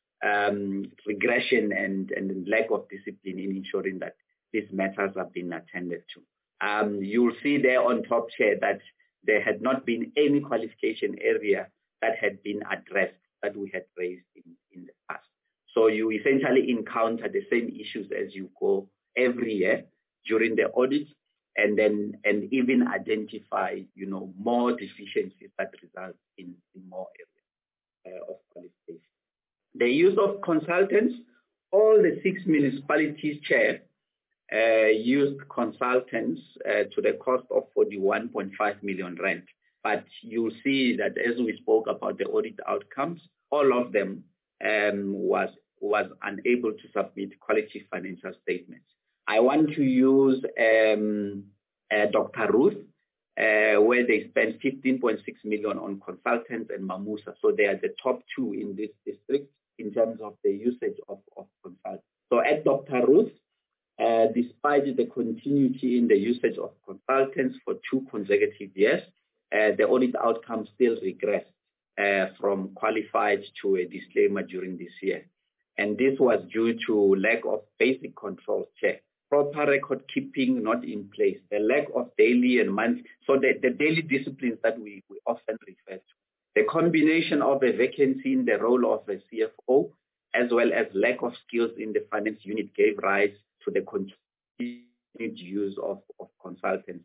um, regression and, and lack of discipline in ensuring that these matters have been attended to. Um, you'll see there on top, Chair, that there had not been any qualification area that had been addressed that we had raised in, in the past. So you essentially encounter the same issues as you go every year during the audit, and then and even identify, you know, more deficiencies that result in, in more areas uh, of qualification. The use of consultants, all the six municipalities, Chair, uh, used consultants uh, to the cost of forty-one point five million rand. But you'll see that as we spoke about the audit outcomes, all of them um, was, was unable to submit quality financial statements. I want to use um, uh, Doctor Ruth uh, where they spent fifteen point six million on consultants and Mamusa. So they are the top two in this district in terms of the usage of, of consultants. So at Doctor Ruth, uh, despite the continuity in the usage of consultants for two consecutive years, uh, the audit outcome still regressed uh, from qualified to a disclaimer during this year. And this was due to lack of basic controls check, proper record keeping not in place, the lack of daily and monthly, so the, the daily disciplines that we, we often refer to. The combination of a vacancy in the role of a C F O, as well as lack of skills in the finance unit, gave rise to the continued use of, of consultants.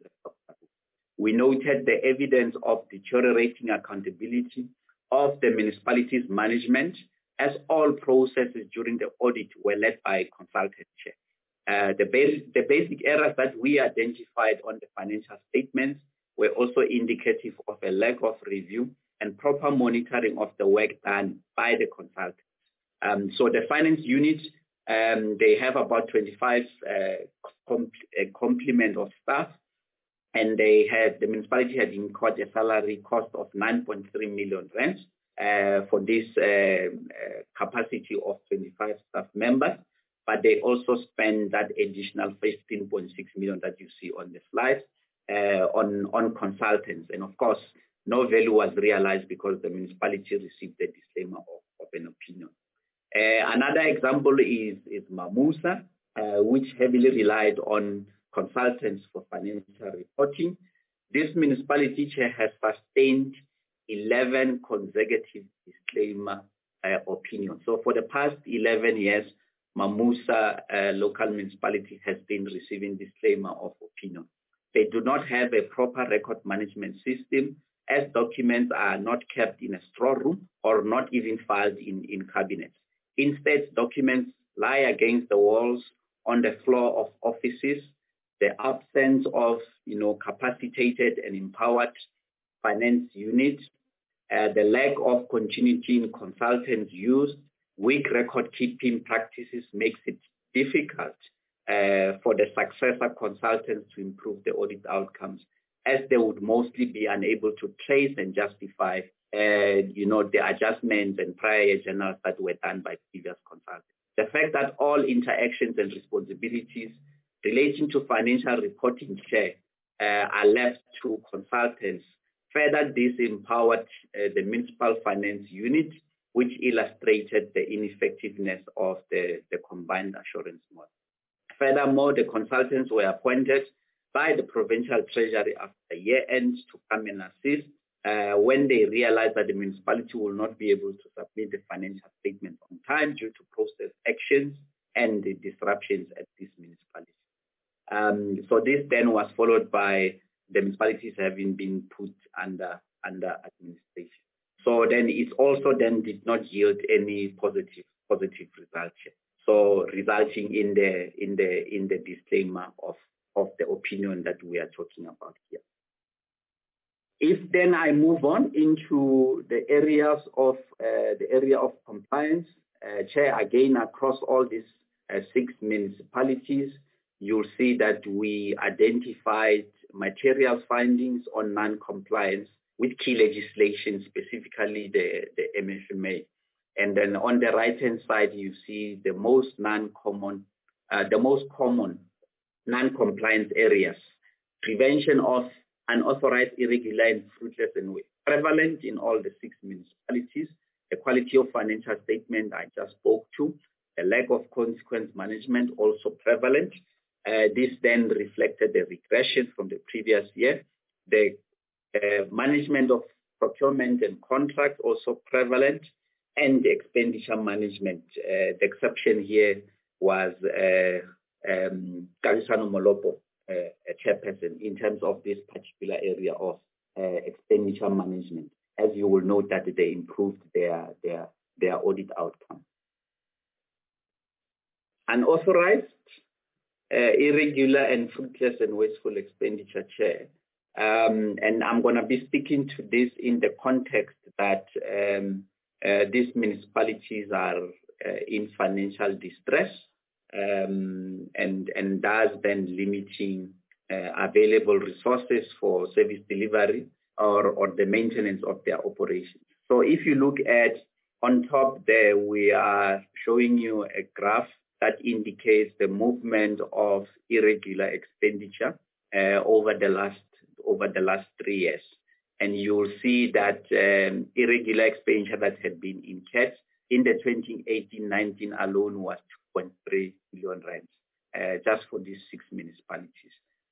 We noted the evidence of deteriorating accountability of the municipality's management, as all processes during the audit were led by a consultant chair. Uh, the, base, the basic errors that we identified on the financial statements were also indicative of a lack of review and proper monitoring of the work done by the consultants. Um, so the finance unit, um, they have about twenty-five uh, comp a complement of staff, and they had, the municipality had incurred a salary cost of nine point three million rand uh, for this uh, uh, capacity of twenty-five staff members, but they also spend that additional fifteen point six million that you see on the slide uh, on, on consultants. And of course, no value was realized because the municipality received the disclaimer of, of an opinion. Uh, another example is, is Mamusa, uh, which heavily relied on consultants for financial reporting. This municipality chair has sustained eleven consecutive disclaimer uh, opinions. So for the past eleven years, Mamusa uh, local municipality has been receiving disclaimer of opinion. They do not have a proper record management system, as documents are not kept in a straw room or not even filed in, in cabinets. Instead, documents lie against the walls on the floor of offices. The absence of, you know, capacitated and empowered finance units, uh, the lack of continuity in consultants used, weak record-keeping practices makes it difficult uh, for the successor consultants to improve the audit outcomes, as they would mostly be unable to trace and justify, uh, you know, the adjustments and prior journals that were done by previous consultants. The fact that all interactions and responsibilities relating to financial reporting chair uh, are left to consultants further disempowered uh, the municipal finance unit, which illustrated the ineffectiveness of the, the combined assurance model. Furthermore, the consultants were appointed by the provincial treasury after year-end to come and assist uh, when they realized that the municipality will not be able to submit the financial statement on time due to process actions and the disruptions at this municipality. Um, so this then was followed by the municipalities having been put under, under administration. So then it also then did not yield any positive, positive results. So resulting in the, in the, in the disclaimer of, of the opinion that we are talking about here. If then I move on into the areas of, uh, the area of compliance, uh, Chair, again, across all these uh, six municipalities, you'll see that we identified material findings on non-compliance with key legislation, specifically the, the M F M A. And then on the right-hand side, you see the most non-common, uh, the most common non-compliance areas. Prevention of unauthorized, irregular, and fruitless and waste, prevalent in all the six municipalities. The quality of financial statement I just spoke to. The lack of consequence management, also prevalent. Uh, this then reflected the regression from the previous year. The uh, management of procurement and contract, also prevalent, and the expenditure management. Uh, the exception here was uh, um, Kagisano Molopo, uh, a chairperson, in terms of this particular area of uh, expenditure management. As you will note that they improved their, their, their audit outcome. Unauthorized, uh, irregular, and fruitless and wasteful expenditure, Chair. Um, and I'm going to be speaking to this in the context that um, uh, these municipalities are uh, in financial distress, um, and, and thus then limiting uh, available resources for service delivery or, or the maintenance of their operations. So if you look at on top there, we are showing you a graph that indicates the movement of irregular expenditure uh, over the last over the last three years. And you'll see that um, irregular expenditure that had been incurred in the twenty eighteen nineteen alone was two point three billion rands, uh, just for these six municipalities.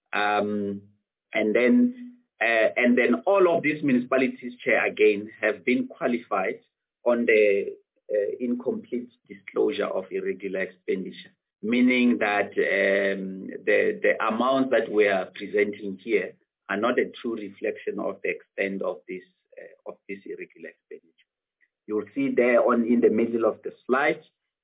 Um, and then uh, and then all of these municipalities, Chair, again, have been qualified on the uh, incomplete disclosure of irregular expenditure, meaning that um, the, the amounts that we are presenting here are not a true reflection of the extent of this uh, of this irregular expenditure. You'll see there on in the middle of the slide,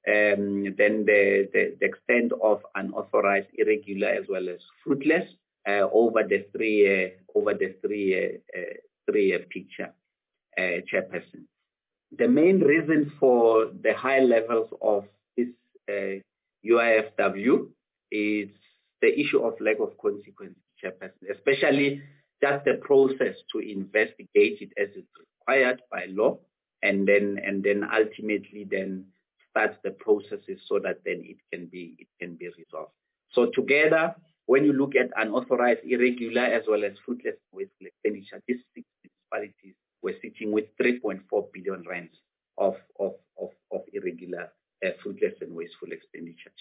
um, then the, the, the extent of unauthorized, irregular, as well as fruitless uh, over the three uh, over the three uh, uh, three year picture, uh, Chairperson. The main reason for the high levels of this uh, U I F W is the issue of lack of consequence, Chairperson, especially just the process to investigate it as it's required by law, and then and then ultimately then start the processes so that then it can be it can be resolved. So together, when you look at unauthorized, irregular, as well as fruitless wasteful expenditure, these six municipalities were sitting with three point four billion rands of of of, of irregular, uh, fruitless, and wasteful expenditure.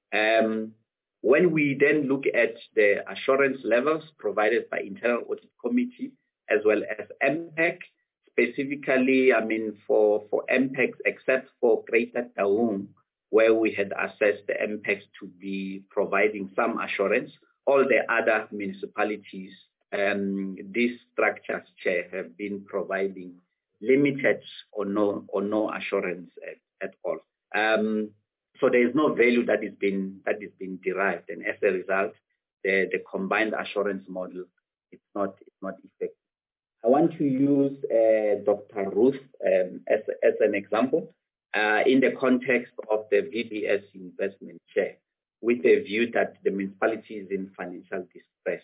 Um, When we then look at the assurance levels provided by Internal Audit Committee as well as M P E C, specifically, I mean, for, for M P E C, except for Greater Taung, where we had assessed the M P E C to be providing some assurance, all the other municipalities, um, these structures, Chair, have been providing limited or no, or no assurance at, at all. Um, So there is no value that is being that is being derived, and as a result, the, the combined assurance model is not it's not effective. I want to use uh, Doctor Ruth um, as as an example uh, in the context of the V B S investment share, with a view that the municipality is in financial distress.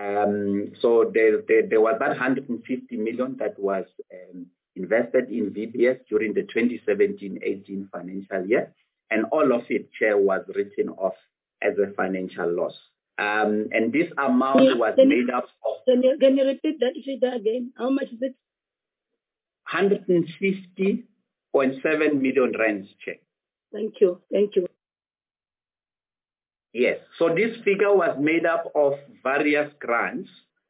Um, so there, there there was that one hundred fifty million that was um, invested in V B S during the twenty seventeen eighteen financial year. And all of it, Chair, was written off as a financial loss. Um, and this amount yeah, was made you, up of... Can you, can you repeat that figure again? How much is it? one hundred fifty point seven million rands, Chair. Thank you. Thank you. Yes. So this figure was made up of various grants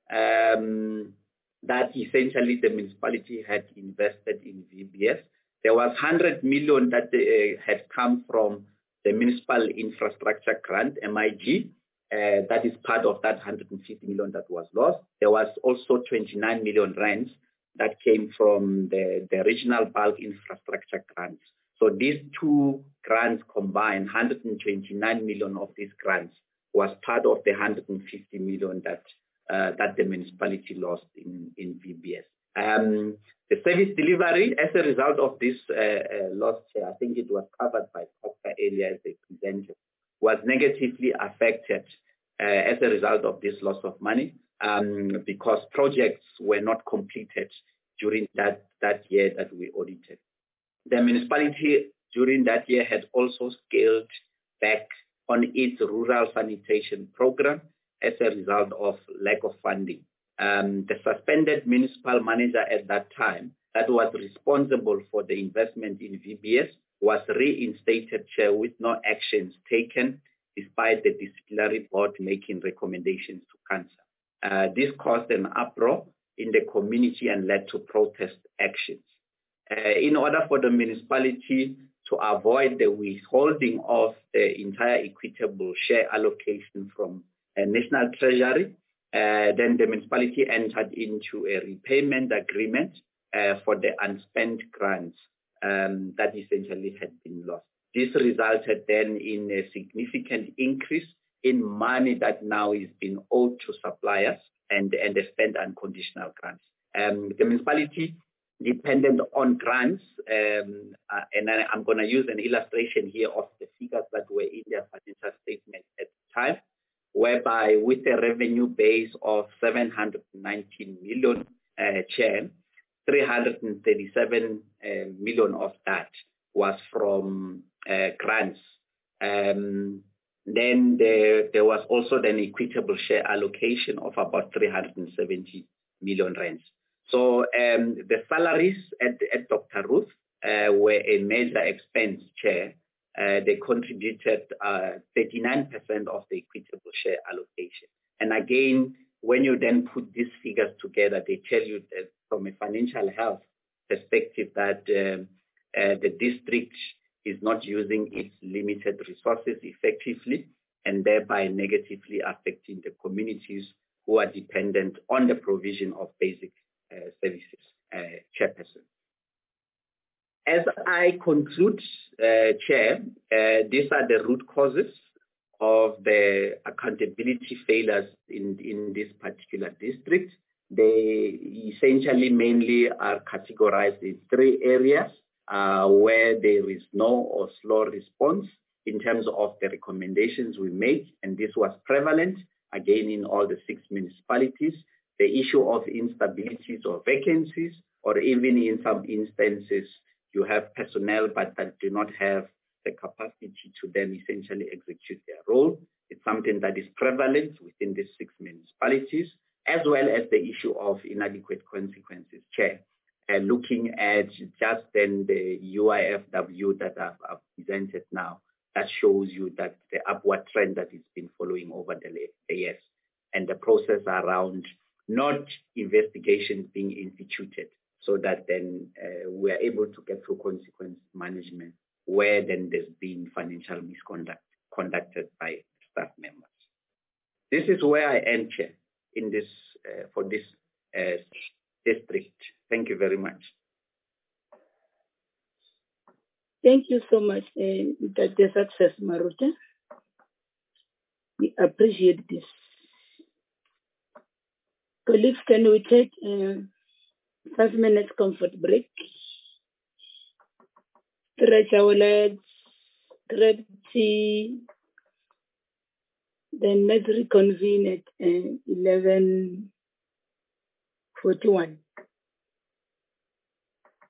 um, that essentially the municipality had invested in V B S. There was one hundred million that uh, had come from the Municipal Infrastructure Grant, M I G. Uh, that is part of that one hundred fifty million that was lost. There was also twenty-nine million rands that came from the, the Regional Bulk Infrastructure Grants. So these two grants combined, one hundred twenty-nine million of these grants was part of the one hundred fifty million that uh, that the municipality lost in, in V B S. Um, the service delivery, as a result of this uh, uh, loss, I think it was covered by Proctor earlier as they presented, was negatively affected uh, as a result of this loss of money um, because projects were not completed during that, that year that we audited. The municipality during that year had also scaled back on its rural sanitation program as a result of lack of funding. Um, the suspended municipal manager at that time that was responsible for the investment in V B S was reinstated, Chair, with no actions taken despite the disciplinary board making recommendations to council. Uh, this caused an uproar in the community and led to protest actions. Uh, in order for the municipality to avoid the withholding of the entire equitable share allocation from a national treasury, Uh, then the municipality entered into a repayment agreement uh, for the unspent grants um, that essentially had been lost. This resulted then in a significant increase in money that now is being owed to suppliers and, and the spent unconditional grants. Um, the municipality dependent on grants, um, uh, and I, I'm going to use an illustration here of the figures that were in their financial statement at the time, whereby with a revenue base of seven hundred nineteen million, uh, chair, three hundred thirty-seven uh, million of that was from uh, grants. Um, then there, there was also an equitable share allocation of about three hundred seventy million rands. So um, the salaries at, at Doctor Ruth uh, were a major expense, Chair. Uh, they contributed uh, thirty-nine percent of the equitable share allocation. And again, when you then put these figures together, they tell you that from a financial health perspective that um, uh, the district is not using its limited resources effectively and thereby negatively affecting the communities who are dependent on the provision of basic uh, services, uh, Chairperson. As I conclude, uh, Chair, uh, these are the root causes of the accountability failures in, in this particular district. They essentially mainly are categorized in three areas uh, where there is no or slow response in terms of the recommendations we make, and this was prevalent again in all the six municipalities. The issue of instabilities or vacancies, or even in some instances, you have personnel but that do not have the capacity to then essentially execute their role. It's something that is prevalent within these six municipalities, as well as the issue of inadequate consequences, Chair. Uh, looking at just then the U I F W that I've, I've presented now, that shows you that the upward trend that it's been following over the, the years, and the process around not investigations being instituted, so that then uh, we are able to get through consequence management where then there's been financial misconduct conducted by staff members. This is where I end, Chair, in this, uh, for this uh, district. Thank you very much. Thank you so much, uh, Doctor Success Maruta. We appreciate this. Colleagues, can we take uh, five minutes comfort break? Stretch our legs, grab tea, then let's reconvene at uh, eleven forty-one.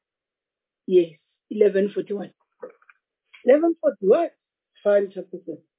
Yes, eleven forty-one. eleven forty-one? Fine, Chairperson.